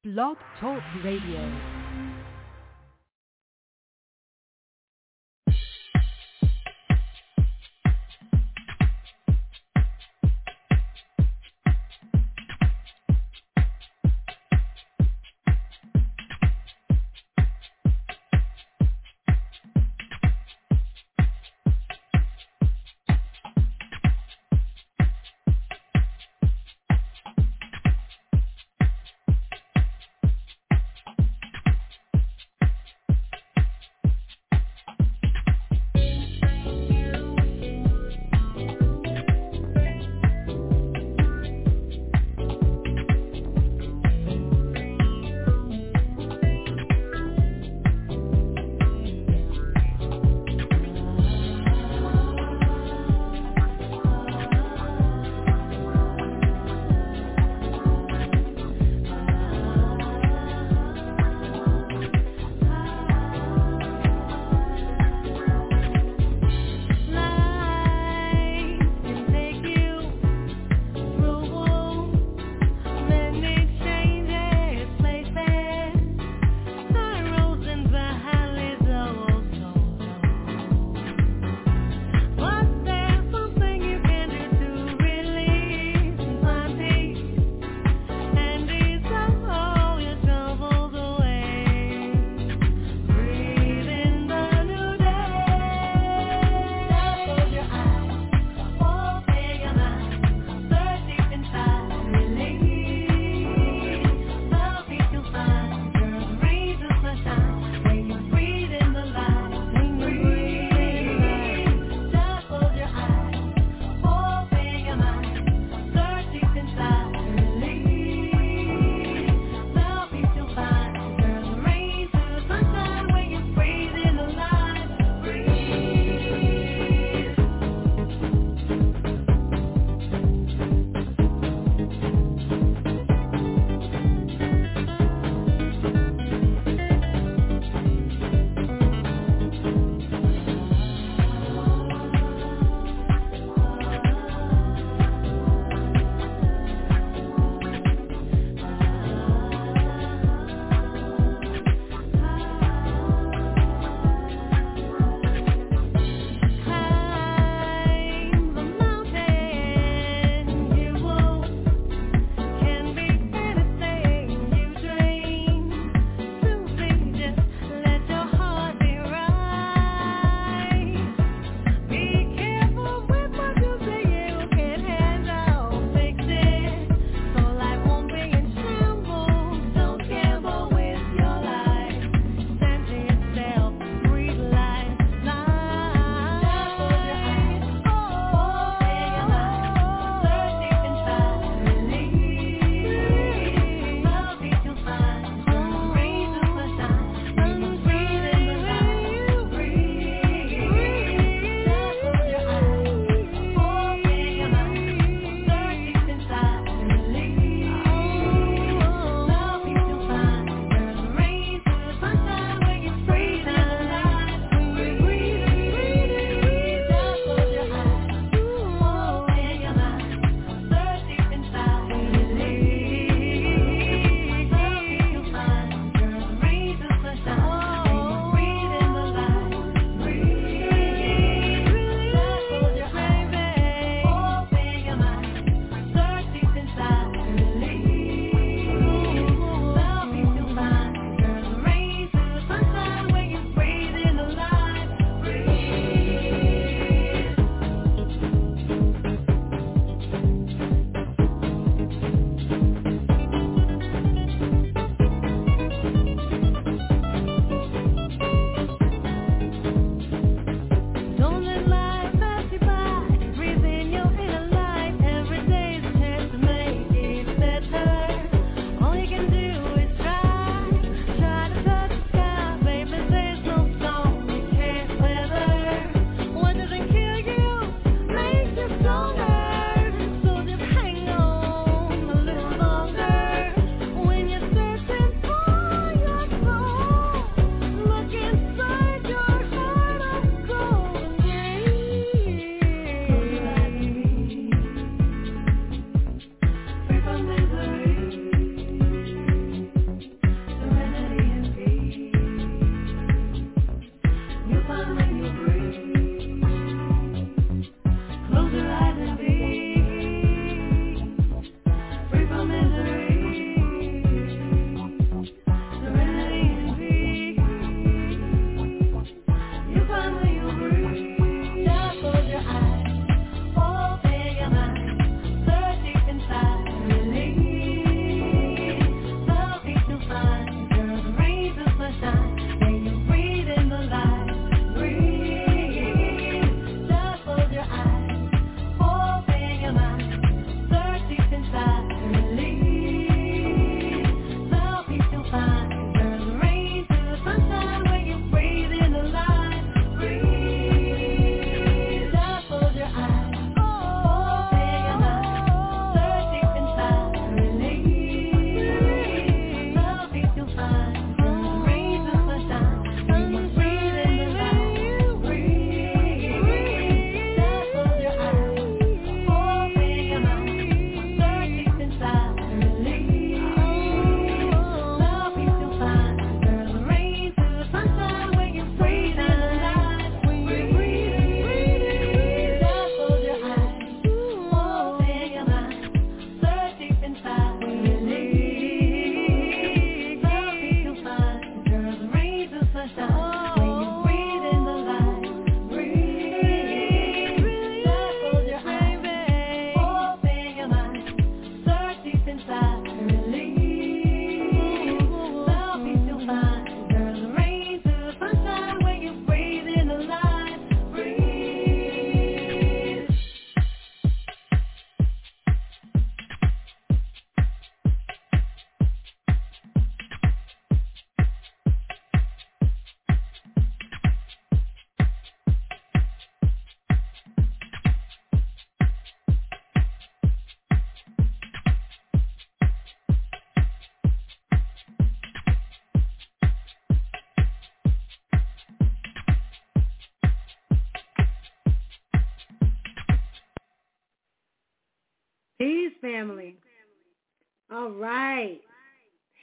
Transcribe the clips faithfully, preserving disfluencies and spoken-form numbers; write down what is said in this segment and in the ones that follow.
Blog Talk Radio.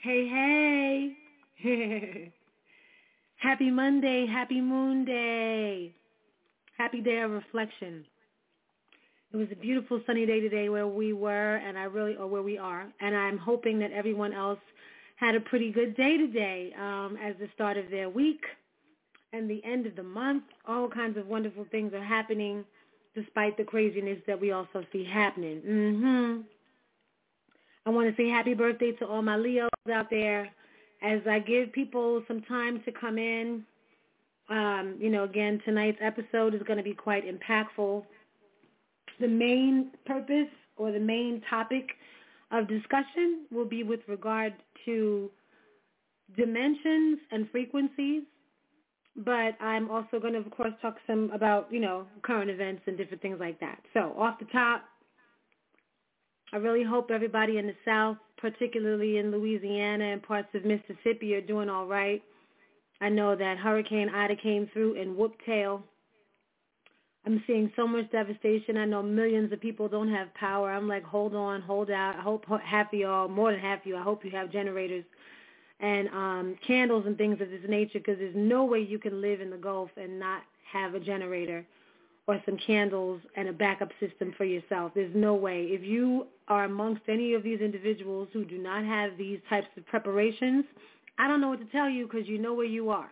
Hey, hey. Happy Monday, happy Moon Day, happy day of reflection. It was a beautiful sunny day today where we were, and I really, or where we are, and I'm hoping that everyone else had a pretty good day today um, as the start of their week and the end of the month. All kinds of wonderful things are happening despite the craziness that we also see happening. Mm-hmm. I want to say happy birthday to all my Leos out there as I give people some time to come in. Um, you know, again, tonight's episode is going to be quite impactful. The main purpose or the main topic of discussion will be with regard to dimensions and frequencies, but I'm also going to, of course, talk some about, you know, current events and different things like that. So off the top, I really hope everybody in the South, particularly in Louisiana and parts of Mississippi, are doing all right. I know that Hurricane Ida came through and whooped tail. I'm seeing so much devastation. I know millions of people don't have power. I'm like, hold on, hold out. I hope half of y'all, more than half of you, I hope you have generators and um, candles and things of this nature, because there's no way you can live in the Gulf and not have a generator or some candles and a backup system for yourself. There's no way. If you are amongst any of these individuals who do not have these types of preparations, I don't know what to tell you, because you know where you are.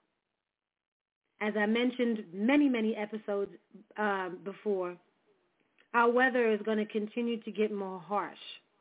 As I mentioned many, many episodes uh, before, our weather is going to continue to get more harsh.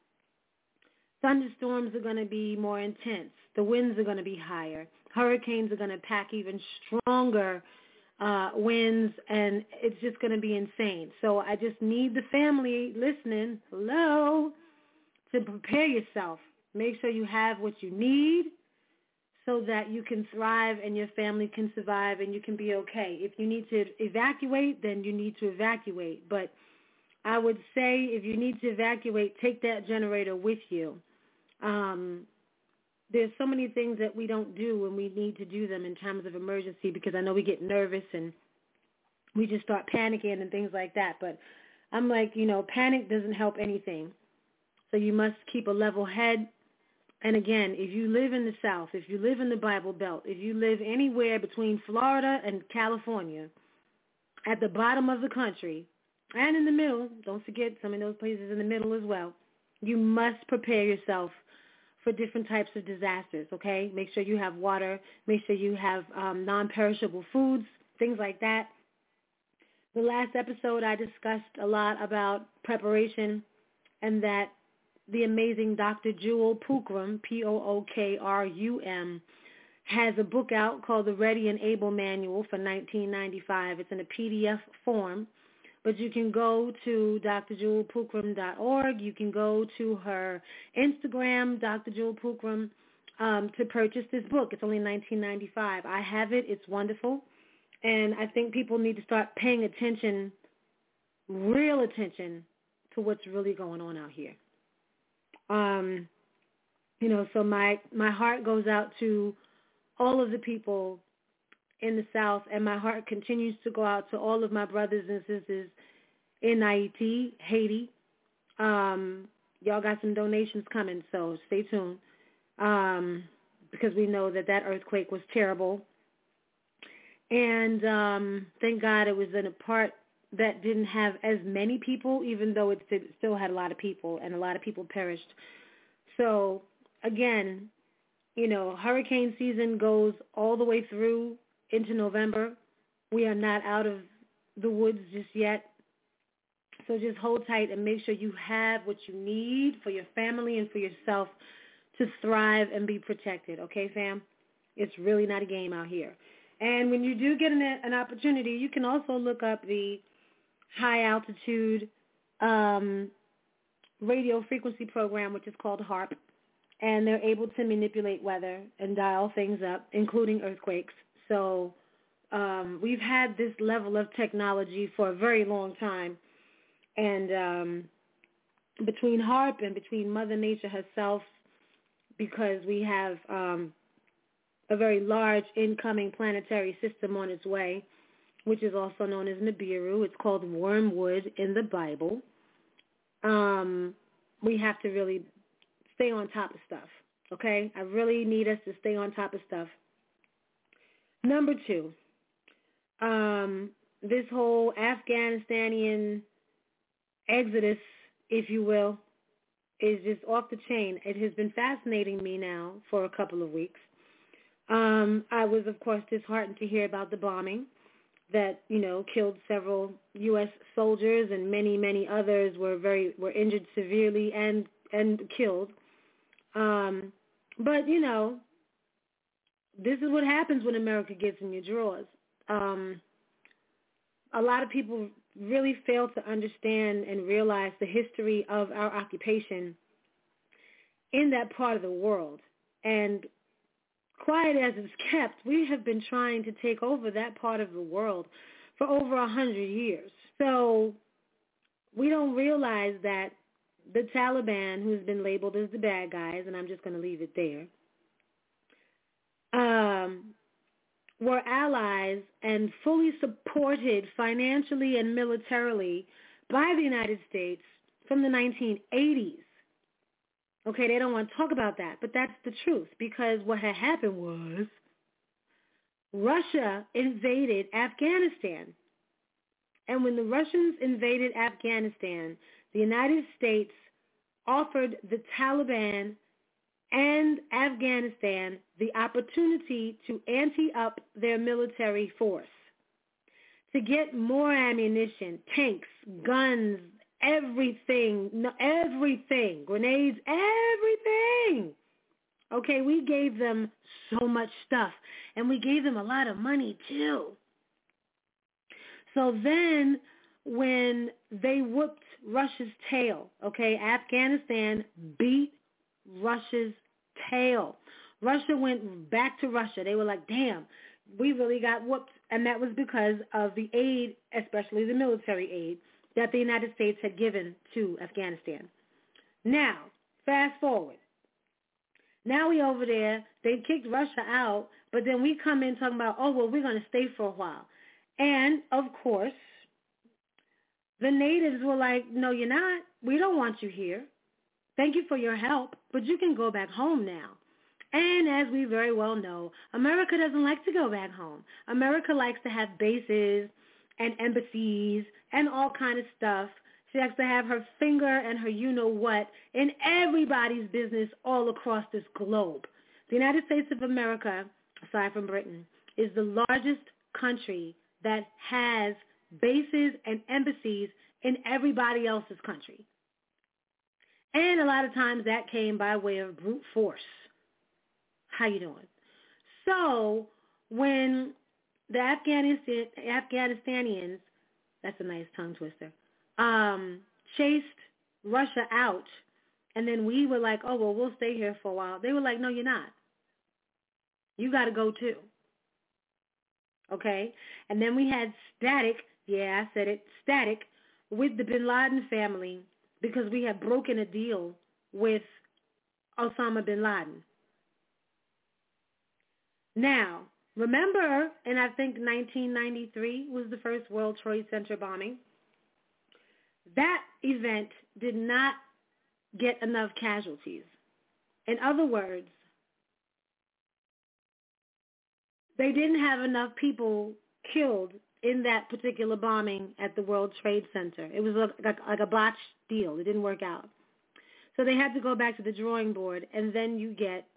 Thunderstorms are going to be more intense. The winds are going to be higher. Hurricanes are going to pack even stronger uh, winds, and it's just going to be insane. So I just need the family listening, hello, to prepare yourself. Make sure you have what you need so that you can thrive and your family can survive and you can be okay. If you need to evacuate, then you need to evacuate. But I would say if you need to evacuate, take that generator with you. Um, there's so many things that we don't do when we need to do them in times of emergency, because I know we get nervous and we just start panicking and things like that. But I'm like, you know, panic doesn't help anything. So you must keep a level head. And again, if you live in the South, if you live in the Bible Belt, if you live anywhere between Florida and California, at the bottom of the country and in the middle, don't forget some of those places in the middle as well, you must prepare yourself for different types of disasters, okay? Make sure you have water. Make sure you have um, non-perishable foods, things like that. The last episode, I discussed a lot about preparation, and that the amazing Doctor Jewel Pookrum, P O O K R U M, has a book out called The Ready and Able Manual for nineteen ninety-five. It's in a P D F form, but you can go to d r jewel pookrum dot org. You can go to her Instagram, Doctor Jewel Pookrum, um, to purchase this book. It's only nineteen ninety-five. I have it. It's wonderful. And I think people need to start paying attention, real attention, to what's really going on out here. Um, you know, so my, my heart goes out to all of the people in the South, and my heart continues to go out to all of my brothers and sisters in Haiti, Haiti. Um, y'all got some donations coming, so stay tuned, um, because we know that that earthquake was terrible. And um, thank God it was in a part that didn't have as many people, even though it still had a lot of people, and a lot of people perished. So, again, you know, hurricane season goes all the way through into November. We are not out of the woods just yet. So just hold tight and make sure you have what you need for your family and for yourself to thrive and be protected. Okay, fam? It's really not a game out here. And when you do get an, an opportunity, you can also look up the high altitude um, radio frequency program, which is called HAARP. And they're able to manipulate weather and dial things up, including earthquakes. So um, we've had this level of technology for a very long time. And um, between HAARP and between Mother Nature herself, because we have um, a very large incoming planetary system on its way, which is also known as Nibiru. It's called wormwood in the Bible. Um, we have to really stay on top of stuff. Okay? I really need us to stay on top of stuff. Number two, um, this whole Afghanistanian exodus, if you will, is just off the chain. It has been fascinating me now for a couple of weeks. Um, I was, of course, disheartened to hear about the bombing that, you know, killed several U S soldiers, and many, many others were very were injured severely and and killed. Um, but, you know, this is what happens when America gets in your drawers. Um, a lot of people really fail to understand and realize the history of our occupation in that part of the world. And quiet as it's kept, we have been trying to take over that part of the world for over a hundred years. So we don't realize that the Taliban, who's been labeled as the bad guys, and I'm just going to leave it there, um, were allies and fully supported financially and militarily by the United States from the nineteen eighties. Okay, they don't want to talk about that, but that's the truth, because what had happened was Russia invaded Afghanistan. And when the Russians invaded Afghanistan, the United States offered the Taliban and Afghanistan the opportunity to ante up their military force, to get more ammunition, tanks, guns, everything, no, everything, grenades, everything. Okay, we gave them so much stuff, and we gave them a lot of money too. So then when they whooped Russia's tail, okay, Afghanistan beat Russia's tail. Russia went back to Russia. They were like, damn, we really got whooped. And that was because of the aid, especially the military aid, that the United States had given to Afghanistan. Now, fast forward. Now we over there, they kicked Russia out, but then we come in talking about, oh, well, we're going to stay for a while. And, of course, the natives were like, no, you're not. We don't want you here. Thank you for your help, but you can go back home now. And as we very well know, America doesn't like to go back home. America likes to have bases and embassies and all kind of stuff. She likes to have her finger and her you-know-what in everybody's business all across this globe. The United States of America, aside from Britain, is the largest country that has bases and embassies in everybody else's country. And a lot of times that came by way of brute force. How you doing? So when the Afghanistan, Afghanistanians, that's a nice tongue twister, um, chased Russia out, and then we were like, oh, well, we'll stay here for a while. They were like, no, you're not. You got to go too. Okay? And then we had static, yeah, I said it, static, with the bin Laden family because we had broken a deal with Osama bin Laden. Now, remember, and I think nineteen ninety-three was the first World Trade Center bombing. That event did not get enough casualties. In other words, they didn't have enough people killed in that particular bombing at the World Trade Center. It was like, like a botched deal. It didn't work out. So they had to go back to the drawing board, and then you get,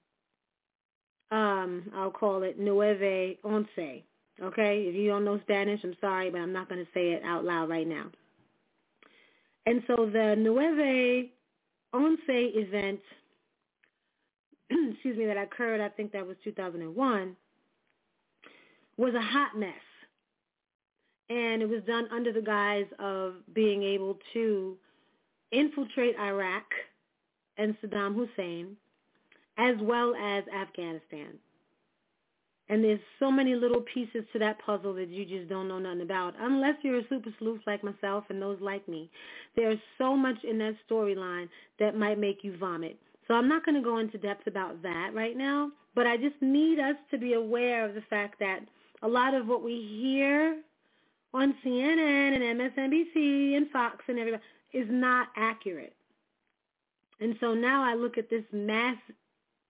um, I'll call it Nueve Once. Okay? If you don't know Spanish, I'm sorry, but I'm not going to say it out loud right now. And so the Nueve Once event, excuse me, that occurred, I think that was two thousand one, was a hot mess. And it was done under the guise of being able to infiltrate Iraq and Saddam Hussein, as well as Afghanistan. And there's so many little pieces to that puzzle that you just don't know nothing about, unless you're a super sleuth like myself and those like me. There's so much in that storyline that might make you vomit. So I'm not going to go into depth about that right now, but I just need us to be aware of the fact that a lot of what we hear on C N N and M S N B C and Fox and everybody is not accurate. And so now I look at this mass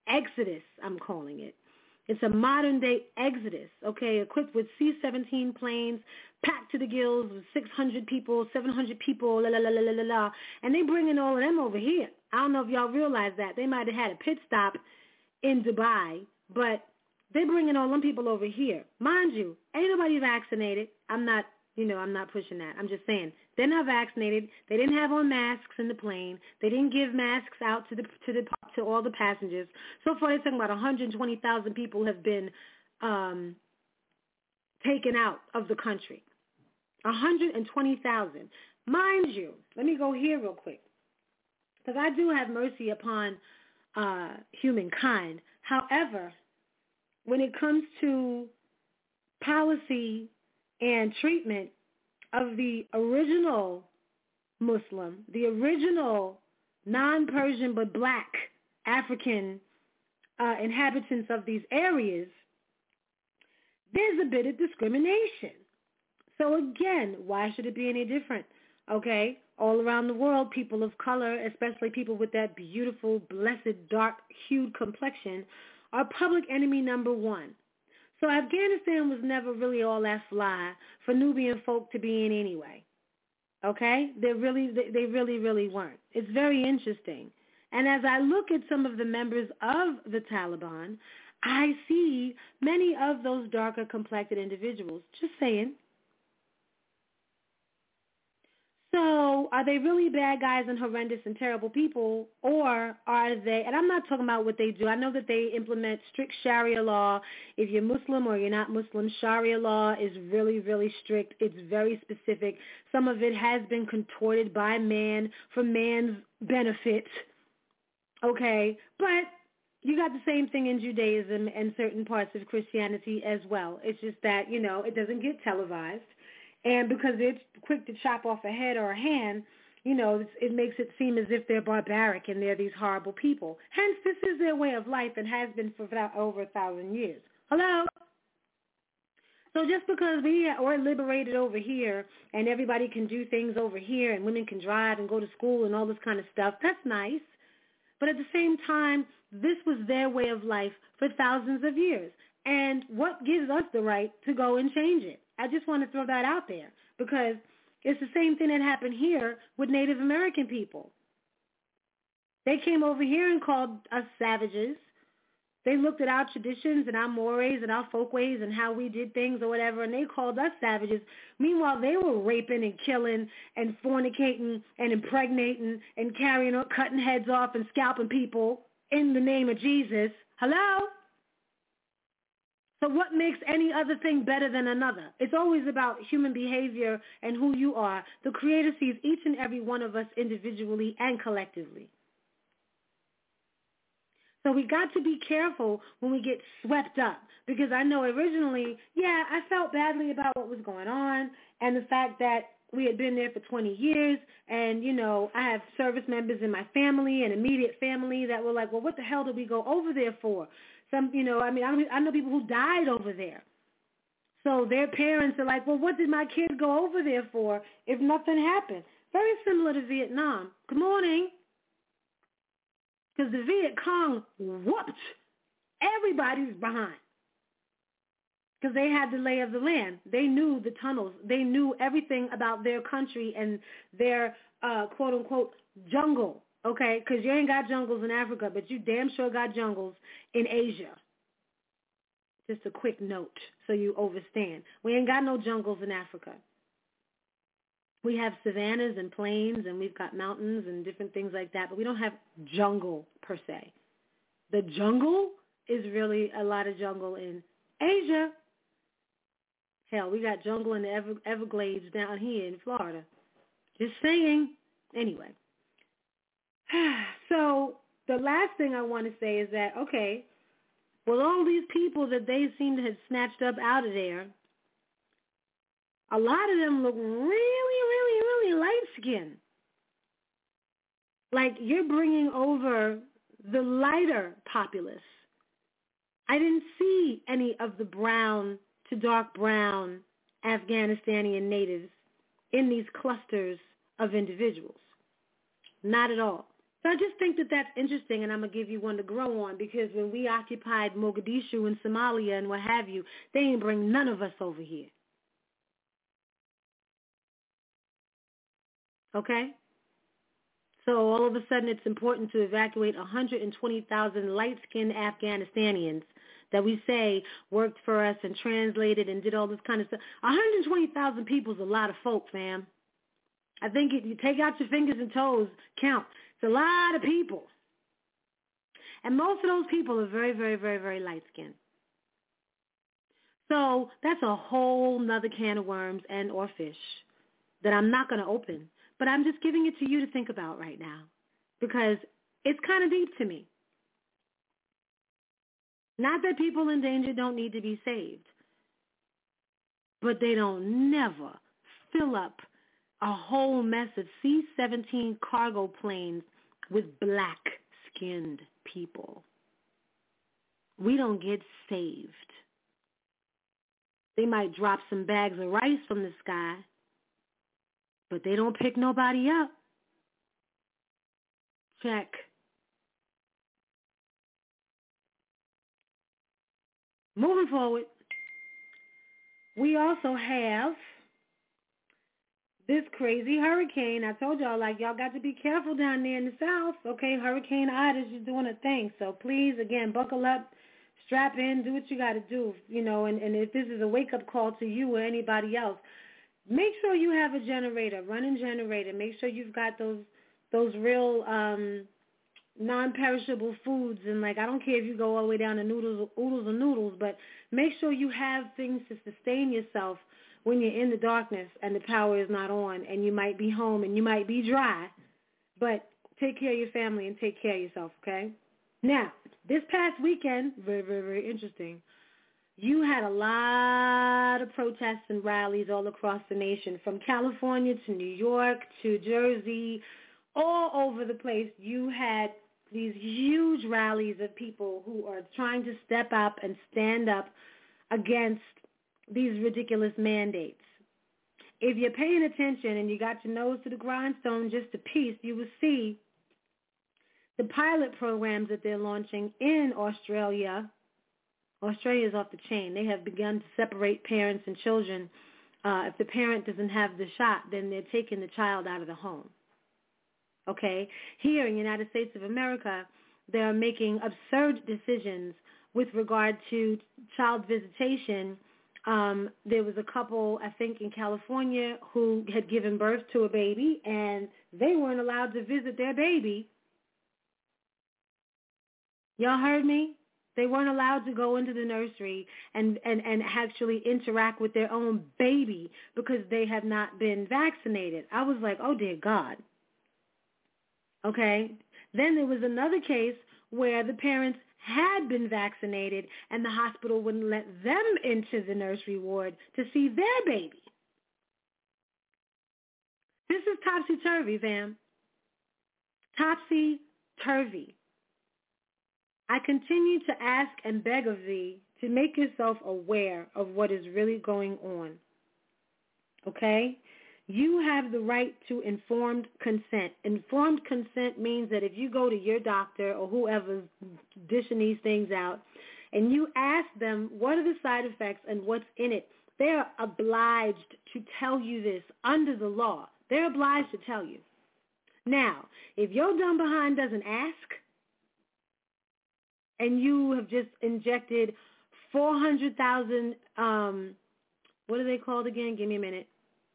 exodus, I'm calling it. It's a modern-day exodus, okay, equipped with C seventeen planes, packed to the gills with six hundred people, seven hundred people, la, la, la, la, la, la, la. And they bringing all of them over here. I don't know if y'all realize that. They might have had a pit stop in Dubai, but they're bringing all them people over here. Mind you, ain't nobody vaccinated. I'm not, you know, I'm not pushing that. I'm just saying they're not vaccinated. They didn't have on masks in the plane. They didn't give masks out to the to the to all the passengers. So far, they're talking about one hundred twenty thousand people have been um, taken out of the country. one hundred twenty thousand. Mind you, let me go here real quick, because I do have mercy upon uh, humankind. However, when it comes to policy and treatment of the original Muslim, the original non-Persian but black African uh, inhabitants of these areas, there's a bit of discrimination. So again, why should it be any different? Okay, all around the world, people of color, especially people with that beautiful, blessed, dark-hued complexion, are public enemy number one. So Afghanistan was never really all that fly for Nubian folk to be in anyway. Okay? They really, they, they really, really weren't. It's very interesting. And as I look at some of the members of the Taliban, I see many of those darker complected individuals. Just saying. So are they really bad guys and horrendous and terrible people, or are they, and I'm not talking about what they do. I know that they implement strict Sharia law. If you're Muslim or you're not Muslim, Sharia law is really, really strict. It's very specific. Some of it has been contorted by man for man's benefit, okay? But you got the same thing in Judaism and certain parts of Christianity as well. It's just that, you know, it doesn't get televised. And because it's quick to chop off a head or a hand, you know, it's, it makes it seem as if they're barbaric and they're these horrible people. Hence, this is their way of life and has been for over a thousand years. Hello? So just because we are liberated over here and everybody can do things over here and women can drive and go to school and all this kind of stuff, that's nice. But at the same time, this was their way of life for thousands of years. And what gives us the right to go and change it? I just want to throw that out there because it's the same thing that happened here with Native American people. They came over here and called us savages. They looked at our traditions and our mores and our folkways and how we did things or whatever, and they called us savages. Meanwhile, they were raping and killing and fornicating and impregnating and carrying, cutting heads off and scalping people in the name of Jesus. Hello? So what makes any other thing better than another? It's always about human behavior and who you are. The Creator sees each and every one of us individually and collectively. So we got to be careful when we get swept up, because I know originally, yeah, I felt badly about what was going on and the fact that we had been there for twenty years, and, you know, I have service members in my family and immediate family that were like, well, what the hell did we go over there for? Some, you know, I mean, I know people who died over there. So their parents are like, well, what did my kids go over there for if nothing happened? Very similar to Vietnam. Good morning. Because the Viet Cong whooped everybody's behind. Because they had the lay of the land. They knew the tunnels. They knew everything about their country and their, uh, quote-unquote, jungle. Okay, because you ain't got jungles in Africa, but you damn sure got jungles in Asia. Just a quick note so you understand. We ain't got no jungles in Africa. We have savannas and plains, and we've got mountains and different things like that, but we don't have jungle per se. The jungle is really a lot of jungle in Asia. Hell, we got jungle in the Ever- Everglades down here in Florida. Just saying. Anyway. So the last thing I want to say is that, okay, well, all these people that they seem to have snatched up out of there, a lot of them look really, really, really light-skinned. Like you're bringing over the lighter populace. I didn't see any of the brown to dark brown Afghanistani natives in these clusters of individuals. Not at all. So I just think that that's interesting, and I'm going to give you one to grow on, because when we occupied Mogadishu and Somalia and what have you, they didn't bring none of us over here. Okay? So all of a sudden it's important to evacuate one hundred twenty thousand light-skinned Afghanistanians that we say worked for us and translated and did all this kind of stuff. one hundred twenty thousand people is a lot of folk, fam. I think if you take out your fingers and toes, count. It's a lot of people. And most of those people are very, very, very, very light-skinned. So that's a whole nother can of worms and or fish that I'm not going to open. But I'm just giving it to you to think about right now, because it's kind of deep to me. Not that people in danger don't need to be saved, but they don't never fill up a whole mess of C seventeen cargo planes with black-skinned people. We don't get saved. They might drop some bags of rice from the sky, but they don't pick nobody up. Check. Moving forward, we also have this crazy hurricane. I told y'all, like, y'all got to be careful down there in the south. Okay, Hurricane Ida is doing a thing. So please, again, buckle up, strap in, do what you got to do. You know, and, and if this is a wake-up call to you or anybody else, make sure you have a generator, running generator. Make sure you've got those those real um, non-perishable foods. And, like, I don't care if you go all the way down to noodles, oodles or noodles, but make sure you have things to sustain yourself when you're in the darkness and the power is not on and you might be home and you might be dry. But take care of your family and take care of yourself, okay? Now, this past weekend, very, very, very interesting, you had a lot of protests and rallies all across the nation, from California to New York to Jersey, all over the place. You had these huge rallies of people who are trying to step up and stand up against these ridiculous mandates. If you're paying attention and you got your nose to the grindstone just a piece, you will see the pilot programs that they're launching in Australia. Australia is off the chain. They have begun to separate parents and children. Uh, if the parent doesn't have the shot, then they're taking the child out of the home. Okay? Here in the United States of America, they're making absurd decisions with regard to child visitation. Um, there was a couple, I think, in California who had given birth to a baby, and they weren't allowed to visit their baby. Y'all heard me? They weren't allowed to go into the nursery and, and, and actually interact with their own baby because they have not been vaccinated. I was like, oh, dear God. Okay? Then there was another case where the parents had been vaccinated and the hospital wouldn't let them into the nursery ward to see their baby. This is topsy-turvy, fam. Topsy-turvy. I continue to ask and beg of thee to make yourself aware of what is really going on. Okay? You have the right to informed consent. Informed consent means that if you go to your doctor or whoever's dishing these things out and you ask them what are the side effects and what's in it, they're obliged to tell you this under the law. They're obliged to tell you. Now, if your dumb behind doesn't ask, and you have just injected four hundred thousand, um, what are they called again? Give me a minute.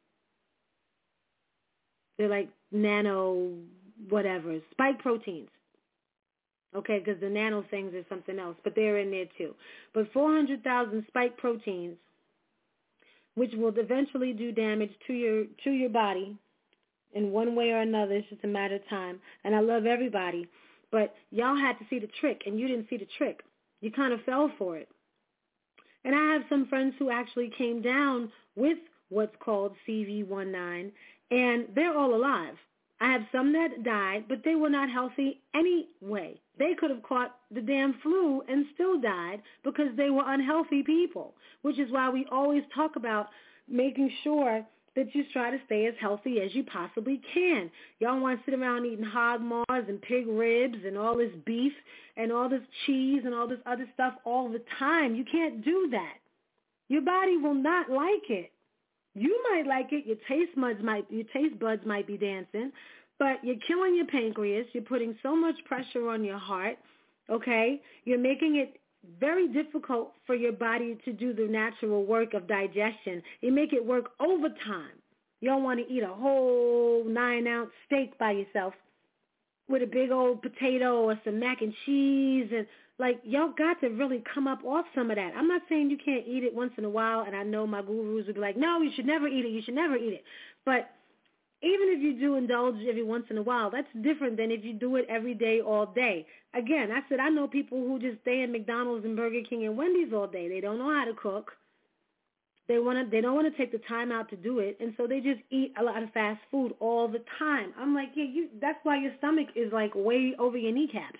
They're like nano whatever, spike proteins. Okay, because the nano things are something else, but they're in there too. But four hundred thousand spike proteins, which will eventually do damage to your to your body in one way or another. It's just a matter of time. And I love everybody. But y'all had to see the trick, and you didn't see the trick. You kind of fell for it. And I have some friends who actually came down with what's called C V nineteen, and they're all alive. I have some that died, but they were not healthy anyway. They could have caught the damn flu and still died because they were unhealthy people, which is why we always talk about making sure that you try to stay as healthy as you possibly can. Y'all want to sit around eating hog maws and pig ribs and all this beef and all this cheese and all this other stuff all the time. You can't do that. Your body will not like it. You might like it. Your taste buds might, your taste buds might be dancing, but you're killing your pancreas. You're putting so much pressure on your heart, okay? You're making it very difficult for your body to do the natural work of digestion. You make it work overtime. You don't want to eat a whole nine-ounce steak by yourself with a big old potato or some mac and cheese. And, like, y'all got to really come up off some of that. I'm not saying you can't eat it once in a while, and I know my gurus would be like, no, you should never eat it. You should never eat it. But even if you do indulge every once in a while, that's different than if you do it every day, all day. Again, I said I know people who just stay in McDonald's and Burger King and Wendy's all day. They don't know how to cook. They want to. They don't want to take the time out to do it, and so they just eat a lot of fast food all the time. I'm like, yeah, you. That's why your stomach is like way over your kneecaps.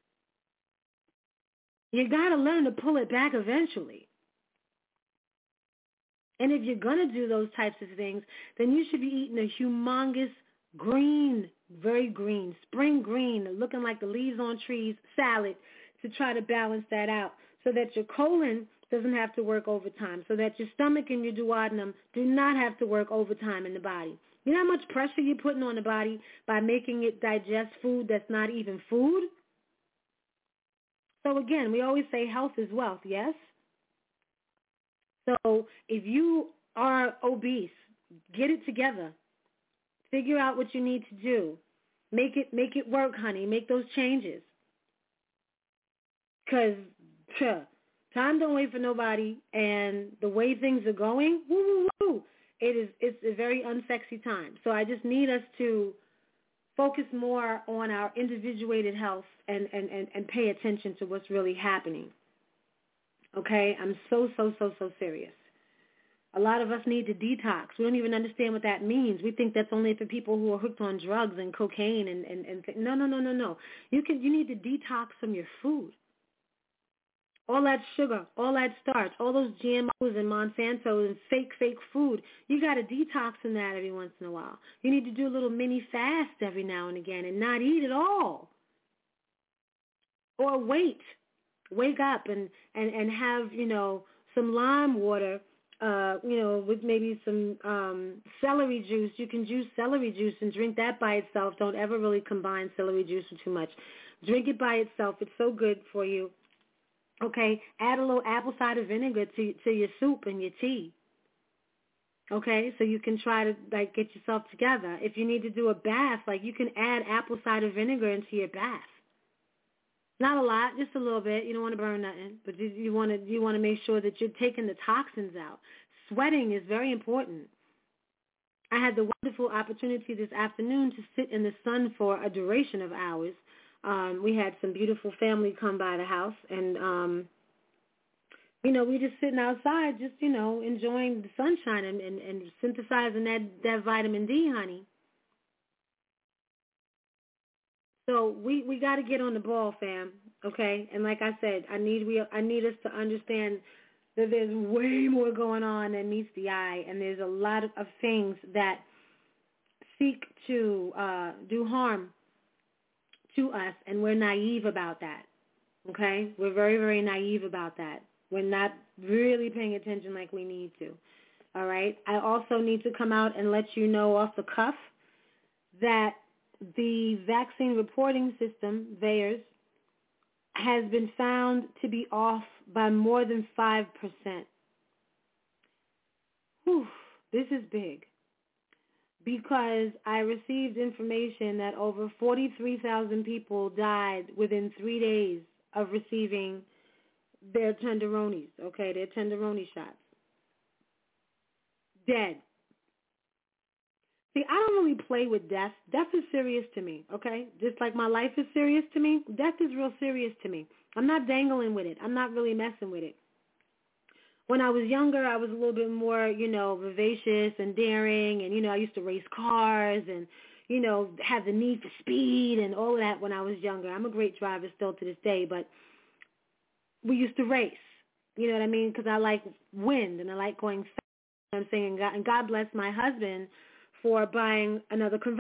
You got to learn to pull it back eventually. And if you're going to do those types of things, then you should be eating a humongous green, very green, spring green, looking like the leaves on trees, salad to try to balance that out so that your colon doesn't have to work overtime, so that your stomach and your duodenum do not have to work overtime in the body. You know how much pressure you're putting on the body by making it digest food that's not even food? So again, we always say health is wealth, yes? So if you are obese, get it together. Figure out what you need to do. Make it make it work, honey. Make those changes. Because time don't wait for nobody, and the way things are going, woo, woo, woo, it is, it's a very unsexy time. So I just need us to focus more on our individuated health and, and, and, and pay attention to what's really happening. Okay, I'm so, so, so, so serious. A lot of us need to detox. We don't even understand what that means. We think that's only for people who are hooked on drugs and cocaine and, and, and th- no, no, no, no, no. You can, you need to detox from your food. All that sugar, all that starch, all those G M Os and Monsanto and fake, fake food, you got to detox from that every once in a while. You need to do a little mini fast every now and again and not eat at all. Or wait. Wake up and, and, and have, you know, some lime water, uh, you know, with maybe some um, celery juice. You can juice celery juice and drink that by itself. Don't ever really combine celery juice with too much. Drink it by itself. It's so good for you. Okay, add a little apple cider vinegar to, to your soup and your tea. Okay, so you can try to, like, get yourself together. If you need to do a bath, like, you can add apple cider vinegar into your bath. Not a lot, just a little bit. You don't want to burn nothing, but you, you want to you want to make sure that you're taking the toxins out. Sweating is very important. I had the wonderful opportunity this afternoon to sit in the sun for a duration of hours. Um, we had some beautiful family come by the house, and um, you know, we just sitting outside, just you know, enjoying the sunshine and, and, and synthesizing that that vitamin D, honey. So we, we got to get on the ball, fam, okay? And like I said, I need we I need us to understand that there's way more going on than meets the eye, and there's a lot of, of things that seek to uh, do harm to us, and we're naive about that, okay? We're very, very naive about that. We're not really paying attention like we need to, all right? I also need to come out and let you know off the cuff that the vaccine reporting system, VAERS, has been found to be off by more than five percent. Whew, this is big because I received information that over forty-three thousand people died within three days of receiving their tenderonis, okay, their tenderoni shots. Dead. See, I don't really play with death. Death is serious to me, okay? Just like my life is serious to me, death is real serious to me. I'm not dangling with it. I'm not really messing with it. When I was younger, I was a little bit more, you know, vivacious and daring, and, you know, I used to race cars and, you know, have the need for speed and all of that when I was younger. I'm a great driver still to this day, but we used to race, you know what I mean, because I like wind and I like going fast. I'm saying, God, and God bless my husband for buying another convertible.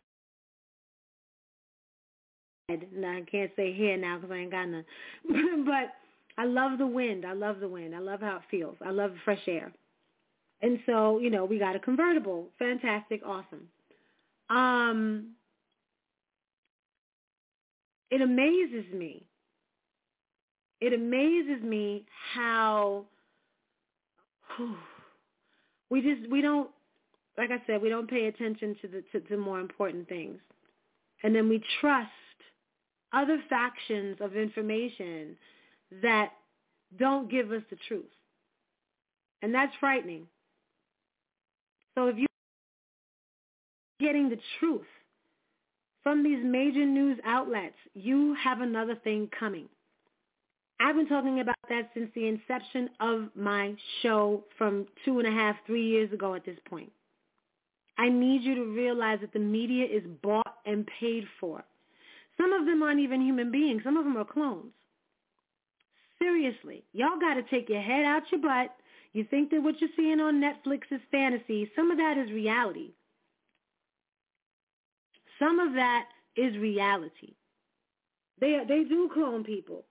Now, I can't say here now because I ain't got none. But I love the wind. I love the wind. I love how it feels. I love fresh air. And so, you know, we got a convertible. Fantastic. Awesome. Um, it amazes me. It amazes me how whew, we just, we don't, like I said, we don't pay attention to the to, to more important things. And then we trust other factions of information that don't give us the truth. And that's frightening. So if you're getting the truth from these major news outlets, you have another thing coming. I've been talking about that since the inception of my show from two and a half, three years ago at this point. I need you to realize that the media is bought and paid for. Some of them aren't even human beings. Some of them are clones. Seriously, y'all got to take your head out your butt. You think that what you're seeing on Netflix is fantasy. Some of that is reality. Some of that is reality. They they do clone people.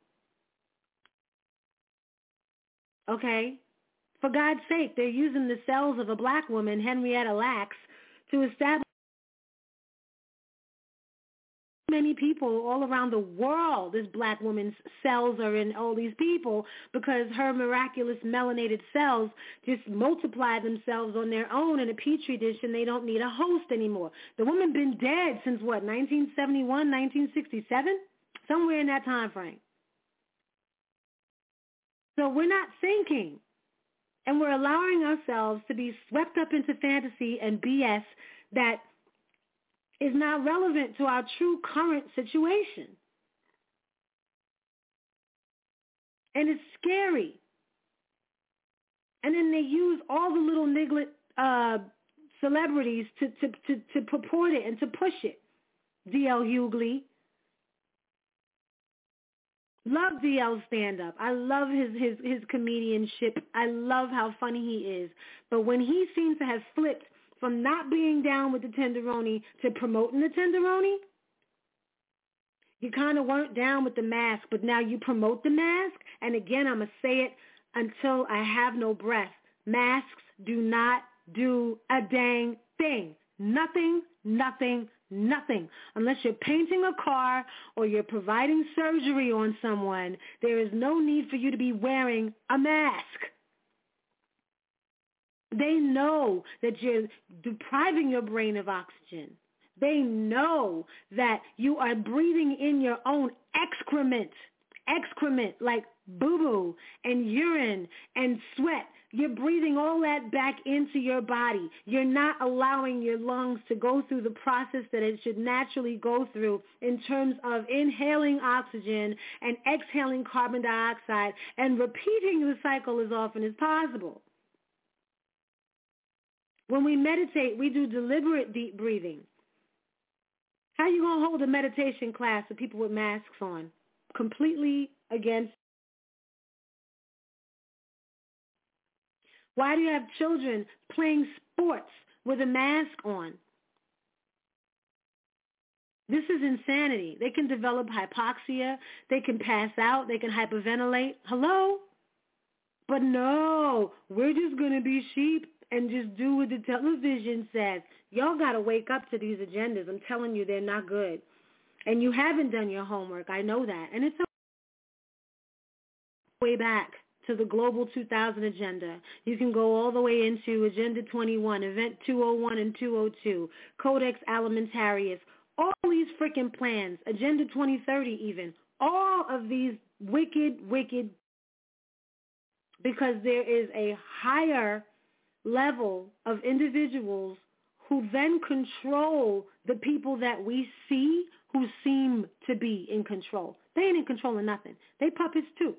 Okay? For God's sake, they're using the cells of a black woman, Henrietta Lacks, to establish many people all around the world. This black woman's cells are in all these people because her miraculous melanated cells just multiply themselves on their own in a petri dish, and they don't need a host anymore. The woman been dead since what, nineteen seventy-one, nineteen sixty-seven? Somewhere in that time frame. So we're not thinking, and we're allowing ourselves to be swept up into fantasy and B S that is not relevant to our true current situation. And it's scary. And then they use all the little niglet uh, celebrities to, to, to, to purport it and to push it. D L Hughley. Love D L's stand-up. I love his, his, his comedianship. I love how funny he is. But when he seems to have flipped from not being down with the tenderoni to promoting the tenderoni, you kind of weren't down with the mask, but now you promote the mask. And again, I'm going to say it until I have no breath. Masks do not do a dang thing. Nothing, nothing, nothing. Unless you're painting a car or you're providing surgery on someone, there is no need for you to be wearing a mask. They know that you're depriving your brain of oxygen. They know that you are breathing in your own excrement, excrement like boo-boo and urine and sweat. You're breathing all that back into your body. You're not allowing your lungs to go through the process that it should naturally go through in terms of inhaling oxygen and exhaling carbon dioxide and repeating the cycle as often as possible. When we meditate, we do deliberate deep breathing. How are you going to hold a meditation class with people with masks on? Completely against. Why do you have children playing sports with a mask on? This is insanity. They can develop hypoxia. They can pass out. They can hyperventilate. Hello? But no, we're just going to be sheep and just do what the television says. Y'all got to wake up to these agendas. I'm telling you, they're not good. And you haven't done your homework. I know that. And it's way back to the Global two thousand Agenda. You can go all the way into Agenda twenty-one, Event two oh one and two oh two, Codex Alimentarius, all these freaking plans, Agenda twenty thirty even, all of these wicked, wicked, because there is a higher level of individuals who then control the people that we see who seem to be in control. They ain't in control of nothing. They puppets too.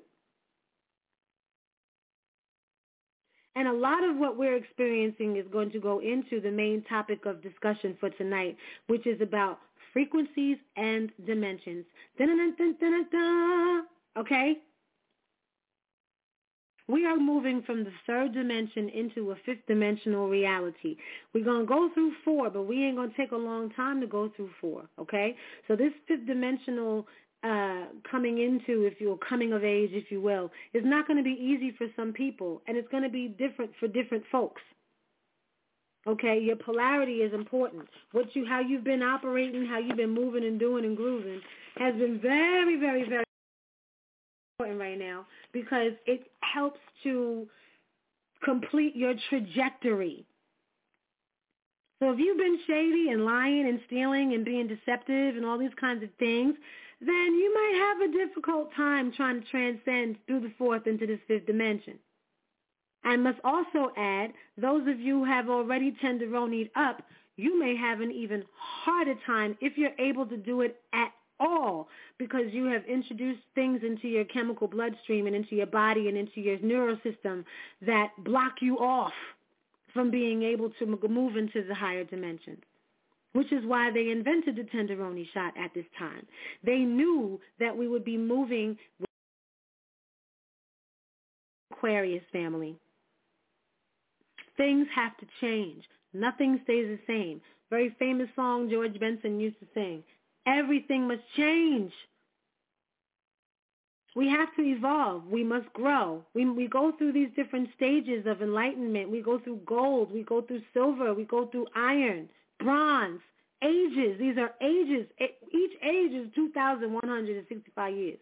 And a lot of what we're experiencing is going to go into the main topic of discussion for tonight, which is about frequencies and dimensions. Dun-dun-dun-dun-dun-dun. Okay? We are moving from the third dimension into a fifth dimensional reality. We're going to go through four, but we ain't going to take a long time to go through four, okay? So this fifth dimensional uh, coming into, if you're coming of age, if you will, is not going to be easy for some people, and it's going to be different for different folks. Okay, your polarity is important. What you, how you've been operating, how you've been moving and doing and grooving has been very, very, very important right now because it helps to complete your trajectory. So if you've been shady and lying and stealing and being deceptive and all these kinds of things, then you might have a difficult time trying to transcend through the fourth into this fifth dimension. I must also add, those of you who have already tenderonied up, you may have an even harder time if you're able to do it at all because you have introduced things into your chemical bloodstream and into your body and into your neural system that block you off from being able to move into the higher dimensions, which is why they invented the tenderoni shot at this time. They knew that we would be moving with Aquarius family. Things have to change. Nothing stays the same. Very famous song George Benson used to sing. Everything must change. We have to evolve. We must grow. We, we go through these different stages of enlightenment. We go through gold. We go through silver. We go through iron, bronze, ages. These are ages. Each age is two thousand one hundred sixty-five years.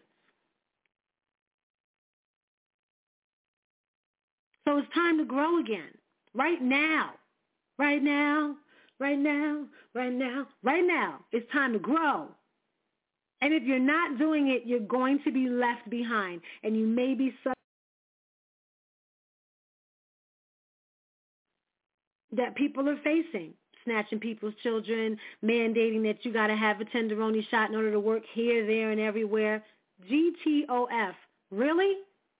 So it's time to grow again. Right now, right now, right now, right now, right now, it's time to grow. And if you're not doing it, you're going to be left behind, and you may be so that people are facing, snatching people's children, mandating that you got to have a tenderoni shot in order to work here, there, and everywhere. G T O F. Really?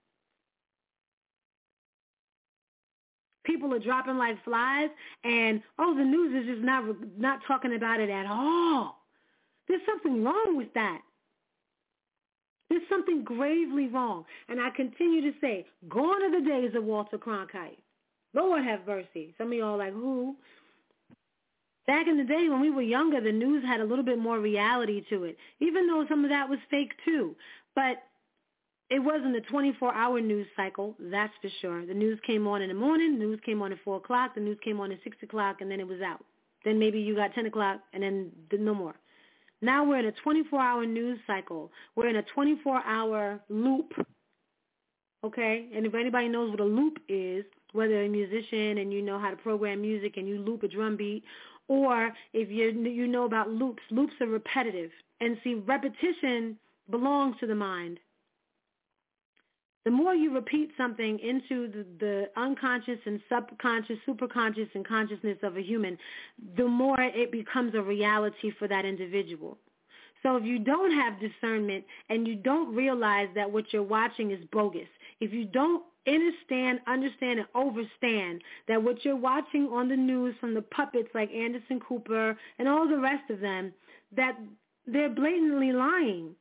People are dropping like flies, and, oh, the news is just not not talking about it at all. There's something wrong with that. There's something gravely wrong. And I continue to say, gone are the days of Walter Cronkite. Lord have mercy. Some of y'all are like, who? Back in the day when we were younger, the news had a little bit more reality to it, even though some of that was fake too. But it wasn't a twenty-four hour news cycle, that's for sure. The news came on in the morning, the news came on at four o'clock, the news came on at six o'clock, and then it was out. Then maybe you got ten o'clock, and then no more. Now we're in a twenty-four hour news cycle. We're in a twenty-four hour loop, okay? And if anybody knows what a loop is, whether you're a musician and you know how to program music and you loop a drum beat, or if you you know about loops, loops are repetitive. And see, repetition belongs to the mind. The more you repeat something into the, the unconscious and subconscious, superconscious, and consciousness of a human, the more it becomes a reality for that individual. So if you don't have discernment and you don't realize that what you're watching is bogus, if you don't understand, understand, and overstand that what you're watching on the news from the puppets like Anderson Cooper and all the rest of them, that they're blatantly lying.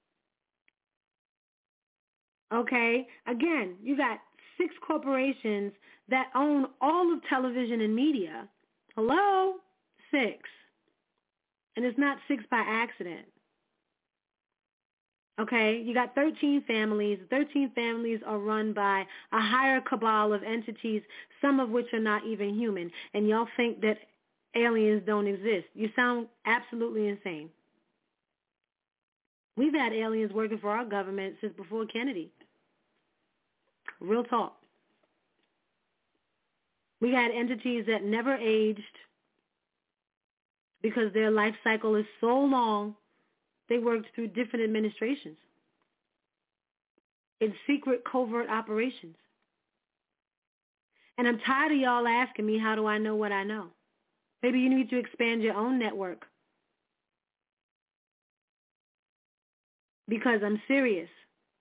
Okay, again, you got six corporations that own all of television and media. Hello? Six. And it's not six by accident. Okay, you got thirteen families. thirteen families are run by a higher cabal of entities, some of which are not even human. And y'all think that aliens don't exist. You sound absolutely insane. We've had aliens working for our government since before Kennedy. Real talk. We had entities that never aged because their life cycle is so long, they worked through different administrations in secret covert operations. And I'm tired of y'all asking me, how do I know what I know? Maybe you need to expand your own network. Because I'm serious.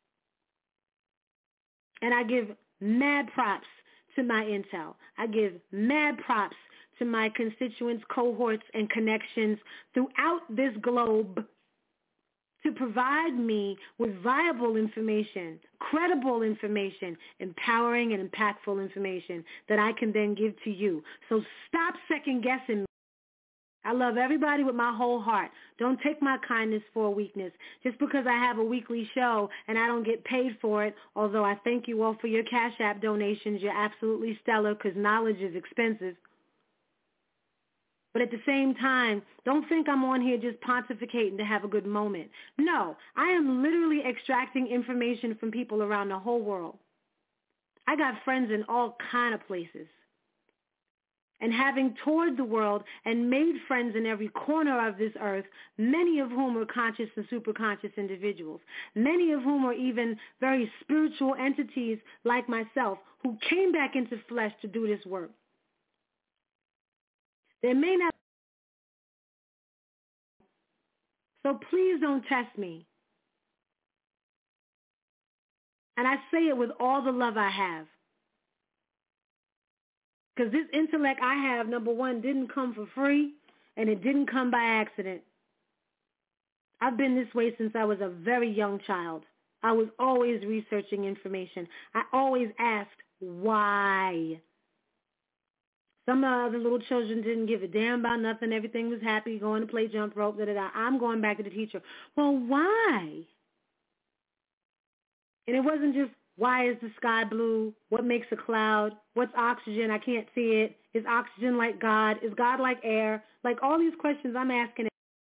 And I give mad props to my intel. I give mad props to my constituents, cohorts, and connections throughout this globe to provide me with viable information, credible information, empowering and impactful information that I can then give to you. So stop second guessing me. I love everybody with my whole heart. Don't take my kindness for a weakness. Just because I have a weekly show and I don't get paid for it, although I thank you all for your Cash App donations. You're absolutely stellar because knowledge is expensive. But at the same time, don't think I'm on here just pontificating to have a good moment. No, I am literally extracting information from people around the whole world. I got friends in all kind of places. And having toured the world and made friends in every corner of this earth, many of whom are conscious and superconscious individuals, many of whom are even very spiritual entities like myself who came back into flesh to do this work. There may not. So please don't test me. And I say it with all the love I have. Because this intellect I have, number one, didn't come for free, and it didn't come by accident. I've been this way since I was a very young child. I was always researching information. I always asked, why? Some of the other little children didn't give a damn about nothing. Everything was happy, going to play jump rope, da-da-da. I'm going back to the teacher. Well, why? And it wasn't just, why is the sky blue? What makes a cloud? What's oxygen? I can't see it. Is oxygen like God? Is God like air? Like all these questions I'm asking.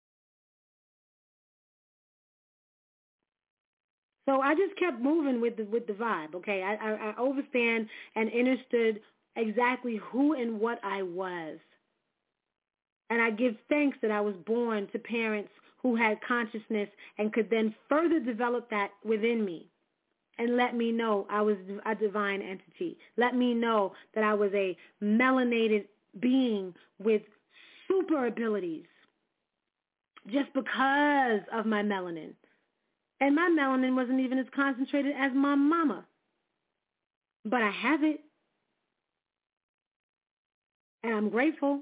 So I just kept moving with the with the vibe, okay? I, I, I overstand and understood exactly who and what I was. And I give thanks that I was born to parents who had consciousness and could then further develop that within me. And let me know I was a divine entity. Let me know that I was a melanated being with super abilities just because of my melanin. And my melanin wasn't even as concentrated as my mama. But I have it. And I'm grateful.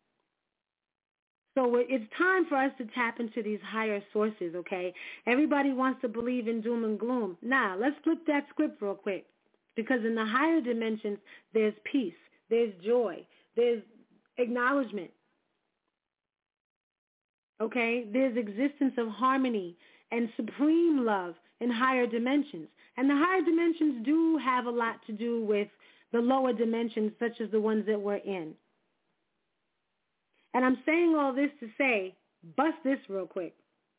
So it's time for us to tap into these higher sources, okay? Everybody wants to believe in doom and gloom. Nah, let's flip that script real quick. Because in the higher dimensions, there's peace, there's joy, there's acknowledgement, okay? There's existence of harmony and supreme love in higher dimensions. And the higher dimensions do have a lot to do with the lower dimensions, such as the ones that we're in. And I'm saying all this to say, bust this real quick.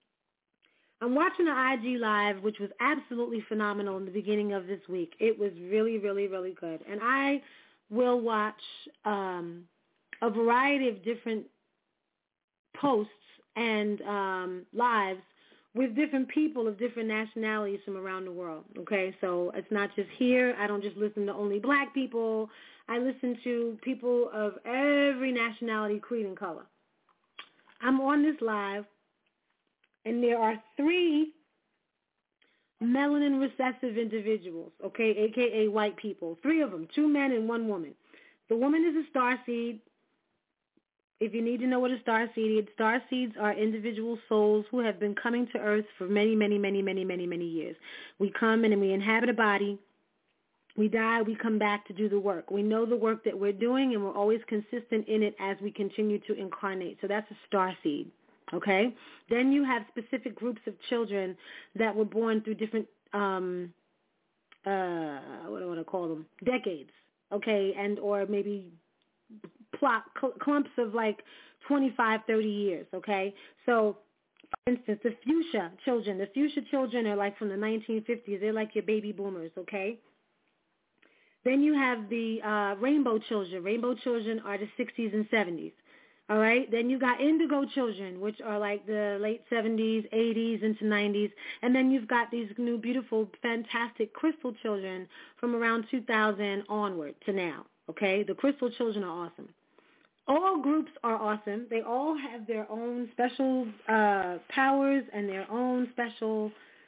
I'm watching an I G Live, which was absolutely phenomenal in the beginning of this week. It was really, really, really good. And I will watch um, a variety of different posts and um, lives with different people of different nationalities from around the world, okay? So it's not just here. I don't just listen to only black people. I listen to people of every nationality, creed, and color. I'm on this live, and there are three melanin recessive individuals, okay, a k a white people, three of them, two men and one woman. The woman is a starseed. If you need to know what a starseed is, starseeds are individual souls who have been coming to Earth for many, many, many, many, many, many years. We come and we inhabit a body. We die, we come back to do the work. We know the work that we're doing, and we're always consistent in it as we continue to incarnate. So that's a starseed, okay? Then you have specific groups of children that were born through different, um, uh, what do I want to call them, decades, okay, and or maybe plot, cl- clumps of like twenty-five, thirty years, okay? So, for instance, the fuchsia children, the fuchsia children are like from the nineteen fifties. They're like your baby boomers, okay? Then you have the uh, rainbow children. Rainbow children are the sixties and seventies, all right? Then you got indigo children, which are like the late seventies, eighties, into nineties. And then you've got these new, beautiful, fantastic crystal children from around two thousand onward to now, okay? The crystal children are awesome. All groups are awesome. They all have their own special uh, powers and their own special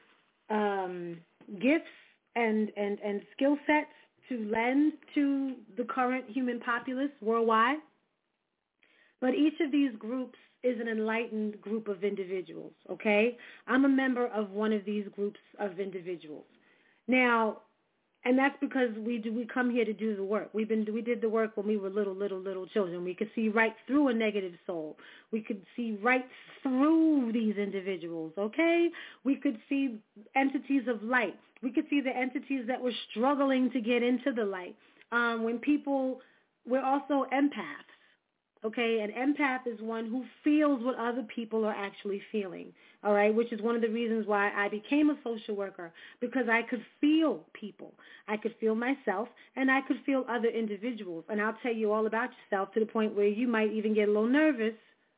um, gifts and, and, and skill sets to lend to the current human populace worldwide. But each of these groups is an enlightened group of individuals, okay? I'm a member of one of these groups of individuals. Now, and that's because we do, we come here to do the work. We've been we did the work when we were little, little, little children. We could see right through a negative soul. We could see right through these individuals, okay? We could see entities of light. We could see the entities that were struggling to get into the light. Um, when people, we're also empaths. Okay, an empath is one who feels what other people are actually feeling, all right, which is one of the reasons why I became a social worker, because I could feel people. I could feel myself, and I could feel other individuals. And I'll tell you all about yourself to the point where you might even get a little nervous,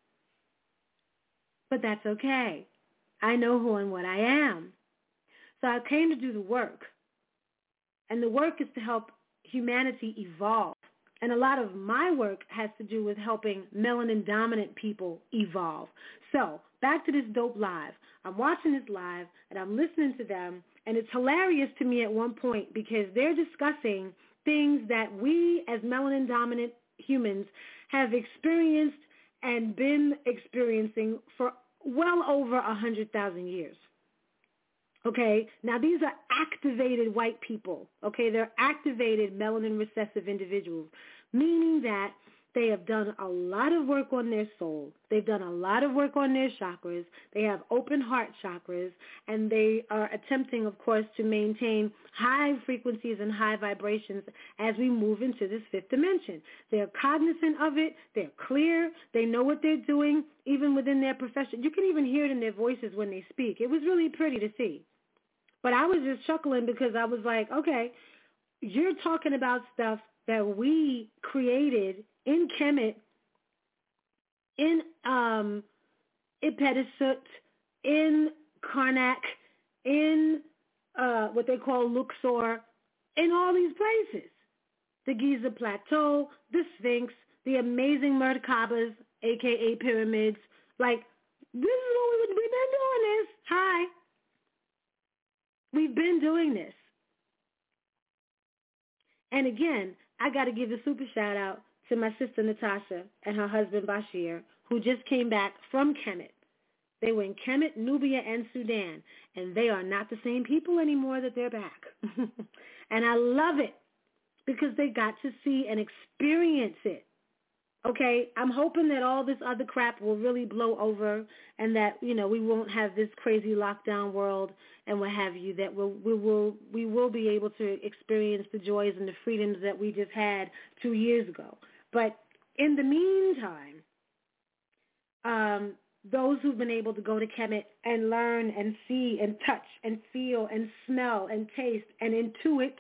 but that's okay. I know who and what I am. So I came to do the work, and the work is to help humanity evolve. And a lot of my work has to do with helping melanin-dominant people evolve. So back to this dope live. I'm watching this live, and I'm listening to them, and it's hilarious to me at one point because they're discussing things that we as melanin-dominant humans have experienced and been experiencing for well over one hundred thousand years. Okay, now these are activated white people, okay? They're activated melanin recessive individuals, meaning that they have done a lot of work on their soul. They've done a lot of work on their chakras. They have open heart chakras, and they are attempting, of course, to maintain high frequencies and high vibrations as we move into this fifth dimension. They're cognizant of it. They're clear. They know what they're doing, even within their profession. You can even hear it in their voices when they speak. It was really pretty to see. But I was just chuckling because I was like, okay, you're talking about stuff that we created in Kemet, in um, Ipetisut, in Karnak, in uh, what they call Luxor, in all these places. The Giza Plateau, the Sphinx, the amazing Merkabas, a k a pyramids. Like, this is what we, we've been doing this. Hi. We've been doing this. And again, I got to give a super shout out to my sister Natasha and her husband Bashir, who just came back from Kemet. They were in Kemet, Nubia, and Sudan, and they are not the same people anymore that they're back. And I love it because they got to see and experience it. Okay, I'm hoping that all this other crap will really blow over and that, you know, we won't have this crazy lockdown world and what have you, that we'll, we will we will be able to experience the joys and the freedoms that we just had two years ago. But in the meantime, um, those who've been able to go to Kemet and learn and see and touch and feel and smell and taste and intuit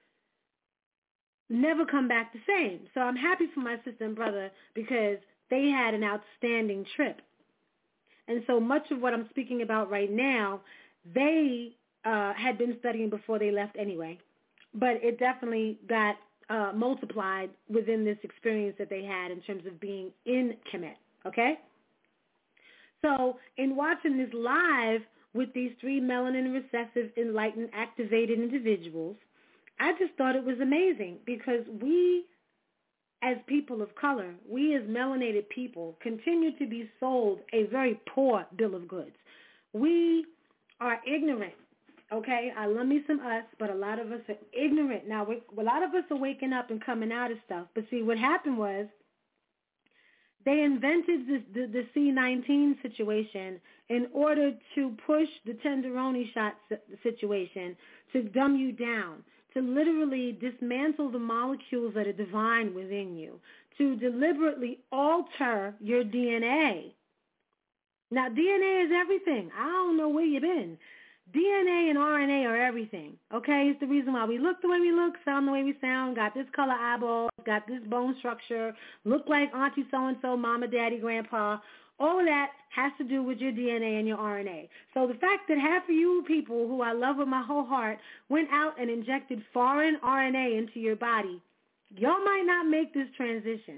never come back the same. So I'm happy for my sister and brother because they had an outstanding trip. And so much of what I'm speaking about right now, they uh, had been studying before they left anyway. But it definitely got uh, multiplied within this experience that they had in terms of being in Kemet, okay? So in watching this live with these three melanin recessive, enlightened, activated individuals, I just thought it was amazing because we, as people of color, we as melanated people, continue to be sold a very poor bill of goods. We are ignorant, okay? I love me some us, but a lot of us are ignorant. Now, we, a lot of us are waking up and coming out of stuff. But see, what happened was they invented this, the, the C nineteen situation in order to push the tenderoni shot situation to dumb you down, to literally dismantle the molecules that are divine within you, to deliberately alter your D N A. Now, D N A is everything. I don't know where you've been. D N A and R N A are everything, okay? It's the reason why we look the way we look, sound the way we sound, got this color eyeball, got this bone structure, look like auntie so-and-so, mama, daddy, grandpa. All of that has to do with your D N A and your R N A. So the fact that half of you people who I love with my whole heart went out and injected foreign R N A into your body, y'all might not make this transition.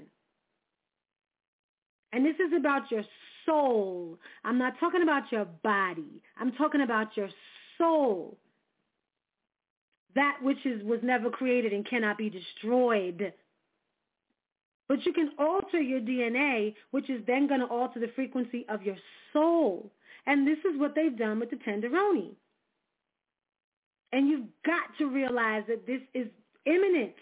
And this is about your soul. I'm not talking about your body. I'm talking about your soul. That which is was never created and cannot be destroyed. But you can alter your D N A, which is then going to alter the frequency of your soul. And this is what they've done with the tenderoni. And you've got to realize that this is imminent.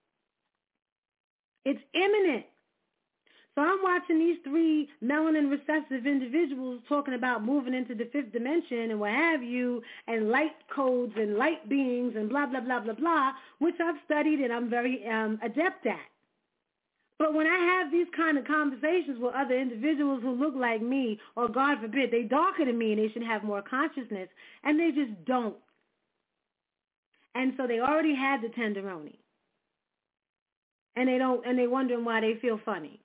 It's imminent. So I'm watching these three melanin recessive individuals talking about moving into the fifth dimension and what have you, and light codes and light beings and blah, blah, blah, blah, blah, which I've studied and I'm very um, adept at. But when I have these kind of conversations with other individuals who look like me, or God forbid, they darker than me and they should have more consciousness, and they just don't. And so they already had the tenderoni. And they don't, and they wondering why they feel funny.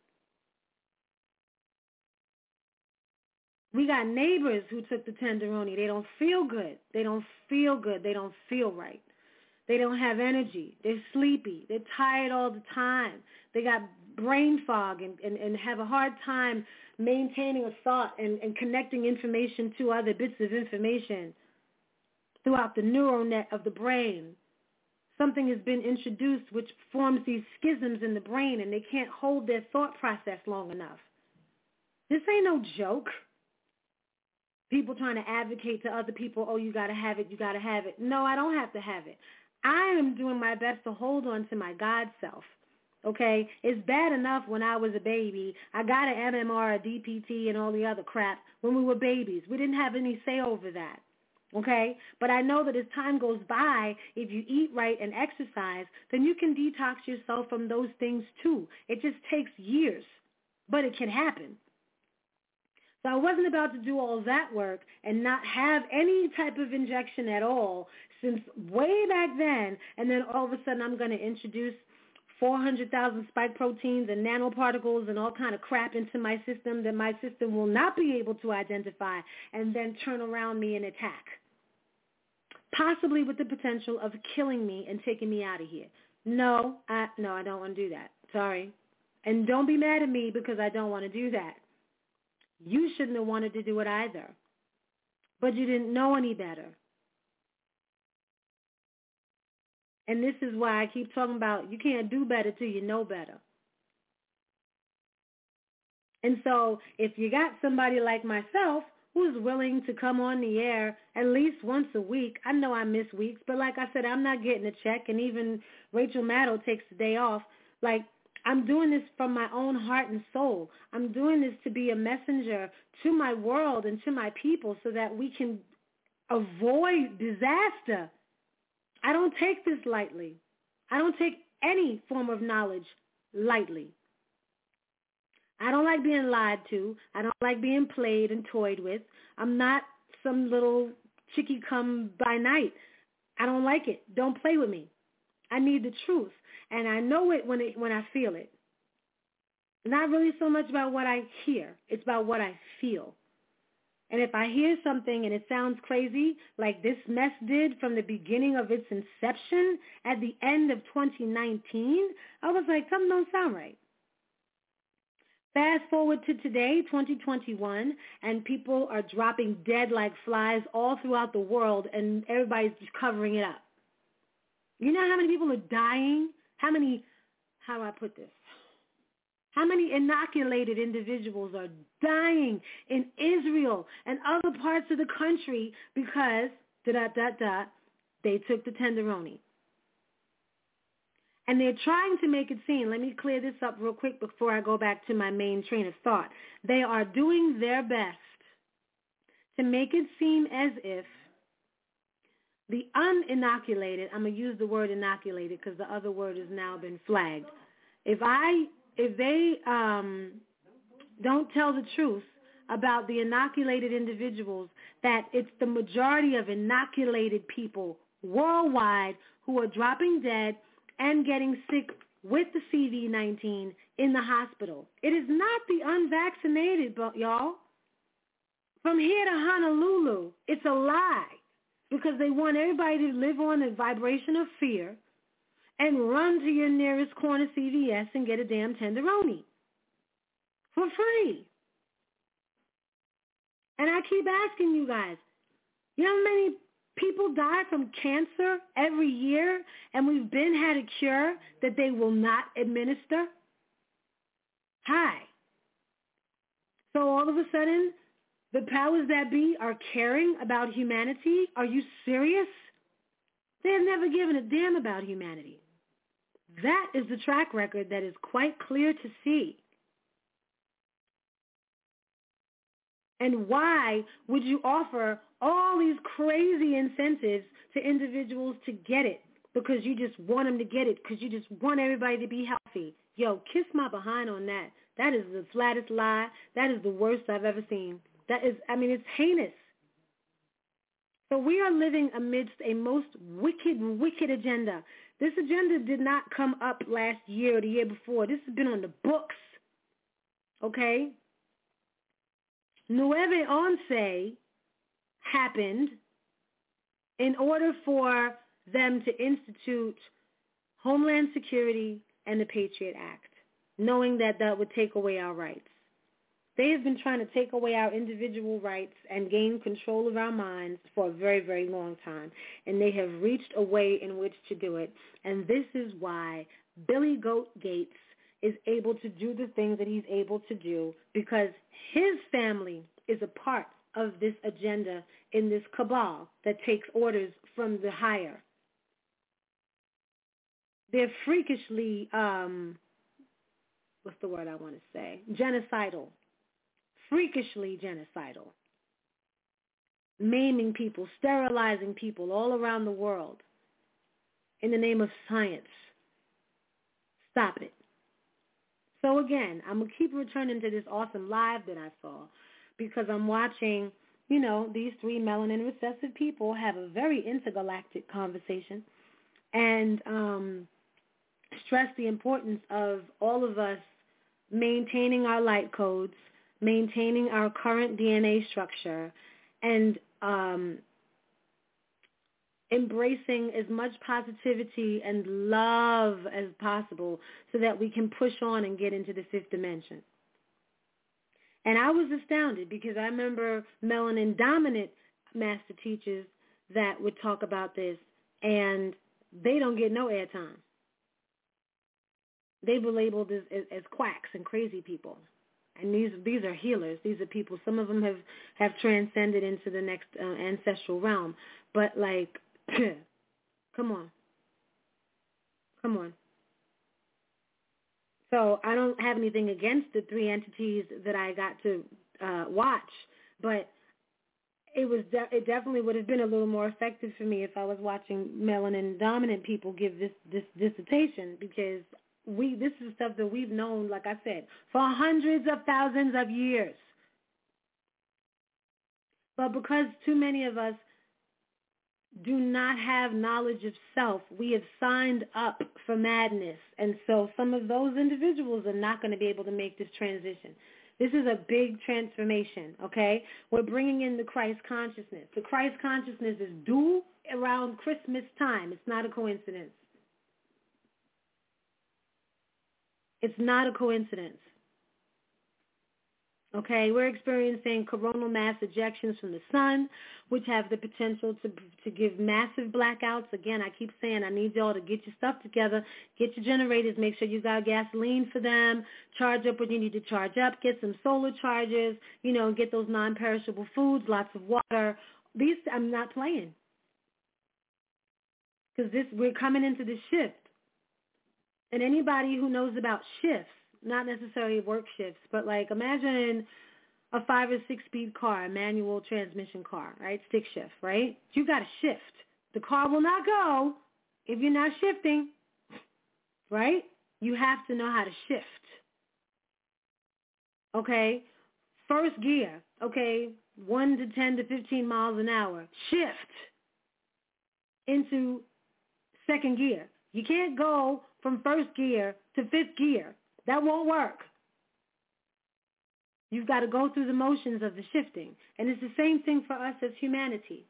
We got neighbors who took the tenderoni. They don't feel good. They don't feel good. They don't feel right. They don't have energy. They're sleepy. They're tired all the time. They got brain fog and, and, and have a hard time maintaining a thought and, and connecting information to other bits of information throughout the neural net of the brain. Something has been introduced which forms these schisms in the brain, and they can't hold their thought process long enough. This ain't no joke. People trying to advocate to other people, oh, you got to have it, you got to have it. No, I don't have to have it. I am doing my best to hold on to my God self, okay? It's bad enough when I was a baby. I got an M M R, a D P T, and all the other crap when we were babies. We didn't have any say over that, okay? But I know that as time goes by, if you eat right and exercise, then you can detox yourself from those things too. It just takes years, but it can happen. So I wasn't about to do all that work and not have any type of injection at all since way back then, and then all of a sudden I'm going to introduce four hundred thousand spike proteins and nanoparticles and all kind of crap into my system that my system will not be able to identify, and then turn around me and attack, possibly with the potential of killing me and taking me out of here. No, I, no, I don't want to do that. Sorry. And don't be mad at me because I don't want to do that. You shouldn't have wanted to do it either, but you didn't know any better. And this is why I keep talking about you can't do better till you know better. And so if you got somebody like myself who's willing to come on the air at least once a week, I know I miss weeks, but like I said, I'm not getting a check, and even Rachel Maddow takes the day off. Like, I'm doing this from my own heart and soul. I'm doing this to be a messenger to my world and to my people so that we can avoid disaster. I don't take this lightly. I don't take any form of knowledge lightly. I don't like being lied to. I don't like being played and toyed with. I'm not some little chickie come by night. I don't like it. Don't play with me. I need the truth. And I know it when it when I feel it. Not really so much about what I hear. It's about what I feel. And if I hear something and it sounds crazy, like this mess did from the beginning of its inception at the end of twenty nineteen, I was like, something don't sound right. Fast forward to today, twenty twenty-one, and people are dropping dead like flies all throughout the world, and everybody's just covering it up. You know how many people are dying? How many, how do I put this? How many inoculated individuals are dying in Israel and other parts of the country because, da-da-da-da, they took the tenderoni? And they're trying to make it seem, let me clear this up real quick before I go back to my main train of thought. They are doing their best to make it seem as if the uninoculated, I'm going to use the word inoculated because the other word has now been flagged. If I, if they um, don't tell the truth about the inoculated individuals, that it's the majority of inoculated people worldwide who are dropping dead and getting sick with the C V nineteen in the hospital. It is not the unvaccinated, but y'all. From here to Honolulu, it's a lie. Because they want everybody to live on a vibration of fear and run to your nearest corner C V S and get a damn tenderoni for free. And I keep asking you guys, you know how many people die from cancer every year, and we've been had a cure that they will not administer? high. So all of a sudden, the powers that be are caring about humanity? Are you serious? They have never given a damn about humanity. That is the track record that is quite clear to see. And why would you offer all these crazy incentives to individuals to get it? Because you just want them to get it, because you just want everybody to be healthy. Yo, kiss my behind on that. That is the flattest lie. That is the worst I've ever seen. That is, I mean, it's heinous. So we are living amidst a most wicked, wicked agenda. This agenda did not come up last year or the year before. This has been on the books, okay? Nueve Once happened in order for them to institute Homeland Security and the Patriot Act, knowing that that would take away our rights. They have been trying to take away our individual rights and gain control of our minds for a very, very long time, and they have reached a way in which to do it, and this is why Billy Goat Gates is able to do the things that he's able to do, because his family is a part of this agenda in this cabal that takes orders from the higher. They're freakishly, um, what's the word I want to say, genocidal. Freakishly genocidal, maiming people, sterilizing people all around the world in the name of science. Stop it. So again, I'm going to keep returning to this awesome live that I saw because I'm watching, you know, these three melanin recessive people have a very intergalactic conversation and um, stress the importance of all of us maintaining our light codes, maintaining our current D N A structure, and um, embracing as much positivity and love as possible so that we can push on and get into the fifth dimension. And I was astounded because I remember melanin-dominant master teachers that would talk about this, and they don't get no airtime. They were labeled as, as, as quacks and crazy people. And these these are healers. These are people. Some of them have, have transcended into the next uh, ancestral realm. But, like, come on. Come on. So I don't have anything against the three entities that I got to uh, watch. But it was de- it definitely would have been a little more effective for me if I was watching melanin-dominant people give this, this dissertation, because We this is stuff that we've known, like I said, for hundreds of thousands of years. But because too many of us do not have knowledge of self, we have signed up for madness. And so some of those individuals are not going to be able to make this transition. This is a big transformation, okay? We're bringing in the Christ consciousness. The Christ consciousness is due around Christmas time. It's not a coincidence. It's not a coincidence. Okay, we're experiencing coronal mass ejections from the sun, which have the potential to to give massive blackouts. Again, I keep saying I need y'all to get your stuff together, get your generators, make sure you got gasoline for them, charge up when you need to charge up, get some solar chargers, you know, get those non-perishable foods, lots of water. These, I'm not playing, because this we're coming into the shift. And anybody who knows about shifts, not necessarily work shifts, but like imagine a five or six speed car, a manual transmission car, right? Stick shift, right? You got to shift. The car will not go if you're not shifting, right? You have to know how to shift. Okay? First gear, okay, one to ten to fifteen miles an hour. Shift into second gear. You can't go from first gear to fifth gear. That won't work. You've got to go through the motions of the shifting. And it's the same thing for us as humanity.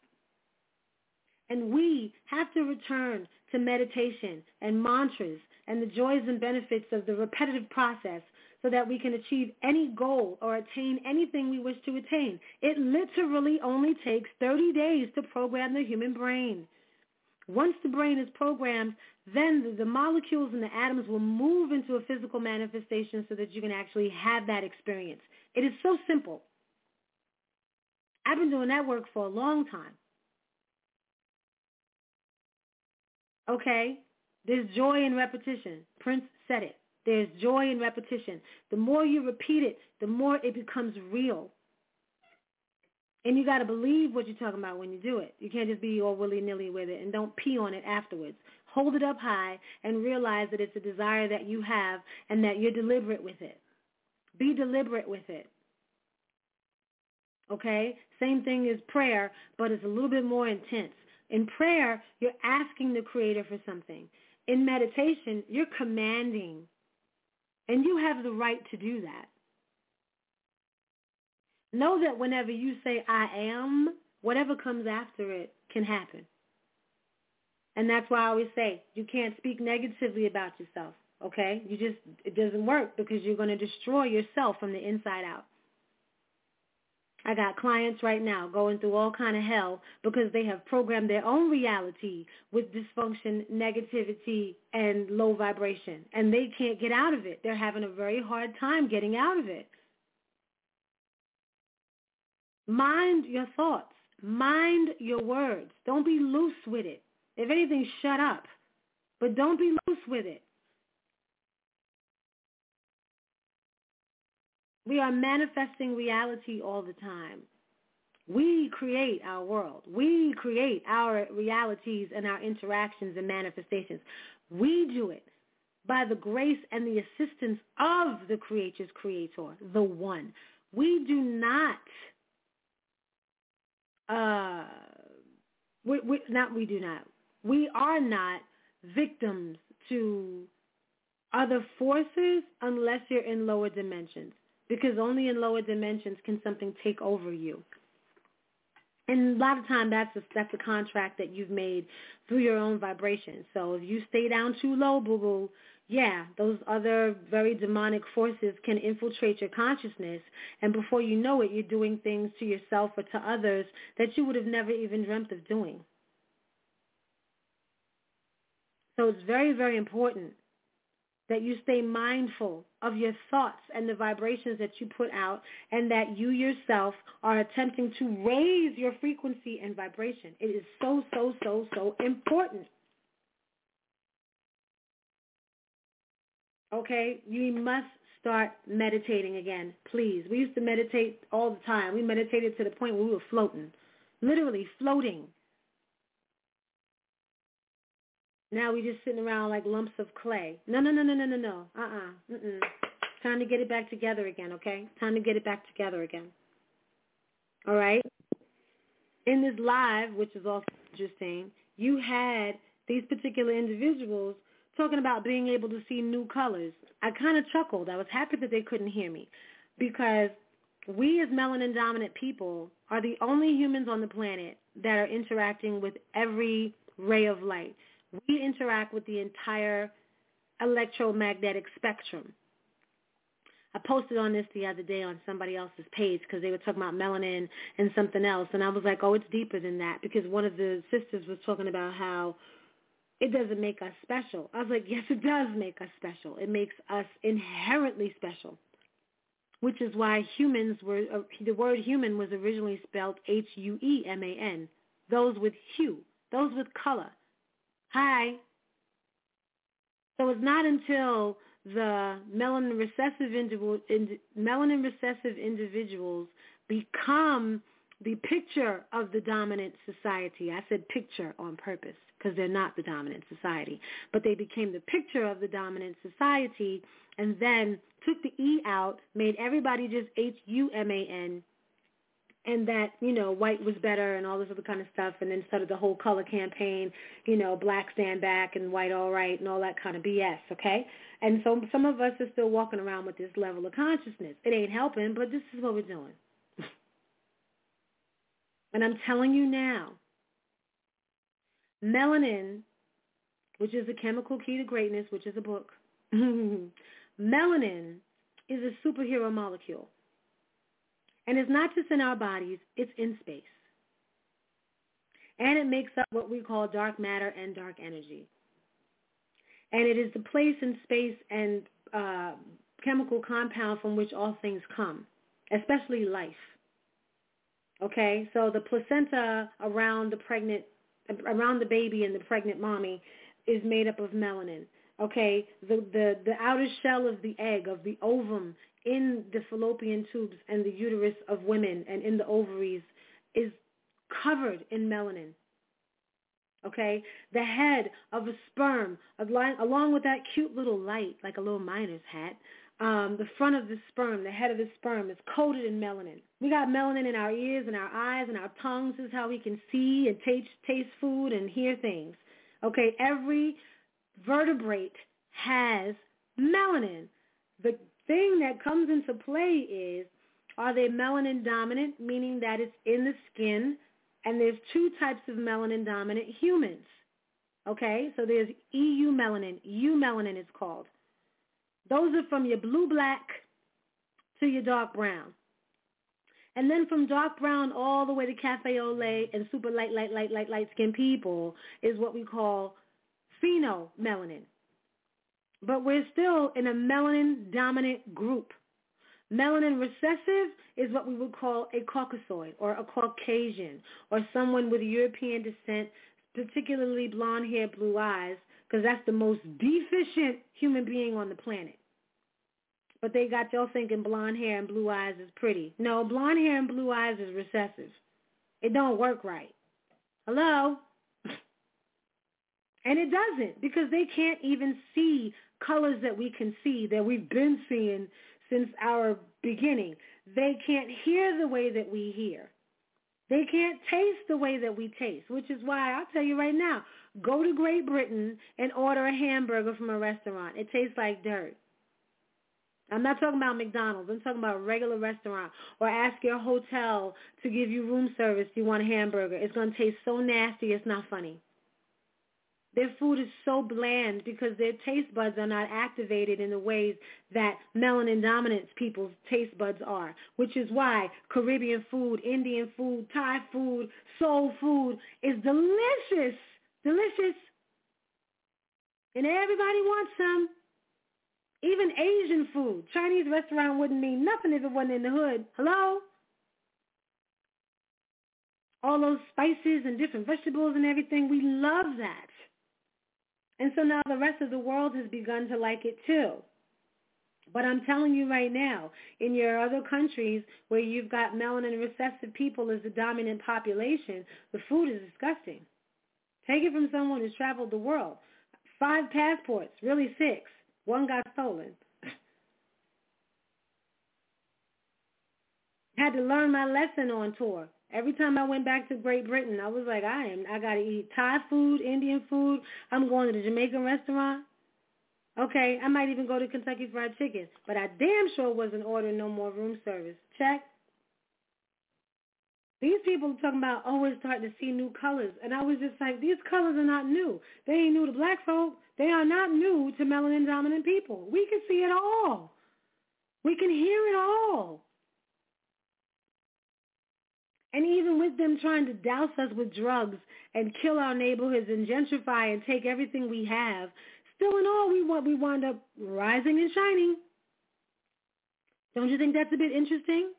And we have to return to meditation and mantras and the joys and benefits of the repetitive process so that we can achieve any goal or attain anything we wish to attain. It literally only takes thirty days to program the human brain. Once the brain is programmed, then the, the molecules and the atoms will move into a physical manifestation so that you can actually have that experience. It is so simple. I've been doing that work for a long time. Okay? There's joy in repetition. Prince said it. There's joy in repetition. The more you repeat it, the more it becomes real. And you got to believe what you're talking about when you do it. You can't just be all willy-nilly with it and don't pee on it afterwards. Hold it up high and realize that it's a desire that you have and that you're deliberate with it. Be deliberate with it. Okay? Same thing as prayer, but it's a little bit more intense. In prayer, you're asking the Creator for something. In meditation, you're commanding. And you have the right to do that. Know that whenever you say, I am, whatever comes after it can happen. And that's why I always say, you can't speak negatively about yourself, okay? You just, it doesn't work because you're going to destroy yourself from the inside out. I got clients right now going through all kind of hell because they have programmed their own reality with dysfunction, negativity, and low vibration. And they can't get out of it. They're having a very hard time getting out of it. Mind your thoughts. Mind your words. Don't be loose with it. If anything, shut up. But don't be loose with it. We are manifesting reality all the time. We create our world. We create our realities and our interactions and manifestations. We do it by the grace and the assistance of the Creator's Creator, the One. We do not, uh, we, we, not we do not, we are not victims to other forces unless you're in lower dimensions. Because only in lower dimensions can something take over you. And a lot of times that's a, that's a contract that you've made through your own vibration. So if you stay down too low, boo-boo, yeah, those other very demonic forces can infiltrate your consciousness. And before you know it, you're doing things to yourself or to others that you would have never even dreamt of doing. So it's very, very important that you stay mindful of your thoughts and the vibrations that you put out, and that you yourself are attempting to raise your frequency and vibration. It is so, so, so, so important. Okay? You must start meditating again, please. We used to meditate all the time. We meditated to the point where we were floating, literally floating. Now we just sitting around like lumps of clay. No, no, no, no, no, no, no. Uh-uh. Mm-mm. Time to get it back together again, okay? Time to get it back together again. All right? In this live, which is also interesting, you had these particular individuals talking about being able to see new colors. I kind of chuckled. I was happy that they couldn't hear me because we as melanin-dominant people are the only humans on the planet that are interacting with every ray of light. We interact with the entire electromagnetic spectrum. I posted on this the other day on somebody else's page because they were talking about melanin and something else. And I was like, oh, it's deeper than that, because one of the sisters was talking about how it doesn't make us special. I was like, yes, it does make us special. It makes us inherently special, which is why humans were, uh, the word human was originally spelled H U E M A N, those with hue, those with color. Hi. So it's not until the melanin recessive individual, ind, melanin recessive individuals become the picture of the dominant society. I said picture on purpose because they're not the dominant society, but they became the picture of the dominant society, and then took the E out, made everybody just H U M A N, and that, you know, white was better and all this other kind of stuff, and then started the whole color campaign, you know, black stand back and white all right and all that kind of B S, okay? And so some of us are still walking around with this level of consciousness. It ain't helping, but this is what we're doing. And I'm telling you now, melanin, which is a chemical key to greatness, which is a book, melanin is a superhero molecule. And it's not just in our bodies, it's in space. And it makes up what we call dark matter and dark energy. And it is the place and space and uh, chemical compound from which all things come, especially life. Okay, so the placenta around the pregnant, around the baby and the pregnant mommy is made up of melanin. Okay, the, the, the outer shell of the egg, of the ovum in the fallopian tubes and the uterus of women and in the ovaries is covered in melanin. Okay, the head of a sperm, along with that cute little light, like a little miner's hat, um, the front of the sperm, the head of the sperm is coated in melanin. We got melanin in our ears and our eyes and our tongues. This is how we can see and taste, taste food and hear things. Okay, every vertebrate has melanin. The thing that comes into play is, are they melanin dominant, meaning that it's in the skin, and there's two types of melanin dominant humans. Okay, so there's E U melanin, eumelanin it's called. Those are from your blue-black to your dark brown. And then from dark brown all the way to cafe au lait and super light, light, light, light, light-skinned people is what we call phenomelanin. But we're still in a melanin-dominant group. Melanin recessive is what we would call a Caucasoid or a Caucasian or someone with European descent, particularly blonde hair, blue eyes, because that's the most deficient human being on the planet. But they got y'all thinking blonde hair and blue eyes is pretty. No, blonde hair and blue eyes is recessive. It don't work right. Hello? And it doesn't, because they can't even see colors that we can see, that we've been seeing since our beginning. They can't hear the way that we hear. They can't taste the way that we taste, which is why I'll tell you right now, go to Great Britain and order a hamburger from a restaurant. It tastes like dirt. I'm not talking about McDonald's. I'm talking about a regular restaurant. Or ask your hotel to give you room service. Do you want a hamburger? It's going to taste so nasty, it's not funny. Their food is so bland because their taste buds are not activated in the ways that melanin-dominant people's taste buds are, which is why Caribbean food, Indian food, Thai food, soul food is delicious, delicious. And everybody wants some. Even Asian food. Chinese restaurant wouldn't mean nothing if it wasn't in the hood. Hello? All those spices and different vegetables and everything, we love that. And so now the rest of the world has begun to like it too. But I'm telling you right now, in your other countries where you've got melanin recessive people as the dominant population, the food is disgusting. Take it from someone who's traveled the world. Five passports, really six. One got stolen. Had to learn my lesson on tour. Every time I went back to Great Britain, I was like, I am. I got to eat Thai food, Indian food. I'm going to the Jamaican restaurant. Okay, I might even go to Kentucky Fried Chicken. But I damn sure wasn't ordering no more room service. Check. These people are talking about always starting to see new colors. And I was just like, these colors are not new. They ain't new to black folk. They are not new to melanin-dominant people. We can see it all. We can hear it all. And even with them trying to douse us with drugs and kill our neighborhoods and gentrify and take everything we have, still in all, we we wind up rising and shining. Don't you think that's a bit interesting?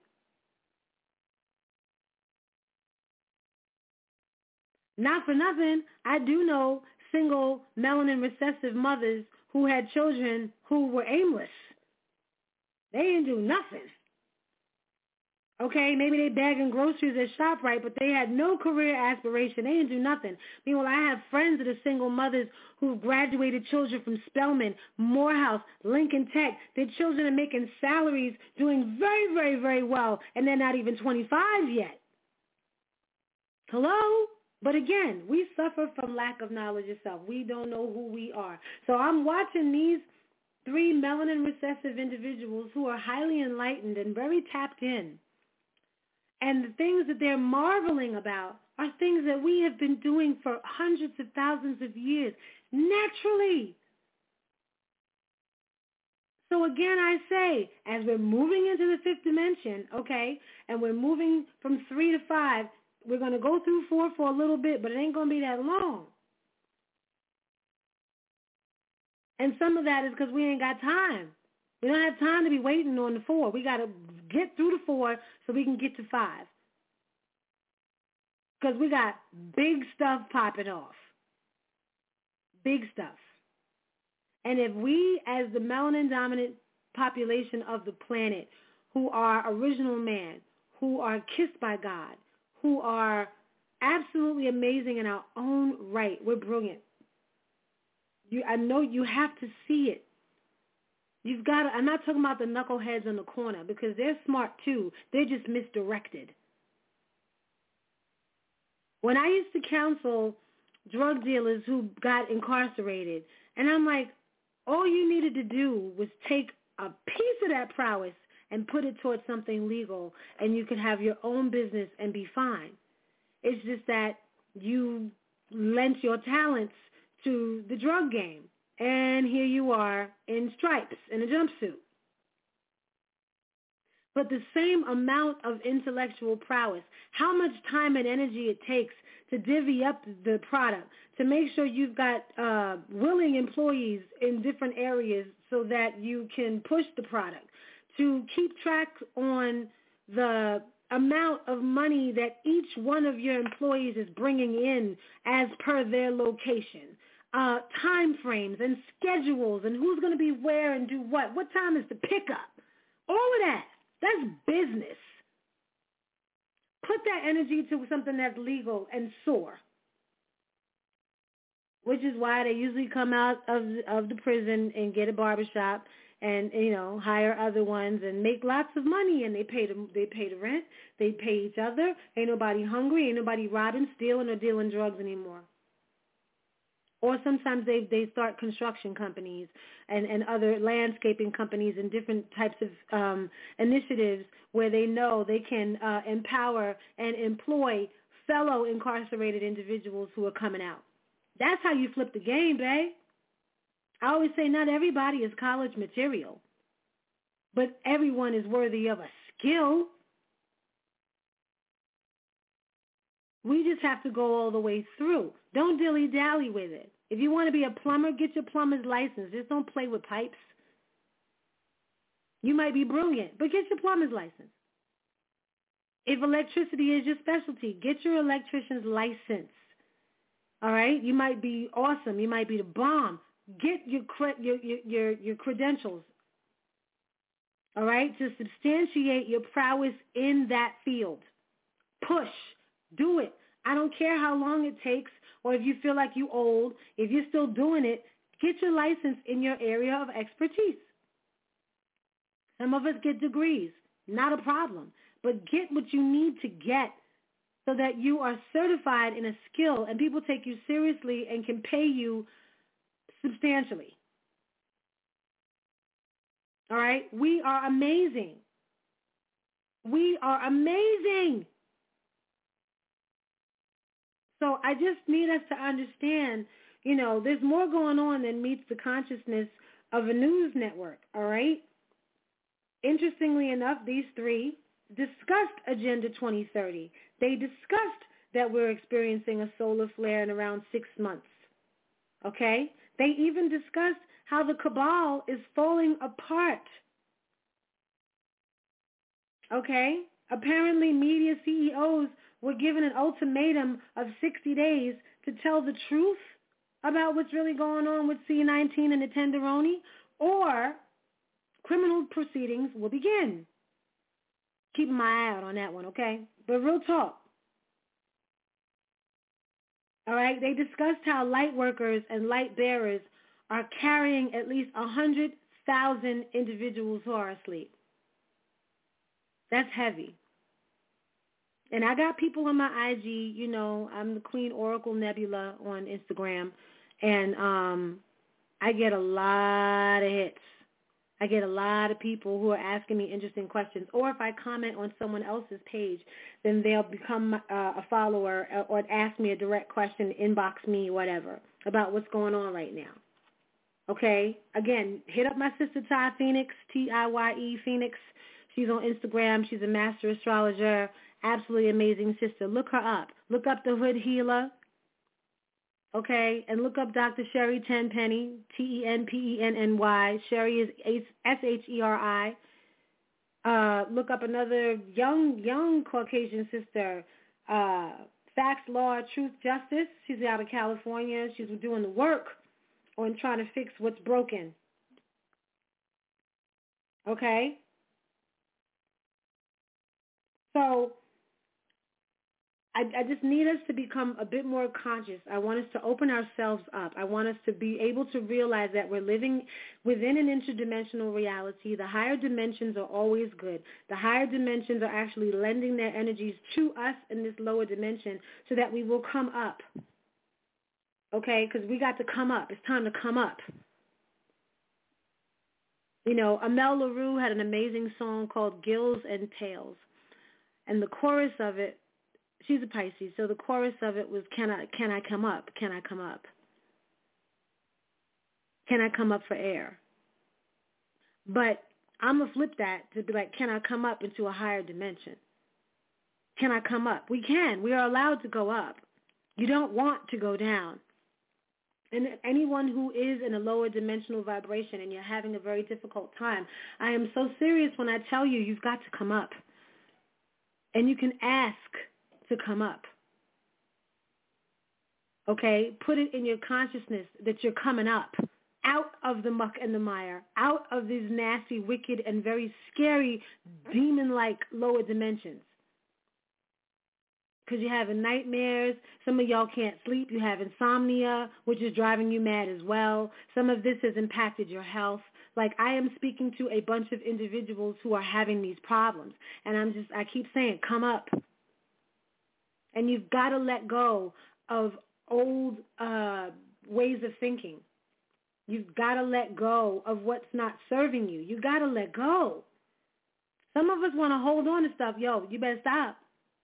Not for nothing, I do know single melanin recessive mothers who had children who were aimless. They didn't do nothing. Okay, maybe they bagging groceries at ShopRite, but they had no career aspiration. They didn't do nothing. Meanwhile, I have friends that are single mothers who've graduated children from Spelman, Morehouse, Lincoln Tech. Their children are making salaries, doing very, very, very well, and they're not even twenty-five yet. Hello? But again, we suffer from lack of knowledge of self. We don't know who we are. So I'm watching these three melanin recessive individuals who are highly enlightened and very tapped in. And the things that they're marveling about are things that we have been doing for hundreds of thousands of years, naturally. So again, I say, as we're moving into the fifth dimension, okay, and we're moving from three to five, we're going to go through four for a little bit, but it ain't going to be that long. And some of that is because we ain't got time. We don't have time to be waiting on the four. We got to get through the four so we can get to five. Because we got big stuff popping off. Big stuff. And if we, as the melanin-dominant population of the planet, who are original man, who are kissed by God, who are absolutely amazing in our own right, we're brilliant. You, I know you have to see it. You've got to, I'm not talking about the knuckleheads in the corner because they're smart too. They're just misdirected. When I used to counsel drug dealers who got incarcerated, and I'm like, all you needed to do was take a piece of that prowess and put it towards something legal, and you could have your own business and be fine. It's just that you lent your talents to the drug game, and here you are in stripes in a jumpsuit. But the same amount of intellectual prowess, how much time and energy it takes to divvy up the product, to make sure you've got uh, willing employees in different areas so that you can push the product, to keep track on the amount of money that each one of your employees is bringing in as per their location, uh, time frames and schedules and who's going to be where and do what, what time is the pickup, all of that. That's business. Put that energy to something that's legal and soar, which is why they usually come out of of the prison and get a barbershop and, you know, hire other ones and make lots of money, and they pay the they pay the rent, they pay each other. Ain't nobody hungry, ain't nobody robbing, stealing, or dealing drugs anymore. Or sometimes they, they start construction companies and, and other landscaping companies and different types of um, initiatives where they know they can uh, empower and employ fellow incarcerated individuals who are coming out. That's how you flip the game, babe. I always say not everybody is college material, but everyone is worthy of a skill. We just have to go all the way through. Don't dilly-dally with it. If you want to be a plumber, get your plumber's license. Just don't play with pipes. You might be brilliant, but get your plumber's license. If electricity is your specialty, get your electrician's license. All right? You might be awesome. You might be the bomb. Get your your your your, your credentials. All right? To substantiate your prowess in that field. Push. Do it. I don't care how long it takes or if you feel like you're old. If you're still doing it, get your license in your area of expertise. Some of us get degrees. Not a problem. But get what you need to get so that you are certified in a skill and people take you seriously and can pay you substantially. All right? We are amazing. We are amazing. So I just need us to understand, you know, there's more going on than meets the consciousness of a news network, all right? Interestingly enough, these three discussed Agenda twenty thirty. They discussed that we're experiencing a solar flare in around six months, okay? They even discussed how the cabal is falling apart, okay? Apparently media C E Os were given an ultimatum of sixty days to tell the truth about what's really going on with C nineteen and the Tenderoni, or criminal proceedings will begin. Keeping my eye out on that one, okay? But real talk. All right, they discussed how light workers and light bearers are carrying at least one hundred thousand individuals who are asleep. That's heavy. And I got people on my I G, you know, I'm the Queen Oracle Nebula on Instagram, and um, I get a lot of hits. I get a lot of people who are asking me interesting questions. Or if I comment on someone else's page, then they'll become uh, a follower or ask me a direct question, inbox me, whatever, about what's going on right now. Okay? Again, hit up my sister Ty Phoenix, T I Y E Phoenix. She's on Instagram. She's a master astrologer. Absolutely amazing sister. Look her up. Look up the Hood Healer. okay? And look up Doctor Sherry Tenpenny, T E N P E N N Y. Sherry is S H E R I. Uh, look up another young, young Caucasian sister, uh, Facts, Law, Truth, Justice. She's out of California. She's doing the work on trying to fix what's broken. Okay? So I, I just need us to become a bit more conscious. I want us to open ourselves up. I want us to be able to realize that we're living within an interdimensional reality. The higher dimensions are always good. The higher dimensions are actually lending their energies to us in this lower dimension so that we will come up. Okay? Because we got to come up. It's time to come up. You know, Amel LaRue had an amazing song called Gills and Tails. And the chorus of it, she's a Pisces, so the chorus of it was, can I can I come up? Can I come up? Can I come up for air? But I'm going to flip that to be like, can I come up into a higher dimension? Can I come up? We can. We are allowed to go up. You don't want to go down. And anyone who is in a lower dimensional vibration and you're having a very difficult time, I am so serious when I tell you you've got to come up. And you can ask to come up. Okay? Put it in your consciousness that you're coming up out of the muck and the mire, out of these nasty, wicked, and very scary, demon-like lower dimensions. Because you're having nightmares. Some of y'all can't sleep. You have insomnia, which is driving you mad as well. Some of this has impacted your health. Like, I am speaking to a bunch of individuals who are having these problems. And I'm just, I keep saying, come up. And you've got to let go of old uh, ways of thinking. You've got to let go of what's not serving you. You've got to let go. Some of us want to hold on to stuff. Yo, you better stop.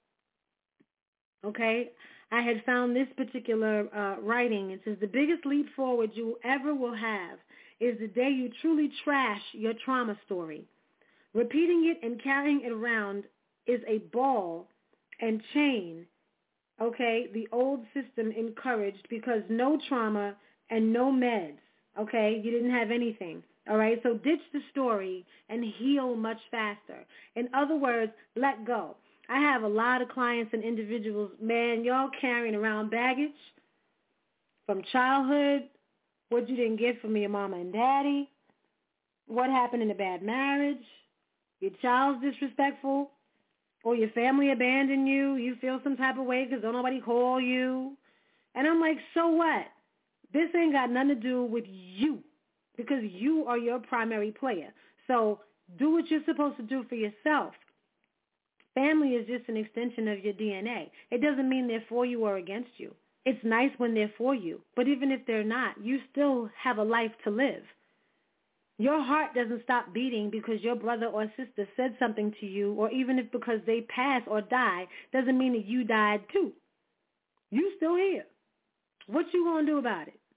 Okay? I had found this particular uh, writing. It says, the biggest leap forward you ever will have is the day you truly trash your trauma story. Repeating it and carrying it around is a ball and chain, okay, the old system encouraged because no trauma and no meds, okay, you didn't have anything, all right? So ditch the story and heal much faster. In other words, let go. I have a lot of clients and individuals, man, y'all carrying around baggage from childhood, what you didn't get from your mama and daddy, what happened in a bad marriage, your child's disrespectful, or your family abandoned you, you feel some type of way because don't nobody call you. And I'm like, so what? This ain't got nothing to do with you because you are your primary player. So do what you're supposed to do for yourself. Family is just an extension of your D N A. It doesn't mean they're for you or against you. It's nice when they're for you. But even if they're not, you still have a life to live. Your heart doesn't stop beating because your brother or sister said something to you, or even if because they pass or die, doesn't mean that you died too. You still here. What you going to do about it?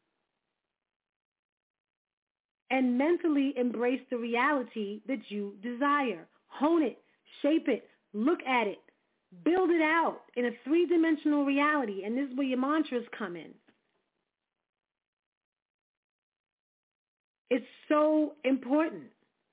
And mentally embrace the reality that you desire. Hone it, shape it, look at it, build it out in a three-dimensional reality, and this is where your mantras come in. It's so important.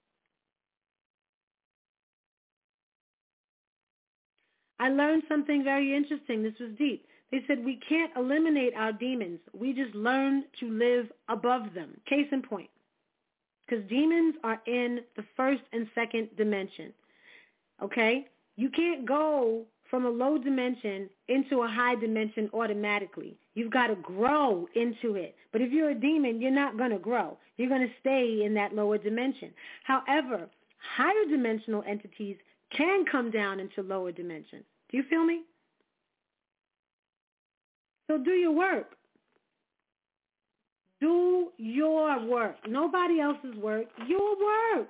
I learned something very interesting. This was deep. They said we can't eliminate our demons. We just learn to live above them. Case in point. Because demons are in the first and second dimension. Okay? You can't go from a low dimension into a high dimension automatically. You've got to grow into it. But if you're a demon, you're not going to grow. You're going to stay in that lower dimension. However, higher dimensional entities can come down into lower dimensions. Do you feel me? So do your work. Do your work. Nobody else's work. Your work.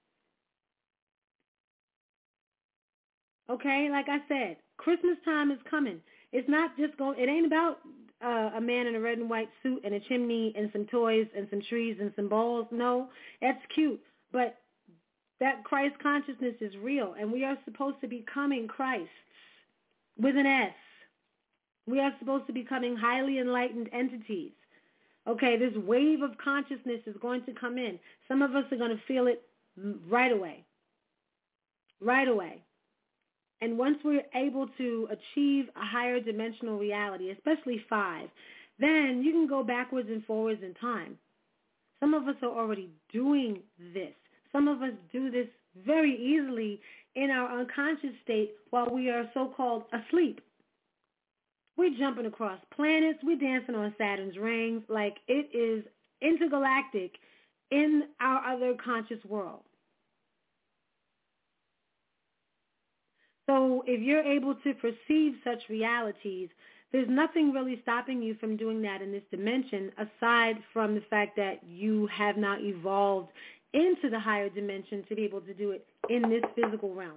Okay, like I said, Christmas time is coming. It's not just going, it ain't about uh, a man in a red and white suit and a chimney and some toys and some trees and some balls. No, that's cute. But that Christ consciousness is real, and we are supposed to be becoming Christ with an S. We are supposed to be becoming highly enlightened entities. Okay, this wave of consciousness is going to come in. Some of us are going to feel it right away. Right away. And once we're able to achieve a higher dimensional reality, especially five, then you can go backwards and forwards in time. Some of us are already doing this. Some of us do this very easily in our unconscious state while we are so-called asleep. We're jumping across planets. We're dancing on Saturn's rings like it is intergalactic in our other conscious world. So if you're able to perceive such realities, there's nothing really stopping you from doing that in this dimension aside from the fact that you have not evolved into the higher dimension to be able to do it in this physical realm.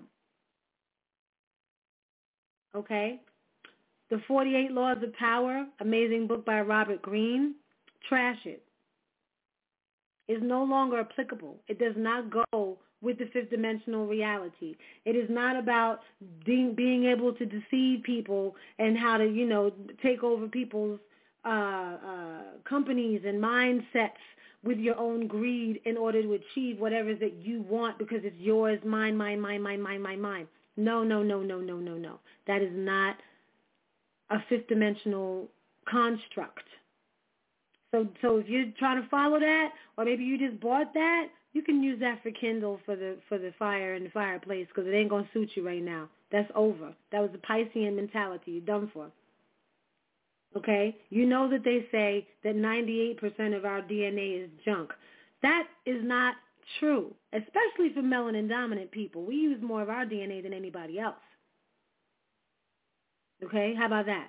Okay? The forty-eight Laws of Power, amazing book by Robert Greene, trash it. Is no longer applicable. It does not go with the fifth dimensional reality. It is not about being, being able to deceive people and how to, you know, take over people's uh, uh, companies and mindsets with your own greed in order to achieve whatever that you want because it's yours, mine, mine, mine, mine, mine, mine, mine. No, no, no, no, no, no, no. That is not a fifth dimensional construct. So so if you're trying to follow that, or maybe you just bought that, you can use that for Kindle for the for the fire and the fireplace because it ain't going to suit you right now. That's over. That was the Piscean mentality. You're done for. Okay? You know that they say that ninety-eight percent of our D N A is junk. That is not true, especially for melanin dominant people. We use more of our D N A than anybody else. Okay? How about that?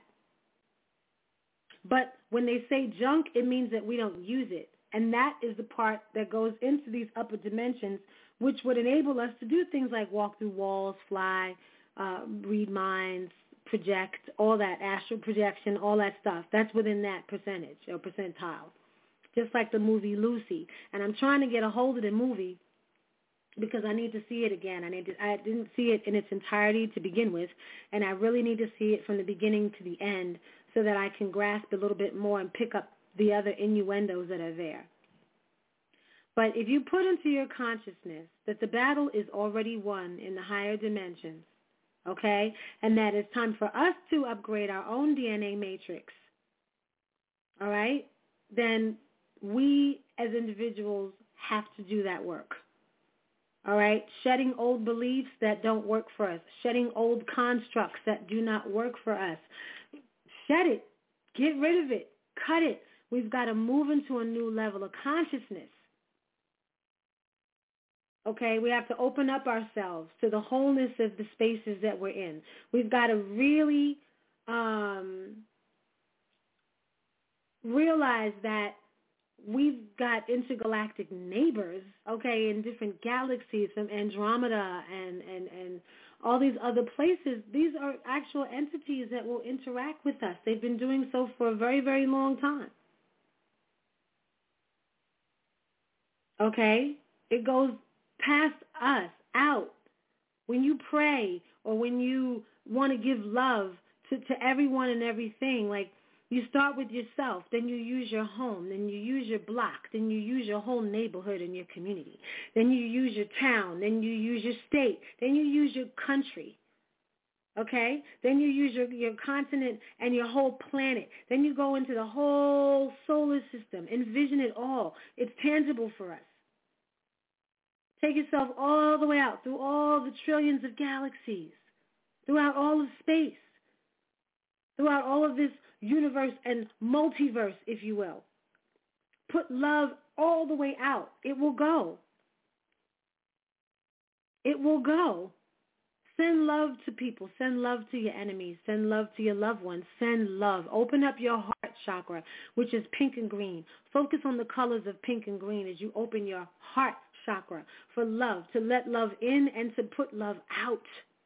But when they say junk, it means that we don't use it. And that is the part that goes into these upper dimensions, which would enable us to do things like walk through walls, fly, uh, read minds, project, all that, astral projection, all that stuff. That's within that percentage or percentile. Just like the movie Lucy. And I'm trying to get a hold of the movie because I need to see it again. I need to, I didn't see it in its entirety to begin with, and I really need to see it from the beginning to the end so that I can grasp a little bit more and pick up the other innuendos that are there. But if you put into your consciousness that the battle is already won in the higher dimensions, okay, and that it's time for us to upgrade our own D N A matrix, all right, then we as individuals have to do that work. All right, shedding old beliefs that don't work for us, shedding old constructs that do not work for us. Shed it. Get rid of it. Cut it. We've got to move into a new level of consciousness. Okay, we have to open up ourselves to the wholeness of the spaces that we're in. We've got to really um, realize that we've got intergalactic neighbors, okay, in different galaxies from Andromeda and, and, and all these other places. These are actual entities that will interact with us. They've been doing so for a very, very long time. Okay? It goes past us, out. When you pray or when you want to give love to, to everyone and everything, like, you start with yourself, then you use your home, then you use your block, then you use your whole neighborhood and your community, then you use your town, then you use your state, then you use your country, okay? Then you use your, your continent and your whole planet. Then you go into the whole solar system. Envision it all. It's tangible for us. Take yourself all the way out through all the trillions of galaxies, throughout all of space, throughout all of this universe and multiverse, if you will. Put love all the way out. It will go. It will go. Send love to people. Send love to your enemies. Send love to your loved ones. Send love. Open up your heart chakra, which is pink and green. Focus on the colors of pink and green as you open your heart chakra for love, to let love in and to put love out.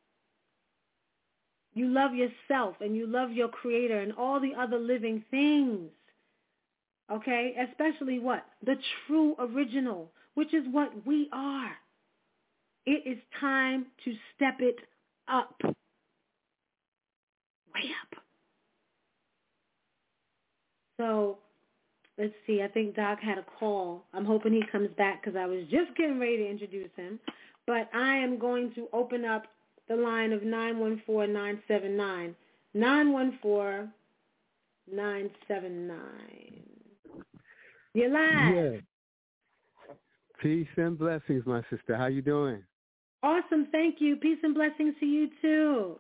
You love yourself and you love your creator and all the other living things. Okay? Especially what? The true original, which is what we are. It is time to step it up. Way up. So let's see. I think Doc had a call. I'm hoping he comes back because I was just getting ready to introduce him. But I am going to open up the line of nine one four, nine seven nine. nine one four, nine seven nine. You're live. Yeah. Peace and blessings, my sister. How you doing? Awesome. Thank you. Peace and blessings to you, too.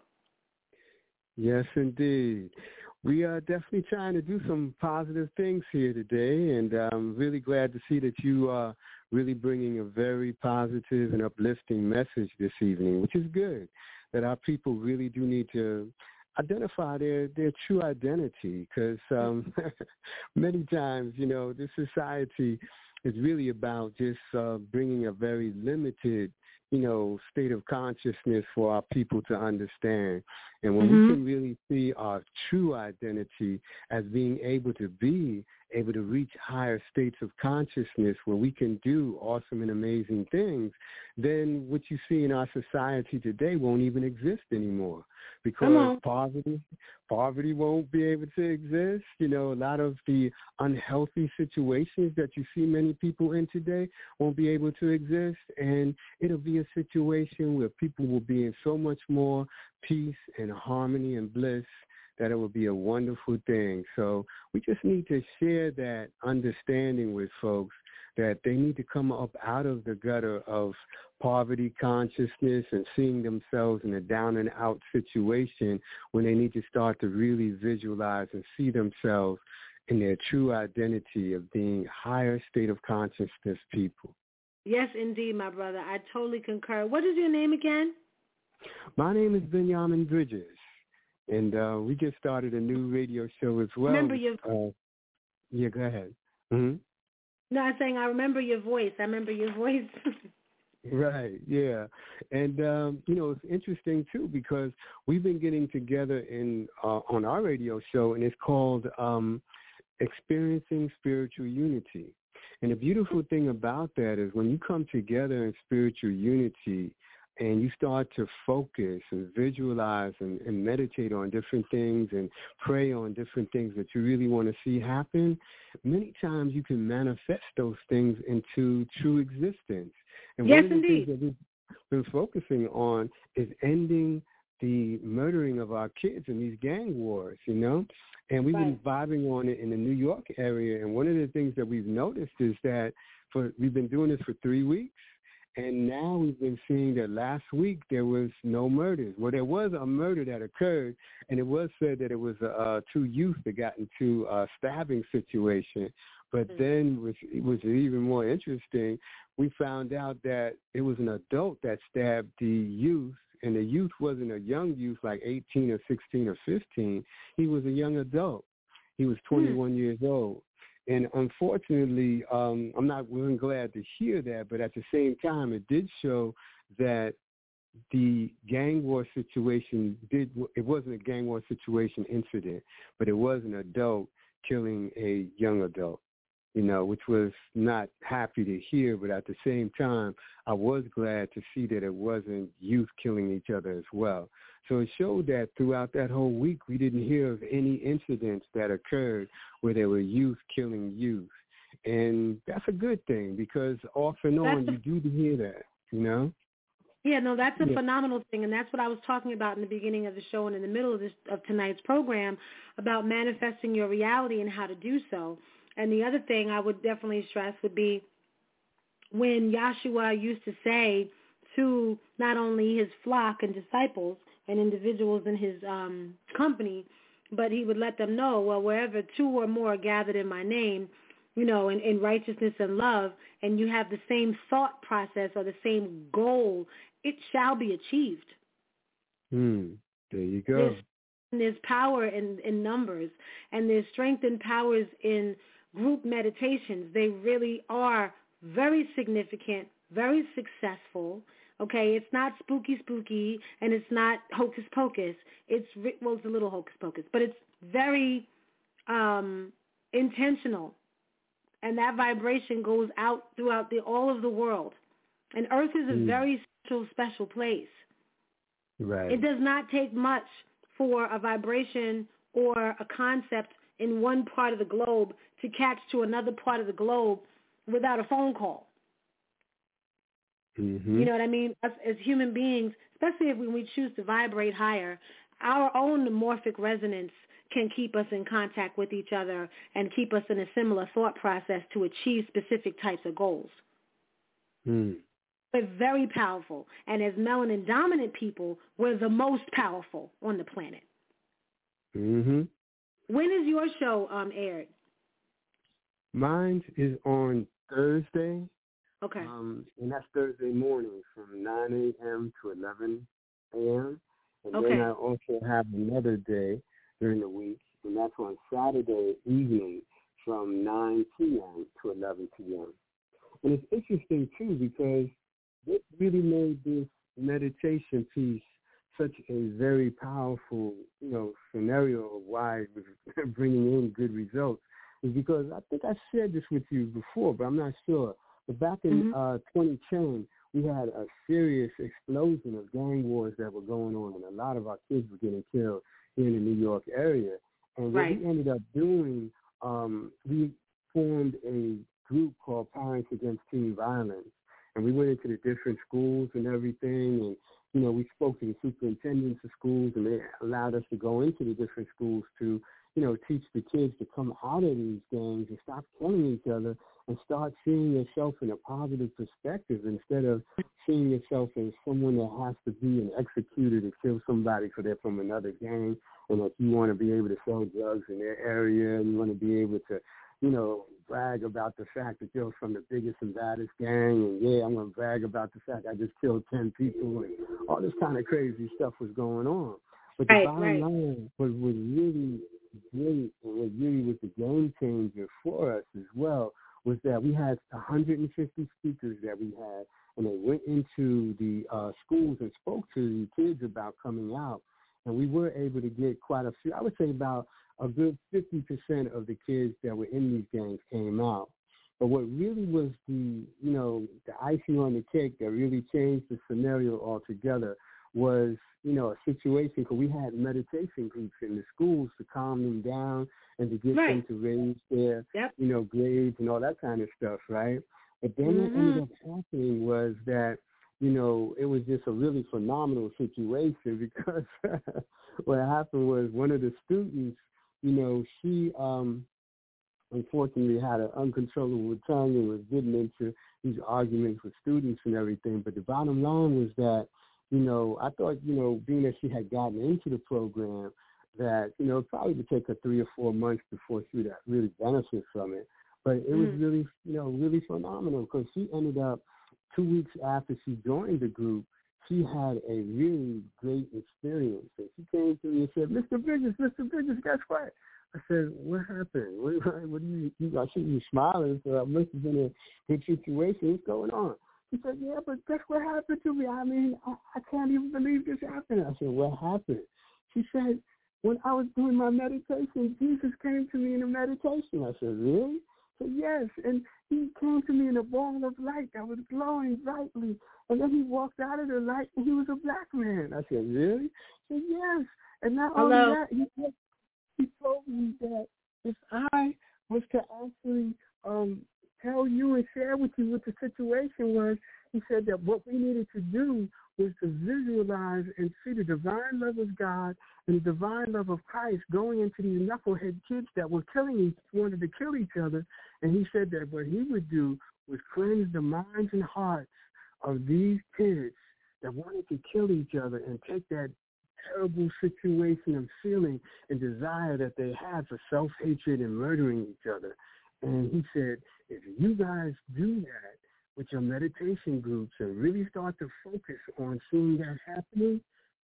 Yes, indeed. We are definitely trying to do some positive things here today, and I'm really glad to see that you are really bringing a very positive and uplifting message this evening, which is good, that our people really do need to identify their, their true identity, because um, many times, you know, this society is really about just uh, bringing a very limited, you know, state of consciousness for our people to understand. And when mm-hmm. we can really see our true identity as being able to be able to reach higher states of consciousness where we can do awesome and amazing things, then what you see in our society today won't even exist anymore, because poverty, poverty won't be able to exist. You know, a lot of the unhealthy situations that you see many people in today won't be able to exist, and it'll be a situation where people will be in so much more peace and harmony and bliss that it will be a wonderful thing. So we just need to share that understanding with folks that they need to come up out of the gutter of poverty consciousness and seeing themselves in a down and out situation, when they need to start to really visualize and see themselves in their true identity of being higher state of consciousness people. Yes, indeed, my brother. I totally concur. What is your name again? My name is Benjamin Bridges. And uh, we just started a new radio show as well. Remember your uh, yeah, go ahead. Mm-hmm. No, I'm saying I remember your voice. I remember your voice. Right, yeah. And, um, you know, it's interesting, too, because we've been getting together in uh, on our radio show, and it's called um, Experiencing Spiritual Unity. And the beautiful thing about that is when you come together in spiritual unity, and you start to focus and visualize and, and meditate on different things and pray on different things that you really want to see happen, many times you can manifest those things into true existence. And yes, one of the indeed. things that we've been focusing on is ending the murdering of our kids in these gang wars, you know? And we've right. been vibing on it in the New York area. And one of the things that we've noticed is that for we've been doing this for three weeks. And now we've been seeing that last week there was no murders. Well, there was a murder that occurred, and it was said that it was uh, two youth that got into a stabbing situation. But mm-hmm. then, which was even more interesting, we found out that it was an adult that stabbed the youth, and the youth wasn't a young youth like eighteen or sixteen or fifteen. He was a young adult. He was twenty-one mm-hmm. years old. And unfortunately, um, I'm not really glad to hear that, but at the same time, it did show that the gang war situation did, it wasn't a gang war situation incident, but it was an adult killing a young adult, you know, which was not happy to hear, but at the same time, I was glad to see that it wasn't youth killing each other as well. So it showed that throughout that whole week, we didn't hear of any incidents that occurred where there were youth killing youth. And that's a good thing, because off and on, you do hear that, you know? Yeah, no, that's a yeah. phenomenal thing, and that's what I was talking about in the beginning of the show and in the middle of, this, of tonight's program, about manifesting your reality and how to do so. And the other thing I would definitely stress would be when Yahshua used to say to not only his flock and disciples and individuals in his um, company, but he would let them know, well, wherever two or more are gathered in my name, you know, in, in righteousness and love, and you have the same thought process or the same goal, it shall be achieved. Mm, there you go. There's, there's power in, in numbers, and there's strength and powers in group meditations. They really are very significant, very successful. Okay, it's not spooky spooky, and it's not hocus pocus. It's, well, it's a little hocus pocus, but it's very um, intentional, and that vibration goes out throughout the, all of the world. And Earth is a mm. very special, special place. Right. It does not take much for a vibration or a concept in one part of the globe to catch to another part of the globe without a phone call. Mm-hmm. You know what I mean? Us, as human beings, especially if when we choose to vibrate higher, our own morphic resonance can keep us in contact with each other and keep us in a similar thought process to achieve specific types of goals. Mm. We're very powerful. And as melanin-dominant people, we're the most powerful on the planet. Mm-hmm. When is your show um, aired? Mine is on Thursday. Okay. Um, and that's Thursday morning from nine a.m. to eleven a.m. And okay. then I also have another day during the week, and that's on Saturday evening from nine p.m. to eleven p.m. And it's interesting, too, because it really made this meditation piece such a very powerful, you know, scenario of why it was bringing in good results, is because I think I shared this with you before, but I'm not sure. But back in mm-hmm. uh, twenty ten, we had a serious explosion of gang wars that were going on, and a lot of our kids were getting killed here in the New York area. And what right. we ended up doing, um, we formed a group called Parents Against Teen Violence. And we went into the different schools and everything, and, you know, we spoke to the superintendents of schools, and they allowed us to go into the different schools to, you know, teach the kids to come out of these gangs and stop killing each other and start seeing yourself in a positive perspective instead of seeing yourself as someone that has to be an executor to kill somebody because they're from another gang, and that you want to be able to sell drugs in their area, and you want to be able to, you know, brag about the fact that you're from the biggest and baddest gang, and yeah, I'm going to brag about the fact I just killed ten people, and all this kind of crazy stuff was going on. But the right, bottom right. line was, was really great, and what really was the game changer for us as well, was that we had one hundred fifty speakers that we had, and they went into the uh, schools and spoke to the kids about coming out. And we were able to get quite a few, I would say about a good fifty percent of the kids that were in these gangs came out. But what really was the, you know, the icing on the cake that really changed the scenario altogether was, you know, a situation because we had meditation groups in the schools to calm them down and to get right. them to raise their, yep. you know, grades and all that kind of stuff, right? But then mm-hmm. what ended up happening was that, you know, it was just a really phenomenal situation because what happened was one of the students, you know, she um, unfortunately had an uncontrollable tongue and was getting into these arguments with students and everything. But the bottom line was that, you know, I thought, you know, being that she had gotten into the program, that, you know, it probably would take her three or four months before she would really benefit from it. But it was mm. really, you know, really phenomenal because she ended up, two weeks after she joined the group, she had a really great experience. And she came to me and said, Mister Bridges, Mister Bridges, guess what? I said, what happened? What, what do you, you, I see you smiling, so I must have been a good situation. What's going on? She said, yeah, but guess what happened to me? I mean, I, I can't even believe this happened. I said, what happened? She said, when I was doing my meditation, Jesus came to me in a meditation. I said, really? She said, yes, and he came to me in a ball of light that was glowing brightly. And then he walked out of the light, and he was a black man. I said, really? She said, yes. And not Hello? only that, he, he told me that if I was to actually um, tell you and share with you what the situation was, he said that what we needed to do was to visualize and see the divine love of God and the divine love of Christ going into these knucklehead kids that were killing each, wanted to kill each other. And he said that what he would do was cleanse the minds and hearts of these kids that wanted to kill each other and take that terrible situation of feeling and desire that they had for self-hatred and murdering each other. And he said, if you guys do that with your meditation groups and really start to focus on seeing that happening,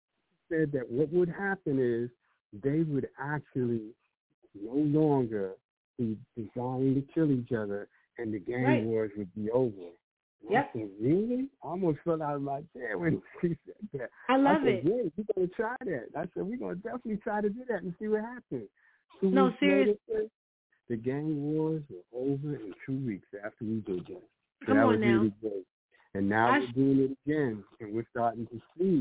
he said that what would happen is they would actually no longer be desiring to kill each other and the gang right. wars would be over. And yep. I said, really? I almost fell out of my chair when she said that. I love I said, it. yeah, we're going to try that. I said, we're going to definitely try to do that and see what happens. Two no, weeks seriously. later, the gang wars were over in two weeks after we did that. So Come that on was now. really good. And now I we're doing it again, and we're starting to see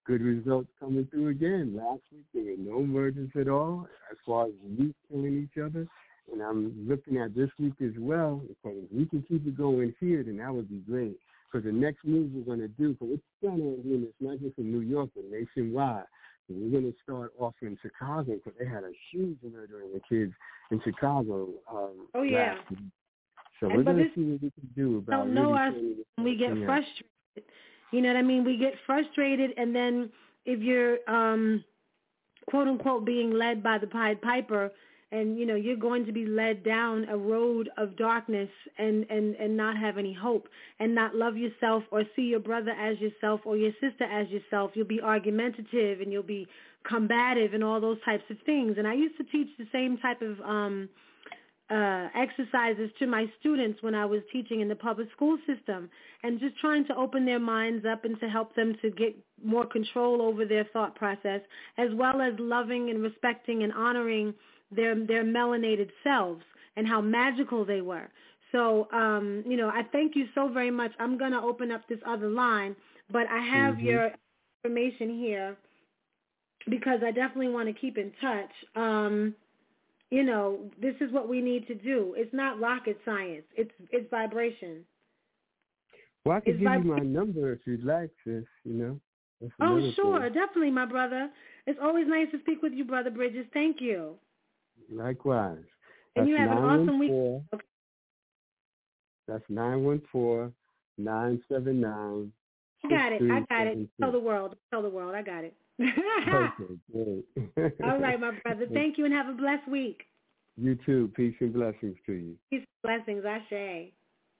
good results coming through again. Last week there were no murders at all as far as youth killing each other. And I'm looking at this week as well. Because if we can keep it going here, then that would be great. Because the next move we're going to do, because it's going to do this not just in New York, but nationwide. And we're going to start off in Chicago because they had a huge murder of the kids in Chicago. Um, oh, yeah. Last week. So and we're going to this, see what we can do about don't know really us, we get frustrated. You know what I mean? We get frustrated, and then if you're, um, quote, unquote, being led by the Pied Piper, and, you know, you're going to be led down a road of darkness and, and, and not have any hope and not love yourself or see your brother as yourself or your sister as yourself. You'll be argumentative and you'll be combative and all those types of things. And I used to teach the same type of um, uh, exercises to my students when I was teaching in the public school system, and just trying to open their minds up and to help them to get more control over their thought process, as well as loving and respecting and honoring their their melanated selves and how magical they were. So, um, you know, I thank you so very much. I'm going to open up this other line, but I have mm-hmm. your information here because I definitely want to keep in touch. Um, you know, this is what we need to do. It's not rocket science. It's it's vibration. Well, I can it's give vib- you my number if you'd like, sis, you know. That's oh, sure. thing. Definitely, my brother. It's always nice to speak with you, Brother Bridges. Thank you. Likewise. And That's you have an awesome week. Okay. That's nine one four, nine seven nine. I got it. I got it. Tell the world. Tell the world. I got it. Okay, great. All right, my brother. Thank you and have a blessed week. You too. Peace and blessings to you. Peace and blessings. Ashe.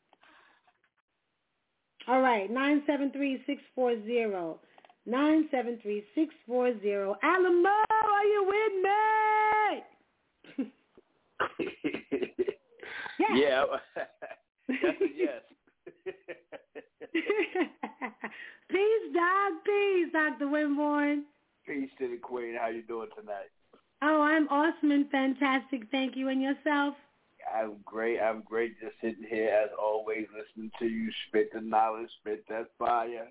All right, nine seven three, six four zero. nine seven three, six four zero. Alamo, are you with me? yes. Yeah. That's a yes. Peace, Doc. Peace, Doctor Winborn. Peace to the Queen. How you doing tonight? Oh, I'm awesome and fantastic. Thank you. And yourself? I'm great. I'm great. Just sitting here, as always, listening to you spit the knowledge, spit that fire.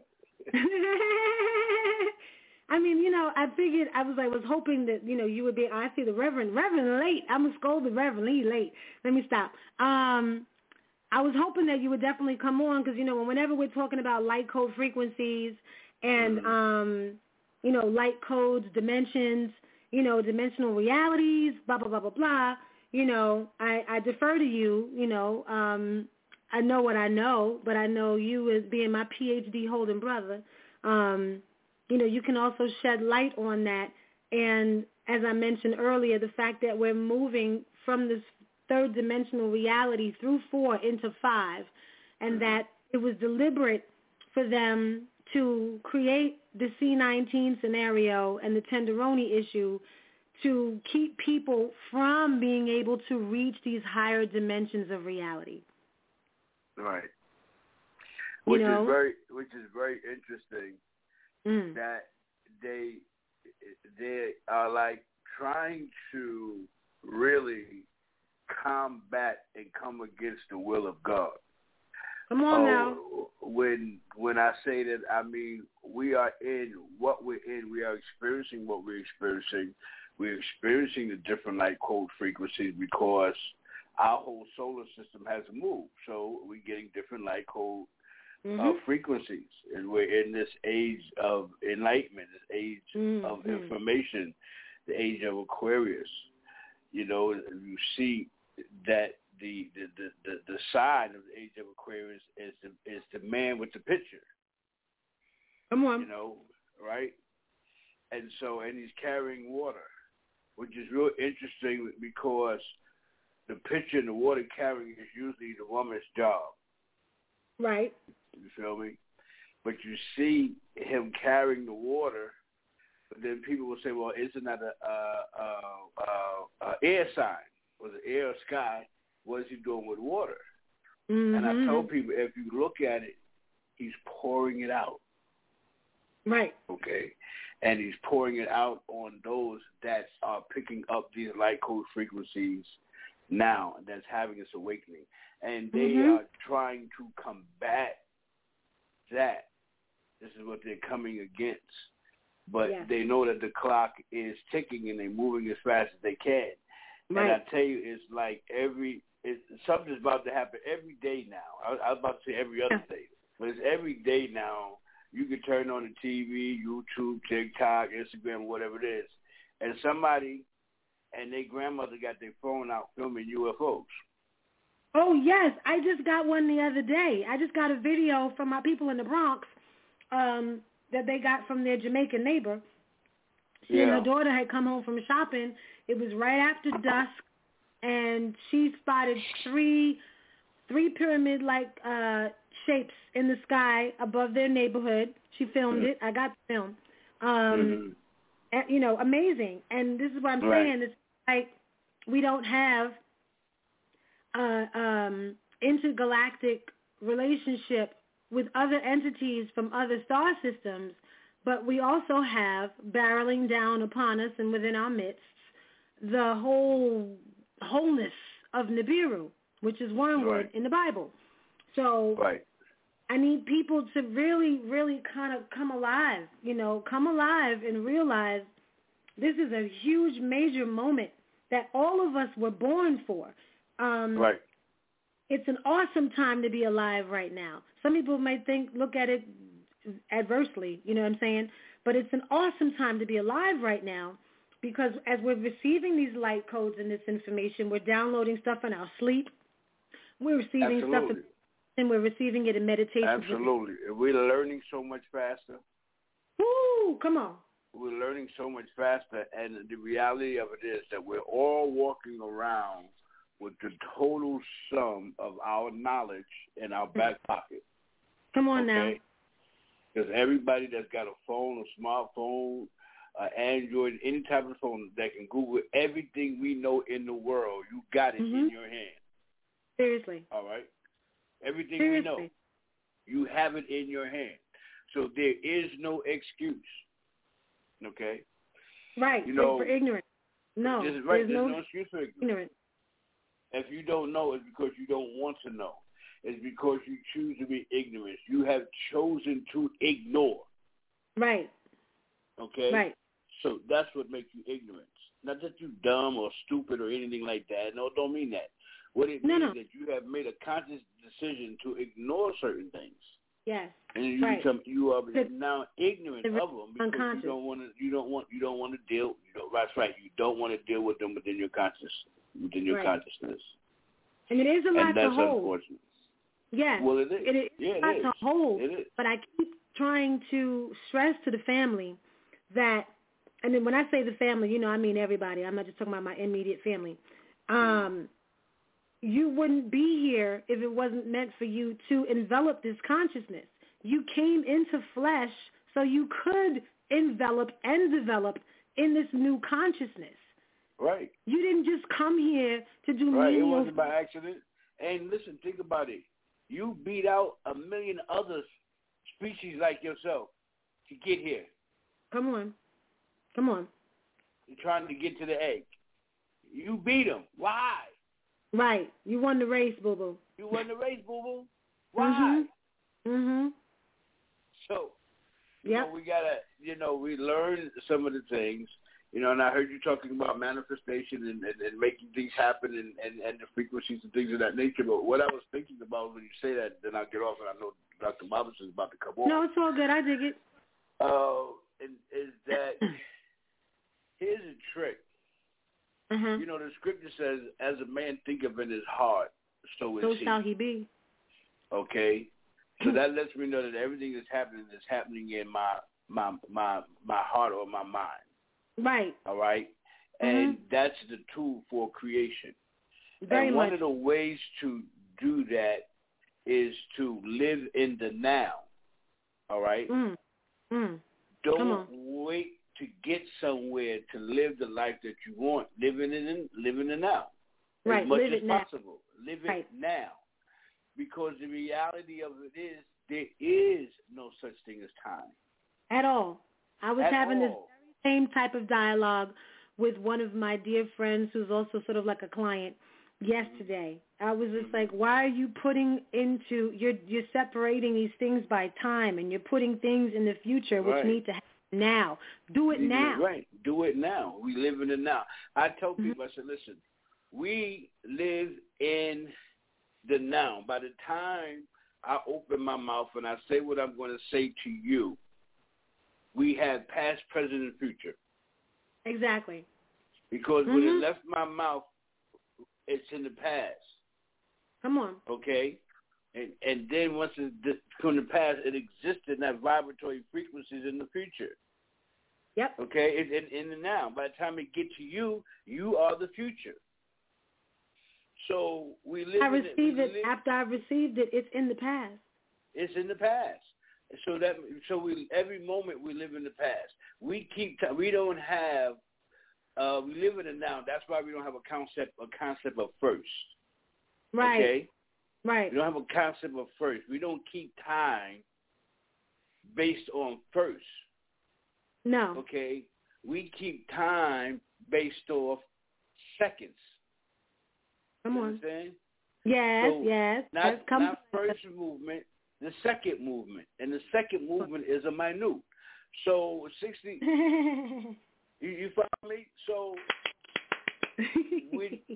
I mean, you know, I figured, I was I was hoping that, you know, you would be, I see the Reverend, Reverend late. I'm going to scold the Reverend, he late. Let me stop. Um, I was hoping that you would definitely come on because, you know, whenever we're talking about light code frequencies and, mm-hmm. um, you know, light codes, dimensions, you know, dimensional realities, blah, blah, blah, blah, blah, you know, I, I defer to you, you know, um, I know what I know, but I know you as being my P H D holding brother. Um, you know, you can also shed light on that. And as I mentioned earlier, the fact that we're moving from this third dimensional reality through four into five, and that it was deliberate for them to create the C nineteen scenario and the Tenderoni issue to keep people from being able to reach these higher dimensions of reality. Right. Which you know? is very, which is very interesting. Mm. That they they are like trying to really combat and come against the will of God. Come on oh, now. When when I say that, I mean we are in what we're in. We are experiencing what we're experiencing. We're experiencing the different light code frequencies because our whole solar system has moved. So we're getting different light code mm-hmm. uh, frequencies. And we're in this age of enlightenment, this age mm-hmm. of information, the age of Aquarius. You know, you see that the the, the, the, the sign of the age of Aquarius is the, is the man with the picture. Come on. You know, right? And so, and he's carrying water, which is real interesting because the pitcher and the water carrying is usually the woman's job. Right. You feel me? But you see him carrying the water, but then people will say, well, isn't that a, a, a, a, a air sign? Was it air or sky? What is he doing with water? Mm-hmm. And I tell people, if you look at it, he's pouring it out. Right. Okay. And he's pouring it out on those that are picking up these light code frequencies now, that's having this awakening. And they mm-hmm. are trying to combat that. This is what they're coming against. but yeah. they know that the clock is ticking and they're moving as fast as they can. Right. And I tell you, it's like every it's, something's about to happen every day now. I, I was about to say every other day, but it's every day now. You can turn on the T V, YouTube, TikTok, Instagram, whatever it is, and somebody and their grandmother got their phone out filming U F Os. Oh, yes. I just got one the other day. I just got a video from my people in the Bronx um, that they got from their Jamaican neighbor. She yeah. and her daughter had come home from shopping. It was right after dusk, and she spotted three three pyramid-like uh, shapes in the sky above their neighborhood. She filmed it. I got the film. Um, mm-hmm. and, you know, amazing. And this is what I'm right. saying. It's like we don't have uh, um, intergalactic relationship with other entities from other star systems, but we also have barreling down upon us and within our midst the whole wholeness of Nibiru, which is wormwood right. in the Bible. So right. I need people to really, really kind of come alive, you know, come alive and realize this is a huge, major moment that all of us were born for. Um, right. It's an awesome time to be alive right now. Some people might think, look at it adversely, you know what I'm saying? But it's an awesome time to be alive right now because as we're receiving these light codes and this information, we're downloading stuff in our sleep. We're receiving Absolutely. stuff in, and we're receiving it in meditation. Absolutely. We're learning so much faster. Woo! Come on. We're learning so much faster, and the reality of it is that we're all walking around with the total sum of our knowledge in our back pocket. Come on okay? now. Because everybody that's got a phone, a smartphone, uh, Android, any type of phone that can Google everything we know in the world, you got it mm-hmm. in your hand. Seriously. All right? Everything Seriously. we know, you have it in your hand. So there is no excuse. Okay? Right. You know, for ignorance. No. There's, right, there's, there's no, no excuse for ignorance. ignorance. If you don't know, it's because you don't want to know. It's because you choose to be ignorant. You have chosen to ignore. Right. Okay? Right. So that's what makes you ignorant. Not that you're dumb or stupid or anything like that. No, don't mean that. What it no, means no. is that you have made a conscious decision to ignore certain things. Yes. And you right. become you are it's, now ignorant of them because unconscious. you don't want to you don't want you don't want to deal you know that's right you don't want to deal with them within your conscious within your right. consciousness. And it is a lot and that's to hold. Unfortunate. Yes. Well, it is. It is yeah, a lot it is. to hold. It is. But I keep trying to stress to the family that, and then when I say the family, you know, I mean everybody. I'm not just talking about my immediate family. Um, you wouldn't be here if it wasn't meant for you to envelop this consciousness. You came into flesh so you could envelop and develop in this new consciousness. Right. You didn't just come here to do right. menial. It wasn't by accident. And listen, think about it. You beat out a million other species like yourself to get here. Come on. Come on. You're trying to get to the egg. You beat them. Why? Right. You won the race, boo-boo. You won the race, boo-boo. Why? Mm-hmm. Mm-hmm. So, you yep. know, we got to, you know, we learn some of the things, you know, and I heard you talking about manifestation and, and, and making things happen and, and, and the frequencies and things of that nature. But what I was thinking about when you say that, then I'll get off, and I know Doctor Robinson is about to come on. No, it's all good. I dig it. Oh, uh, is that here's a trick. Uh-huh. You know, the scripture says, as a man thinketh in his heart, so is so he. So shall he be. Okay? So that lets me know that everything that's happening is happening in my my my my heart or my mind. Right. All right? Mm-hmm. And that's the tool for creation. Very and much. one of the ways to do that is to live in the now. All right? Mm. Mm. Don't wait to get somewhere to live the life that you want. Live in it, live in the now. Right. As much live as it possible. Now. Live right. it now. Because the reality of it is there is no such thing as time. At all. I was At having all. this same type of dialogue with one of my dear friends who's also sort of like a client yesterday. I was just like, why are you putting into, you're you're separating these things by time, and you're putting things in the future which right. need to happen now. Do it now. Right. Do it now. We live in the now. I tell people, mm-hmm. I said, listen, we live in the now. By the time I open my mouth and I say what I'm going to say to you, we have past, present, and future. Exactly. Because mm-hmm. when it left my mouth, it's in the past. Come on. Okay? And and then once it's from the past, it existed in that vibratory frequencies in the future. Yep. Okay? It's in, in the now. By the time it gets to you, you are the future. So we live I in receive it. it live, after I received it. It's in the past. It's in the past. So that so we every moment we live in the past. We keep t- we don't have uh, we live in the now. That's why we don't have a concept a concept of first. Right. Okay. Right. We don't have a concept of first. We don't keep time based on first. No. Okay. We keep time based off seconds. Come you on. Understand? Yes. So yes. Not, come not first movement. The second movement, and the second movement is a minute. So sixty. you, you follow me? So we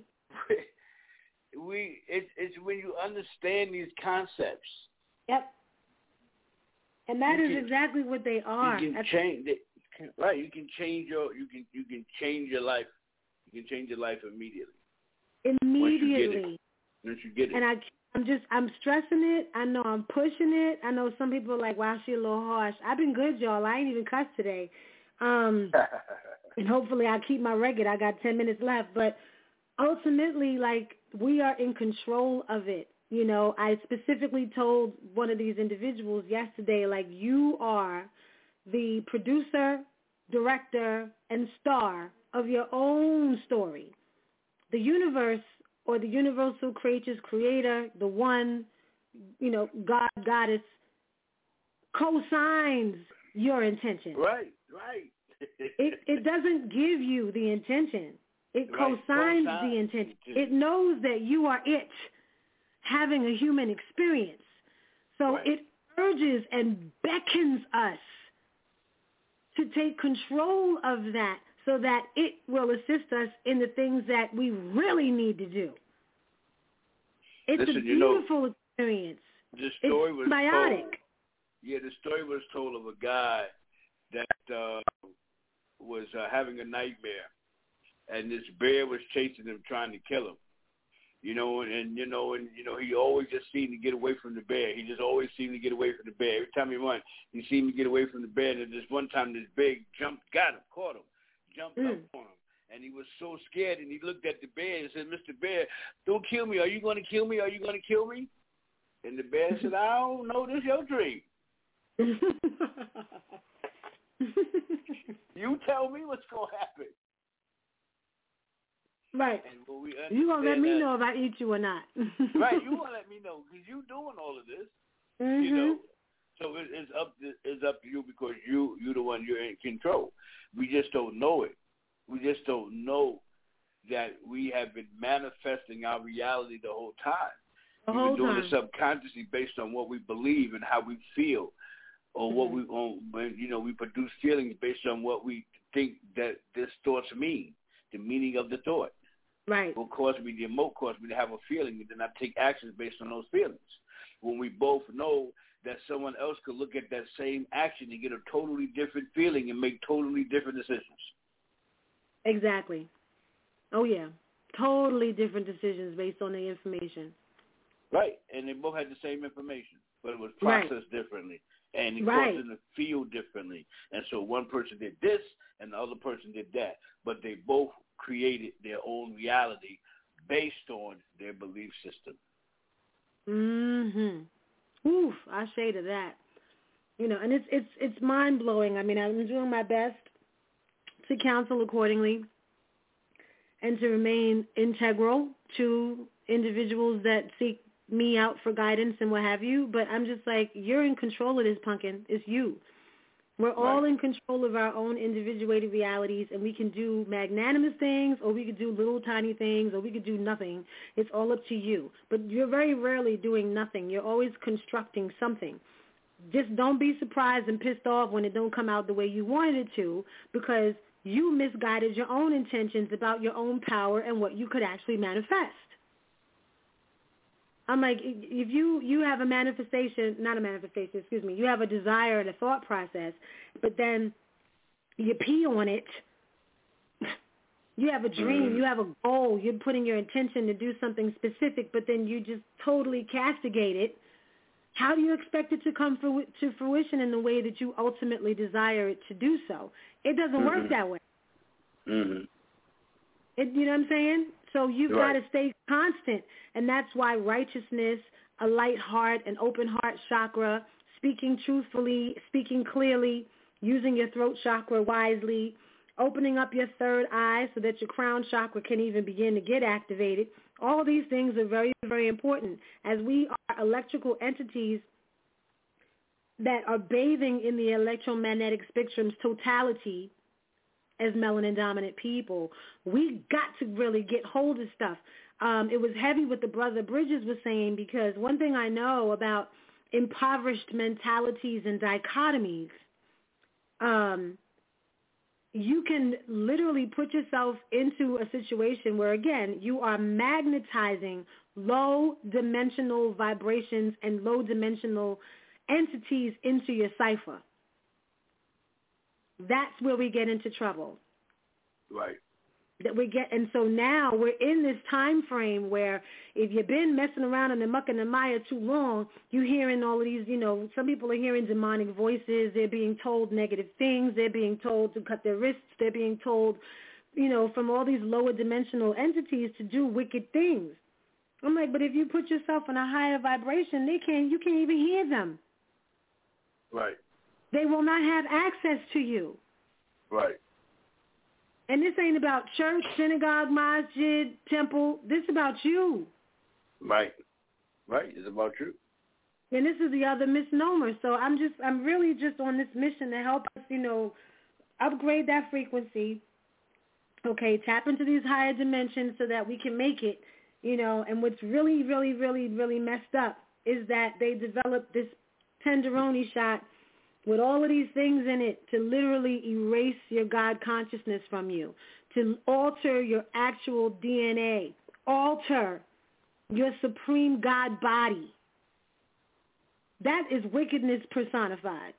we it's it's when you understand these concepts. Yep. And that you is can, exactly what they are. You can change it, right? You can change your you can you can change your life. You can change your life immediately. Immediately. Once you get it. Once you get it. And I. I'm just, I'm stressing it. I know I'm pushing it. I know some people are like, wow, she a little harsh. I've been good, y'all. I ain't even cussed today. Um, and hopefully I keep my record. I got ten minutes left. But ultimately, like, we are in control of it. You know, I specifically told one of these individuals yesterday, like, you are the producer, director, and star of your own story. The universe or the universal creatures creator, the one, you know, God, goddess, co-signs your intention. Right, right. it it doesn't give you the intention. It right. co-signs co-signs the intention. It knows that you are it, having a human experience. So right. it urges and beckons us to take control of that, so that it will assist us in the things that we really need to do. It's Listen, a you beautiful know, experience. The story it's was symbiotic. Told, yeah, the story was told of a guy that uh, was uh, having a nightmare, and this bear was chasing him, trying to kill him. You know, and, and you know, and you know, he always just seemed to get away from the bear. He just always seemed to get away from the bear. Every time he went, he seemed to get away from the bear. And this one time, this big jumped, got him, caught him. Jumped mm. up on him, and he was so scared, and he looked at the bear and said, Mister Bear, don't kill me. Are you going to kill me? Are you going to kill me? And the bear said, I don't know. This is your dream. You tell me what's going to happen. Right. You going to let me that, know if I eat you or not. Right. You want to let me know because you doing all of this. Mm-hmm. You know. So it, it's up to it's up to you because you you the one you're in control. We just don't know it. We just don't know that we have been manifesting our reality the whole time. The We've whole been doing time. it subconsciously based on what we believe and how we feel, or mm-hmm. what we on. You know, we produce feelings based on what we think that this thoughts mean, the meaning of the thought. Right. Will cause me to emote, cause me to have a feeling, and then I take actions based on those feelings. When we both know that someone else could look at that same action and get a totally different feeling and make totally different decisions. Exactly. Oh, yeah. Totally different decisions based on the information. Right. And they both had the same information, but it was processed right. differently. And it right. caused them to feel differently. And so one person did this and the other person did that. But they both created their own reality based on their belief system. Mm-hmm. Oof, I say to that. You know, and it's it's it's mind blowing. I mean, I'm doing my best to counsel accordingly and to remain integral to individuals that seek me out for guidance and what have you. But I'm just like, you're in control of this, Pumpkin. It's you. We're all right. in control of our own individuated realities, and we can do magnanimous things, or we could do little tiny things, or we could do nothing. It's all up to you. But you're very rarely doing nothing. You're always constructing something. just don't be surprised and pissed off when it don't come out the way you wanted it to, because you misguided your own intentions about your own power and what you could actually manifest. I'm like, if you, you have a manifestation, not a manifestation, excuse me, you have a desire and a thought process, but then you pee on it, you have a dream, you have a goal, you're putting your intention to do something specific, but then you just totally castigate it, how do you expect it to come to fruition in the way that you ultimately desire it to do so? It doesn't mm-hmm. work that way. Mm-hmm. It, you know what I'm saying? So you've right. got to stay constant, and that's why righteousness, a light heart, an open heart chakra, speaking truthfully, speaking clearly, using your throat chakra wisely, opening up your third eye so that your crown chakra can even begin to get activated. All these things are very, very important, as we are electrical entities that are bathing in the electromagnetic spectrum's totality as melanin-dominant people. We got to really get hold of stuff. Um, it was heavy what the brother Bridges was saying, because one thing I know about impoverished mentalities and dichotomies, um, you can literally put yourself into a situation where, again, you are magnetizing low-dimensional vibrations and low-dimensional entities into your cipher. That's where we get into trouble. Right. That we get, and so now we're in this time frame where if you've been messing around in the muck and the mire too long, you're hearing all of these, you know, some people are hearing demonic voices. They're being told negative things. They're being told to cut their wrists. They're being told, you know, from all these lower dimensional entities to do wicked things. I'm like, but if you put yourself in a higher vibration, they can't, you can't even hear them. Right. They will not have access to you. Right. And this ain't about church, synagogue, masjid, temple. This is about you. Right. Right. It's about you. And this is the other misnomer. So I'm just, I'm really just on this mission to help us, you know, upgrade that frequency. Okay, tap into these higher dimensions so that we can make it, you know. And what's really, really, really, really messed up is that they developed this tenderoni shot with all of these things in it to literally erase your God consciousness from you, to alter your actual D N A, alter your supreme God body. That is wickedness personified.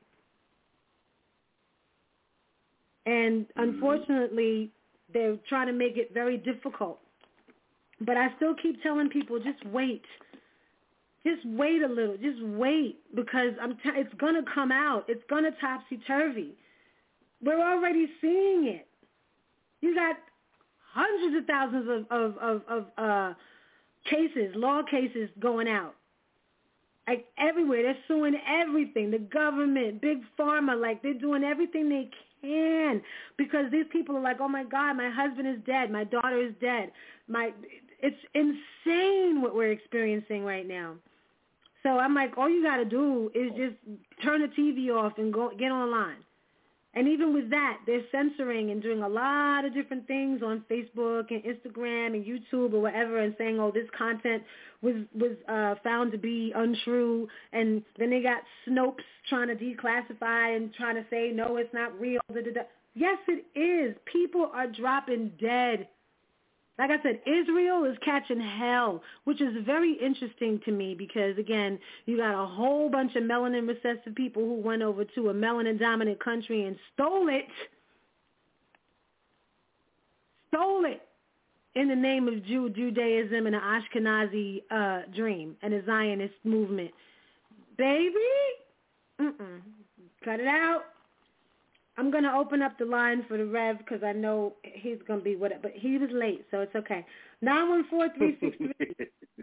And unfortunately, they're trying to make it very difficult. But I still keep telling people, just wait. Just wait a little. Just wait, because I'm t- it's going to come out. It's going to topsy-turvy. We're already seeing it. You got hundreds of thousands of, of, of, of uh, cases, law cases going out. Like everywhere. They're suing everything. The government, big pharma, like they're doing everything they can, because these people are like, oh, my God, my husband is dead. My daughter is dead. My, it's insane what we're experiencing right now. So I'm like, all you got to do is just turn the T V off and go get online. And even with that, they're censoring and doing a lot of different things on Facebook and Instagram and YouTube or whatever, and saying, oh, this content was was uh, found to be untrue. And then they got Snopes trying to declassify and trying to say, no, it's not real. Da, da, da. Yes, it is. People are dropping dead. Like I said, Israel is catching hell, which is very interesting to me because, again, you got a whole bunch of melanin recessive people who went over to a melanin-dominant country and stole it, stole it in the name of Jew, Judaism and the Ashkenazi uh, dream and the Zionist movement. Baby, mm-mm. Cut it out. I'm going to open up the line for the Rev because I know he's going to be whatever. But he was late, so it's okay. nine one four, three six three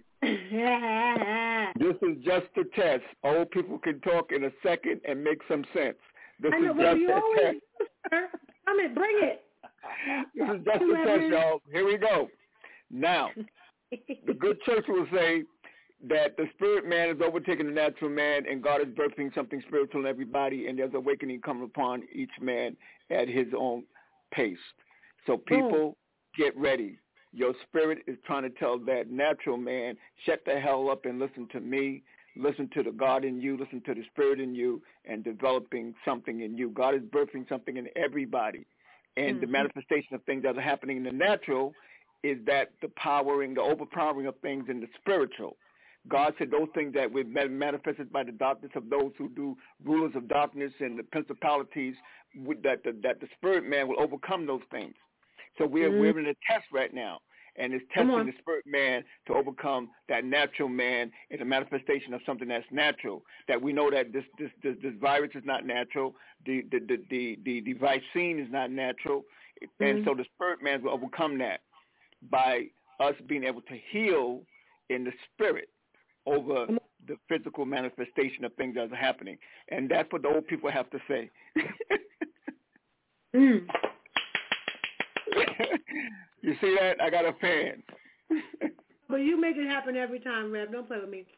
This is just a test. Old people can talk in a second and make some sense. This I know, is but just you a always test. do, come in, bring it. This is just a test, y'all. Here we go. Now, the good church will say that the spirit man is overtaking the natural man, and God is birthing something spiritual in everybody, and there's awakening coming upon each man at his own pace. So people, get ready. Your spirit is trying to tell that natural man, shut the hell up and listen to me. listen to the God in you, listen to the Spirit in you, and developing something in you. God is birthing something in everybody. And mm-hmm. the manifestation of things that are happening in the natural is that the powering, the overpowering of things in the spiritual. God said those things that were manifested by the darkness of those who do rulers of darkness and the principalities, that the, that the spirit man will overcome those things. So we're mm-hmm. we're in a test right now, and it's testing the spirit man to overcome that natural man in a manifestation of something that's natural. That we know that this this this, this virus is not natural, the the the the, the, the vaccine is not natural, mm-hmm. and so the spirit man will overcome that by us being able to heal in the spirit over the physical manifestation of things that are happening. And that's what the old people have to say. mm. You see that? I got a fan. But you make it happen every time, Rev. Don't play with me.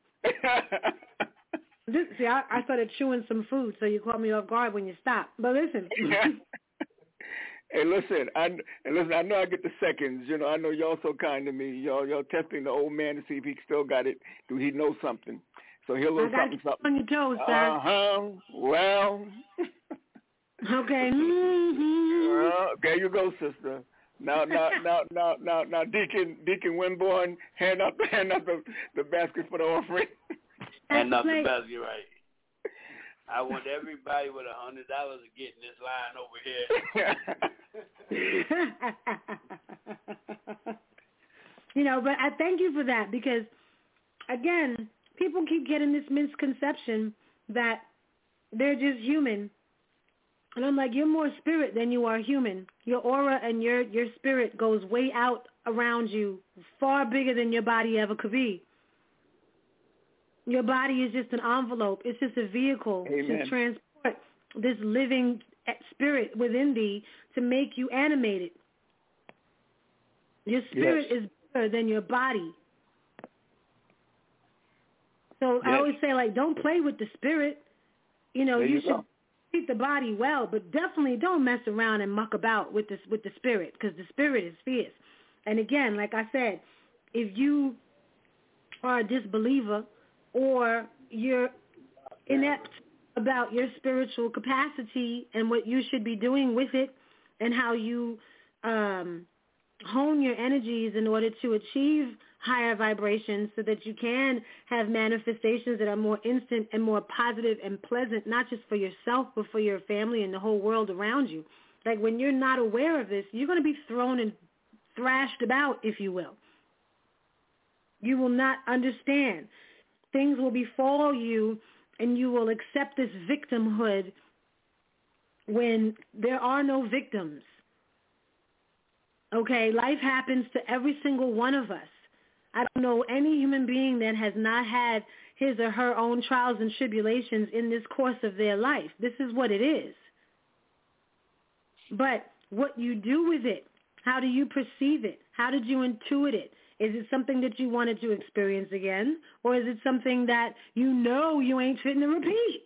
This, see, I, I started chewing some food, so you caught me off guard when you stopped. But listen. Hey, listen, I, and listen, I know I get the seconds. You know, I know y'all so kind to me. Y'all, y'all testing the old man to see if he still got it. Do he know something? So he'll know something, something. On your toes, sir. Uh-huh. Well. Okay. Mm-hmm. Uh, there you go, sister. Now, now, now, now, now, now, Deacon, Deacon Winborn, hand up, hand up the, the basket for the offering. Hand up the basket, right. I want everybody with a hundred dollars to get in this line over here. You know, but I thank you for that because, again, people keep getting this misconception that they're just human. And I'm like, you're more spirit than you are human. Your aura and your, your spirit goes way out around you, far bigger than your body ever could be. Your body is just an envelope. It's just a vehicle Amen. to transport this living spirit within thee to make you animated. Your spirit yes. is bigger than your body. So yes. I always say, like, don't play with the spirit. You know, there you, you should go. treat the body well, but definitely don't mess around and muck about with this with the spirit because the spirit is fierce. And again, like I said, if you are a disbeliever or you're inept about your spiritual capacity and what you should be doing with it and how you um, hone your energies in order to achieve higher vibrations so that you can have manifestations that are more instant and more positive and pleasant, not just for yourself, but for your family and the whole world around you. Like when you're not aware of this, you're going to be thrown and thrashed about, if you will. You will not understand. Things will befall you, and you will accept this victimhood when there are no victims. Okay, life happens to every single one of us. I don't know any human being that has not had his or her own trials and tribulations in this course of their life. This is what it is. But what you do with it, how do you perceive it? How did you intuit it? Is it something that you wanted to experience again? Or is it something that you know you ain't fitting to repeat?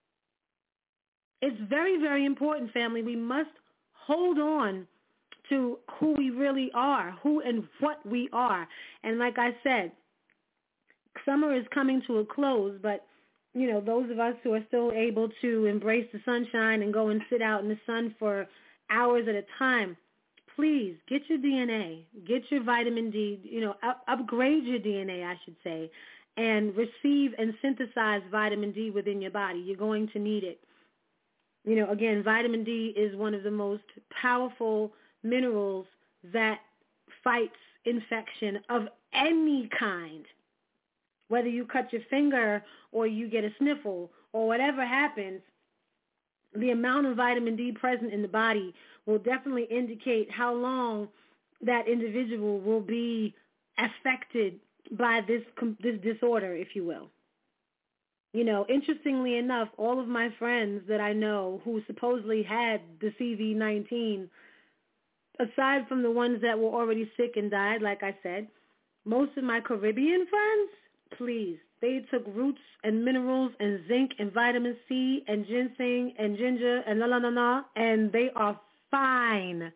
It's very, very important, family. We must hold on to who we really are, who and what we are. And like I said, summer is coming to a close, but, you know, those of us who are still able to embrace the sunshine and go and sit out in the sun for hours at a time, please get your D N A, get your vitamin D, you know, up, upgrade your D N A, I should say, and receive and synthesize vitamin D within your body. You're going to need it. You know, again, vitamin D is one of the most powerful minerals that fights infection of any kind. Whether you cut your finger or you get a sniffle or whatever happens, the amount of vitamin D present in the body will definitely indicate how long that individual will be affected by this this disorder, if you will. You know, interestingly enough, all of my friends that I know who supposedly had the C V nineteen, aside from the ones that were already sick and died, like I said, most of my Caribbean friends, please, they took roots and minerals and zinc and vitamin C and ginseng and ginger and la la la la, and they are fine.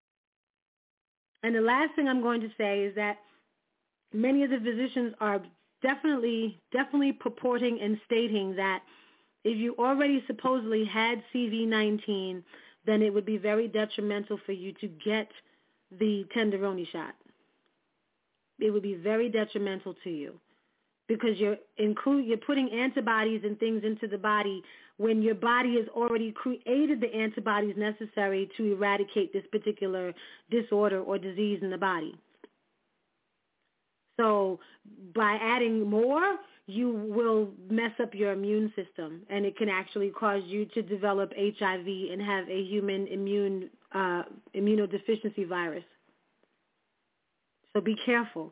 And the last thing I'm going to say is that many of the physicians are definitely, definitely purporting and stating that if you already supposedly had C V nineteen, then it would be very detrimental for you to get the tenderoni shot. It would be very detrimental to you because you're include, you're putting antibodies and things into the body when your body has already created the antibodies necessary to eradicate this particular disorder or disease in the body. So by adding more, you will mess up your immune system, and it can actually cause you to develop H I V and have a human immune uh, immunodeficiency virus. So be careful.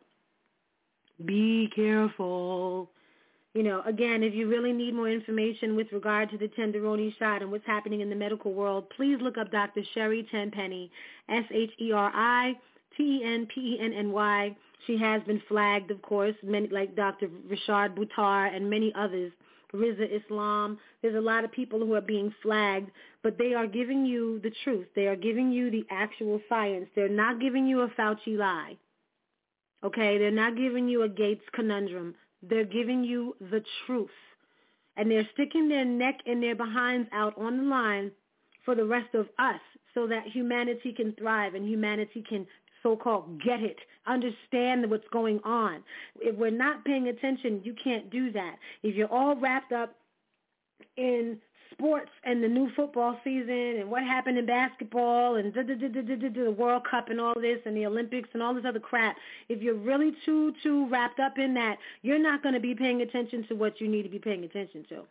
Be careful. You know, again, if you really need more information with regard to the tenderoni shot and what's happening in the medical world, please look up Doctor Sheri Tenpenny, S H E R I T E N P E N N Y. She has been flagged, of course, many, like Doctor Rashad Buttar and many others, Riza Islam. There's a lot of people who are being flagged, but they are giving you the truth. They are giving you the actual science. They're not giving you a Fauci lie. Okay? They're not giving you a Gates conundrum. They're giving you the truth. And they're sticking their neck and their behinds out on the line for the rest of us so that humanity can thrive and humanity can so-called get it, understand what's going on. If we're not paying attention, you can't do that. If you're all wrapped up in sports and the new football season and what happened in basketball and the World Cup and all this and the Olympics and all this other crap, if you're really too, too wrapped up in that, you're not going to be paying attention to what you need to be paying attention to.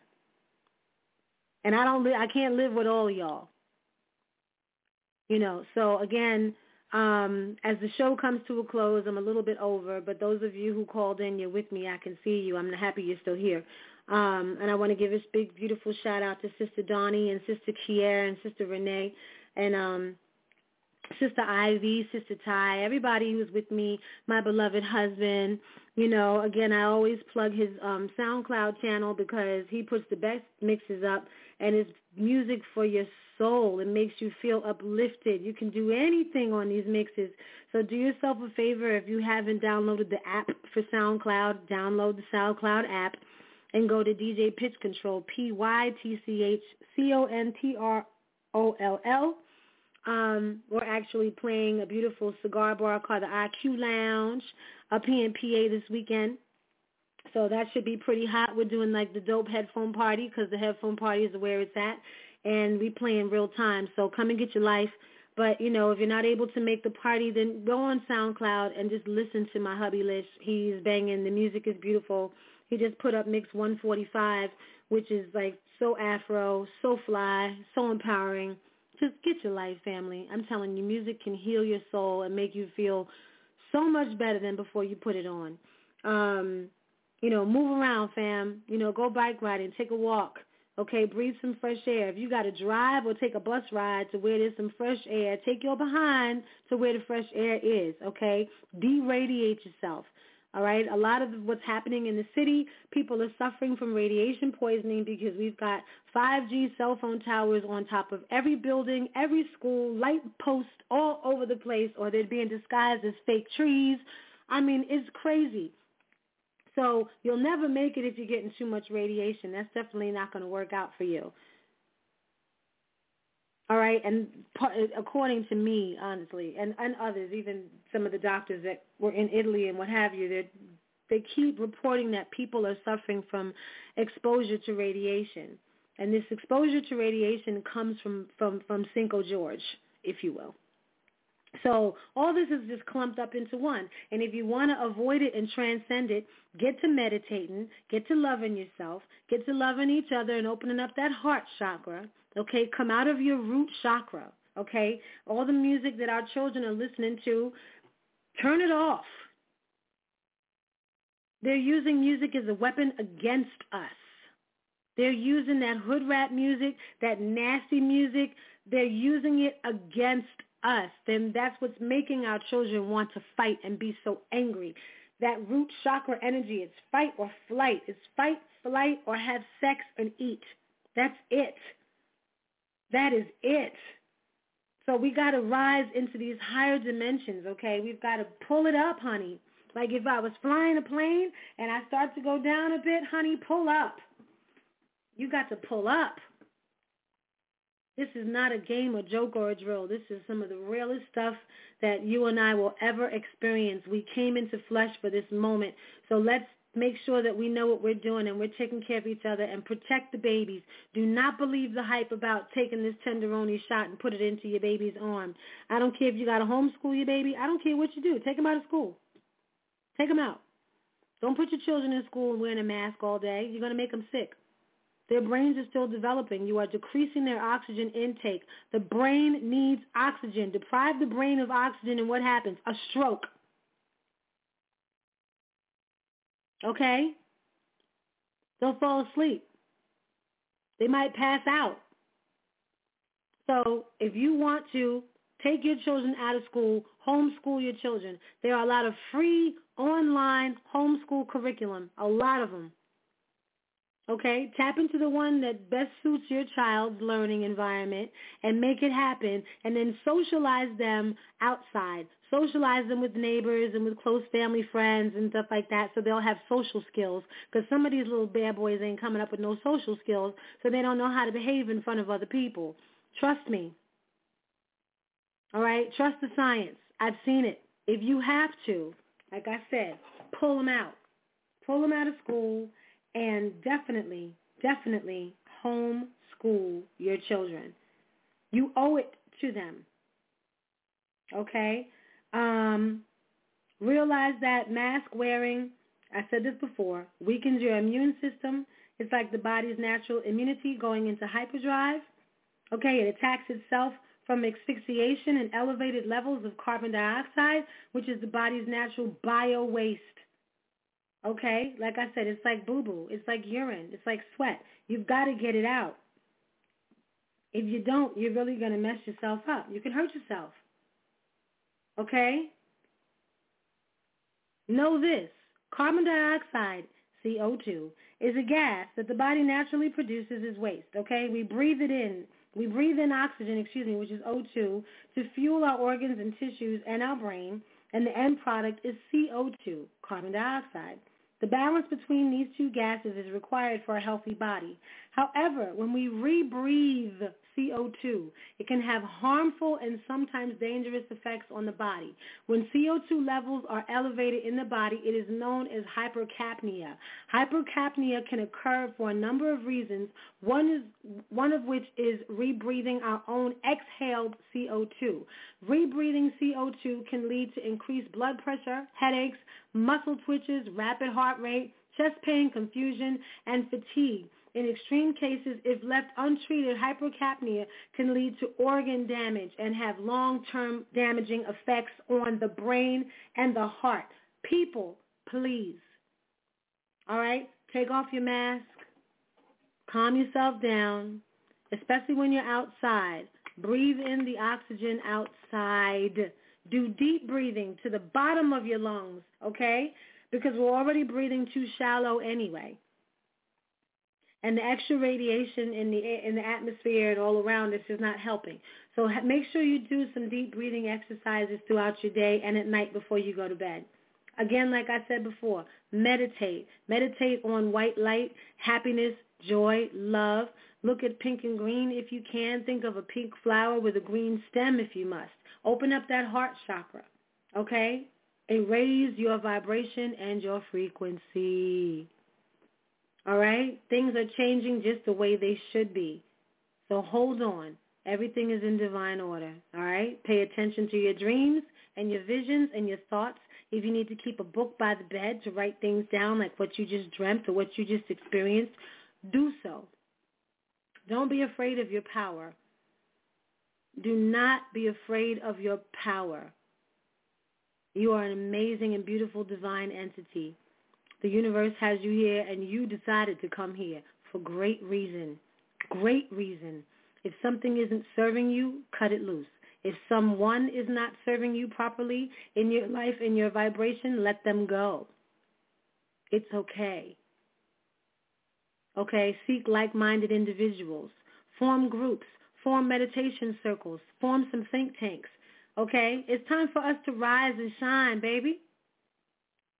And I don't, I can't live with all of y'all. You know, so again, Um, as the show comes to a close, I'm a little bit over, but those of you who called in, you're with me. I can see you. I'm happy you're still here. Um, and I want to give this big, beautiful shout-out to Sister Donnie and Sister Kiera and Sister Renee and um, Sister Ivy, Sister Ty, everybody who's with me, my beloved husband. You know, again, I always plug his um, SoundCloud channel because he puts the best mixes up, and it's music for your soul. It makes you feel uplifted. You can do anything on these mixes. So do yourself a favor. If you haven't downloaded the app for SoundCloud, download the SoundCloud app and go to D J Pitch Control, P Y T C H C O N T R O L L. Um, we're actually playing a beautiful cigar bar called the I Q Lounge up here in P A this weekend. So that should be pretty hot. We're doing like the dope headphone party because the headphone party is where it's at. And we play in real time. So come and get your life. But, you know, if you're not able to make the party, then go on SoundCloud and just listen to my hubby Lish. He's banging. The music is beautiful. He just put up Mix one forty-five, which is like so Afro, so fly, so empowering. Just get your life, family. I'm telling you, music can heal your soul and make you feel so much better than before you put it on. Um, you know, move around, fam. You know, go bike riding, take a walk. Okay, breathe some fresh air. If you got to drive or take a bus ride to where there's some fresh air, take your behind to where the fresh air is, okay? De-radiate yourself, all right? A lot of what's happening in the city, people are suffering from radiation poisoning because we've got five G cell phone towers on top of every building, every school, light posts all over the place, or they're being disguised as fake trees. I mean, it's crazy. So you'll never make it if you're getting too much radiation. That's definitely not going to work out for you. All right, and according to me, honestly, and, and others, even some of the doctors that were in Italy and what have you, they they keep reporting that people are suffering from exposure to radiation. And this exposure to radiation comes from, from, from Cinco George, if you will. So all this is just clumped up into one. And if you want to avoid it and transcend it, get to meditating, get to loving yourself, get to loving each other and opening up that heart chakra, okay? Come out of your root chakra, okay? All the music that our children are listening to, turn it off. They're using music as a weapon against us. They're using that hood rap music, that nasty music. They're using it against us. Then that's what's making our children want to fight and be so angry. That root chakra energy, it's fight or flight. It's fight, flight, or have sex and eat. That's it. That is it. So we got to rise into these higher dimensions, okay? We've got to pull it up, honey. Like if I was flying a plane and I start to go down a bit, honey, pull up. You got to pull up. This is not a game, a joke, or a drill. This is some of the realest stuff that you and I will ever experience. We came into flesh for this moment. So let's make sure that we know what we're doing and we're taking care of each other and protect the babies. Do not believe the hype about taking this tenderoni shot and put it into your baby's arm. I don't care if you got to homeschool your baby. I don't care what you do. Take them out of school. Take them out. Don't put your children in school wearing a mask all day. You're going to make them sick. Their brains are still developing. You are decreasing their oxygen intake. The brain needs oxygen. Deprive the brain of oxygen and what happens? A stroke. Okay? They'll fall asleep. They might pass out. So if you want to take your children out of school, homeschool your children, there are a lot of free online homeschool curriculum, a lot of them. Okay, tap into the one that best suits your child's learning environment and make it happen, and then socialize them outside. Socialize them with neighbors and with close family friends and stuff like that so they'll have social skills, because some of these little bad boys ain't coming up with no social skills, so they don't know how to behave in front of other people. Trust me. All right, trust the science. I've seen it. If you have to, like I said, pull them out. Pull them out of school. And definitely, definitely homeschool your children. You owe it to them. Okay? Um, realize that mask wearing, I said this before, weakens your immune system. It's like the body's natural immunity going into hyperdrive. Okay? It attacks itself from asphyxiation and elevated levels of carbon dioxide, which is the body's natural bio-waste. Okay, like I said, it's like boo-boo. It's like urine. It's like sweat. You've got to get it out. If you don't, you're really going to mess yourself up. You can hurt yourself. Okay? Know this. Carbon dioxide, C O two, is a gas that the body naturally produces as waste. Okay? We breathe it in. We breathe in oxygen, excuse me, which is O two, to fuel our organs and tissues and our brain, and the end product is C O two, carbon dioxide. The balance between these two gases is required for a healthy body. However, when we rebreathe C O two, it can have harmful and sometimes dangerous effects on the body. When C O two levels are elevated in the body, it is known as hypercapnia. Hypercapnia can occur for a number of reasons, one is one of which is rebreathing our own exhaled C O two. Rebreathing C O two can lead to increased blood pressure, headaches, muscle twitches, rapid heart rate, chest pain, confusion, and fatigue. In extreme cases, if left untreated, hypercapnia can lead to organ damage and have long-term damaging effects on the brain and the heart. People, please, all right, take off your mask, calm yourself down, especially when you're outside. Breathe in the oxygen outside. Do deep breathing to the bottom of your lungs, okay? Because we're already breathing too shallow anyway. And the extra radiation in the in the atmosphere and all around us is not helping. So make sure you do some deep breathing exercises throughout your day and at night before you go to bed. Again, like I said before, meditate. Meditate on white light, happiness, joy, love. Look at pink and green if you can. Think of a pink flower with a green stem if you must. Open up that heart chakra, okay? And raise your vibration and your frequency. All right? Things are changing just the way they should be. So hold on. Everything is in divine order. All right? Pay attention to your dreams and your visions and your thoughts. If you need to keep a book by the bed to write things down like what you just dreamt or what you just experienced, do so. Don't be afraid of your power. Do not be afraid of your power. You are an amazing and beautiful divine entity. The universe has you here, and you decided to come here for great reason. Great reason. If something isn't serving you, cut it loose. If someone is not serving you properly in your life, in your vibration, let them go. It's okay. Okay? Seek like-minded individuals. Form groups. Form meditation circles. Form some think tanks. Okay? It's time for us to rise and shine, baby.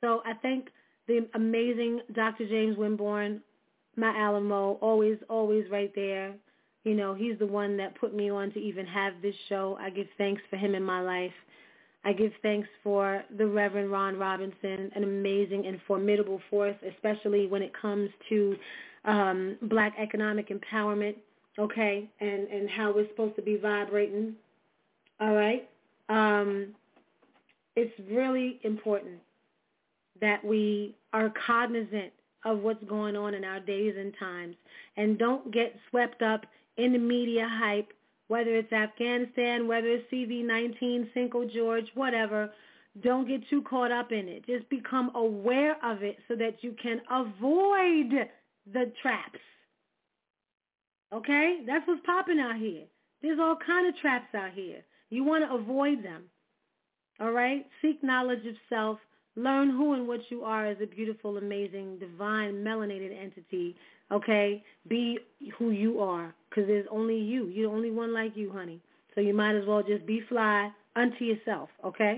So I thank the amazing Doctor James Winborn, my Alamo, always, always right there. You know, he's the one that put me on to even have this show. I give thanks for him in my life. I give thanks for the Reverend Ron Robinson, an amazing and formidable force, especially when it comes to um, black economic empowerment, okay, and, and how we're supposed to be vibrating, all right? Um, it's really important that we are cognizant of what's going on in our days and times and don't get swept up in the media hype, whether it's Afghanistan, whether it's C V nineteen, Cinco George, whatever. Don't get too caught up in it. Just become aware of it so that you can avoid the traps. Okay? That's what's popping out here. There's all kind of traps out here. You want to avoid them. All right? Seek knowledge of self. Learn who and what you are as a beautiful, amazing, divine, melanated entity. Okay? Be who you are, because there's only you. You're the only one like you, honey. So you might as well just be fly unto yourself, okay?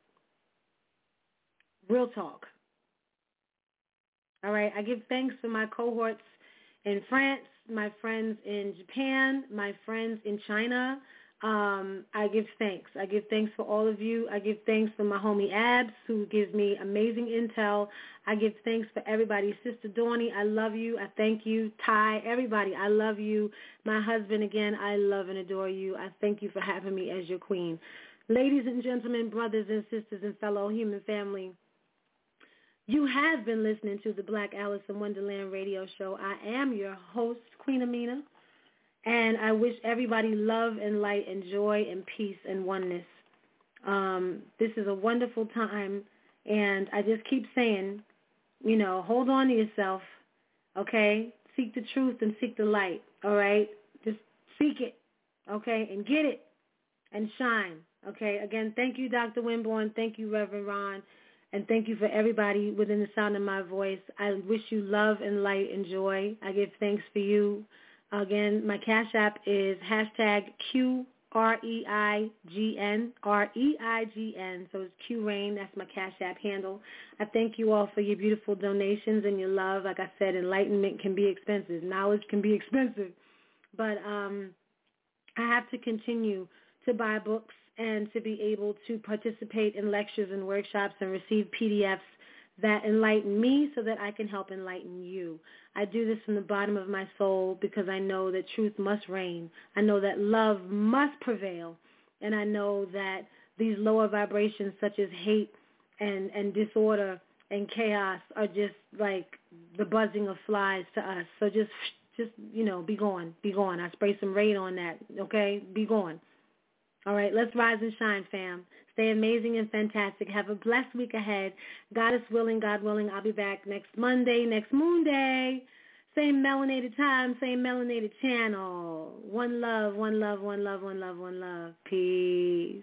Real talk. All right? I give thanks for my cohorts in France, my friends in Japan, my friends in China. Um, I give thanks. I give thanks for all of you. I give thanks for my homie Abs, who gives me amazing intel. I give thanks for everybody. Sister Dawny, I love you. I thank you. Ty, everybody, I love you. My husband, again, I love and adore you. I thank you for having me as your queen. Ladies and gentlemen, brothers and sisters and fellow human family, you have been listening to the Black Alice in Wonderland radio show. I am your host, Queen Amina. And I wish everybody love and light and joy and peace and oneness. Um, this is a wonderful time, and I just keep saying, you know, hold on to yourself, okay? Seek the truth and seek the light, all right? Just seek it, okay, and get it and shine, okay? Again, thank you, Doctor Winborn. Thank you, Reverend Ron. And thank you for everybody within the sound of my voice. I wish you love and light and joy. I give thanks for you. Again, my Cash App is hashtag Q R E I G N, R E I G N. So it's Q Rain. That's my Cash App handle. I thank you all for your beautiful donations and your love. Like I said, enlightenment can be expensive. Knowledge can be expensive. But um, I have to continue to buy books and to be able to participate in lectures and workshops and receive P D Fs that enlighten me so that I can help enlighten you. I do this from the bottom of my soul because I know that truth must reign. I know that love must prevail. And I know that these lower vibrations such as hate and, and disorder and chaos are just like the buzzing of flies to us. So just, just you know, be gone. Be gone. I spray some Raid on that, okay? Be gone. All right, let's rise and shine, fam. Stay amazing and fantastic. Have a blessed week ahead. God is willing, God willing, I'll be back next Monday, next Moon Day. Same melanated time, same melanated channel. One love, one love, one love, one love, one love. Peace.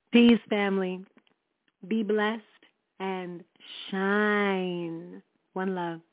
Peace, family. Be blessed and shine. One love.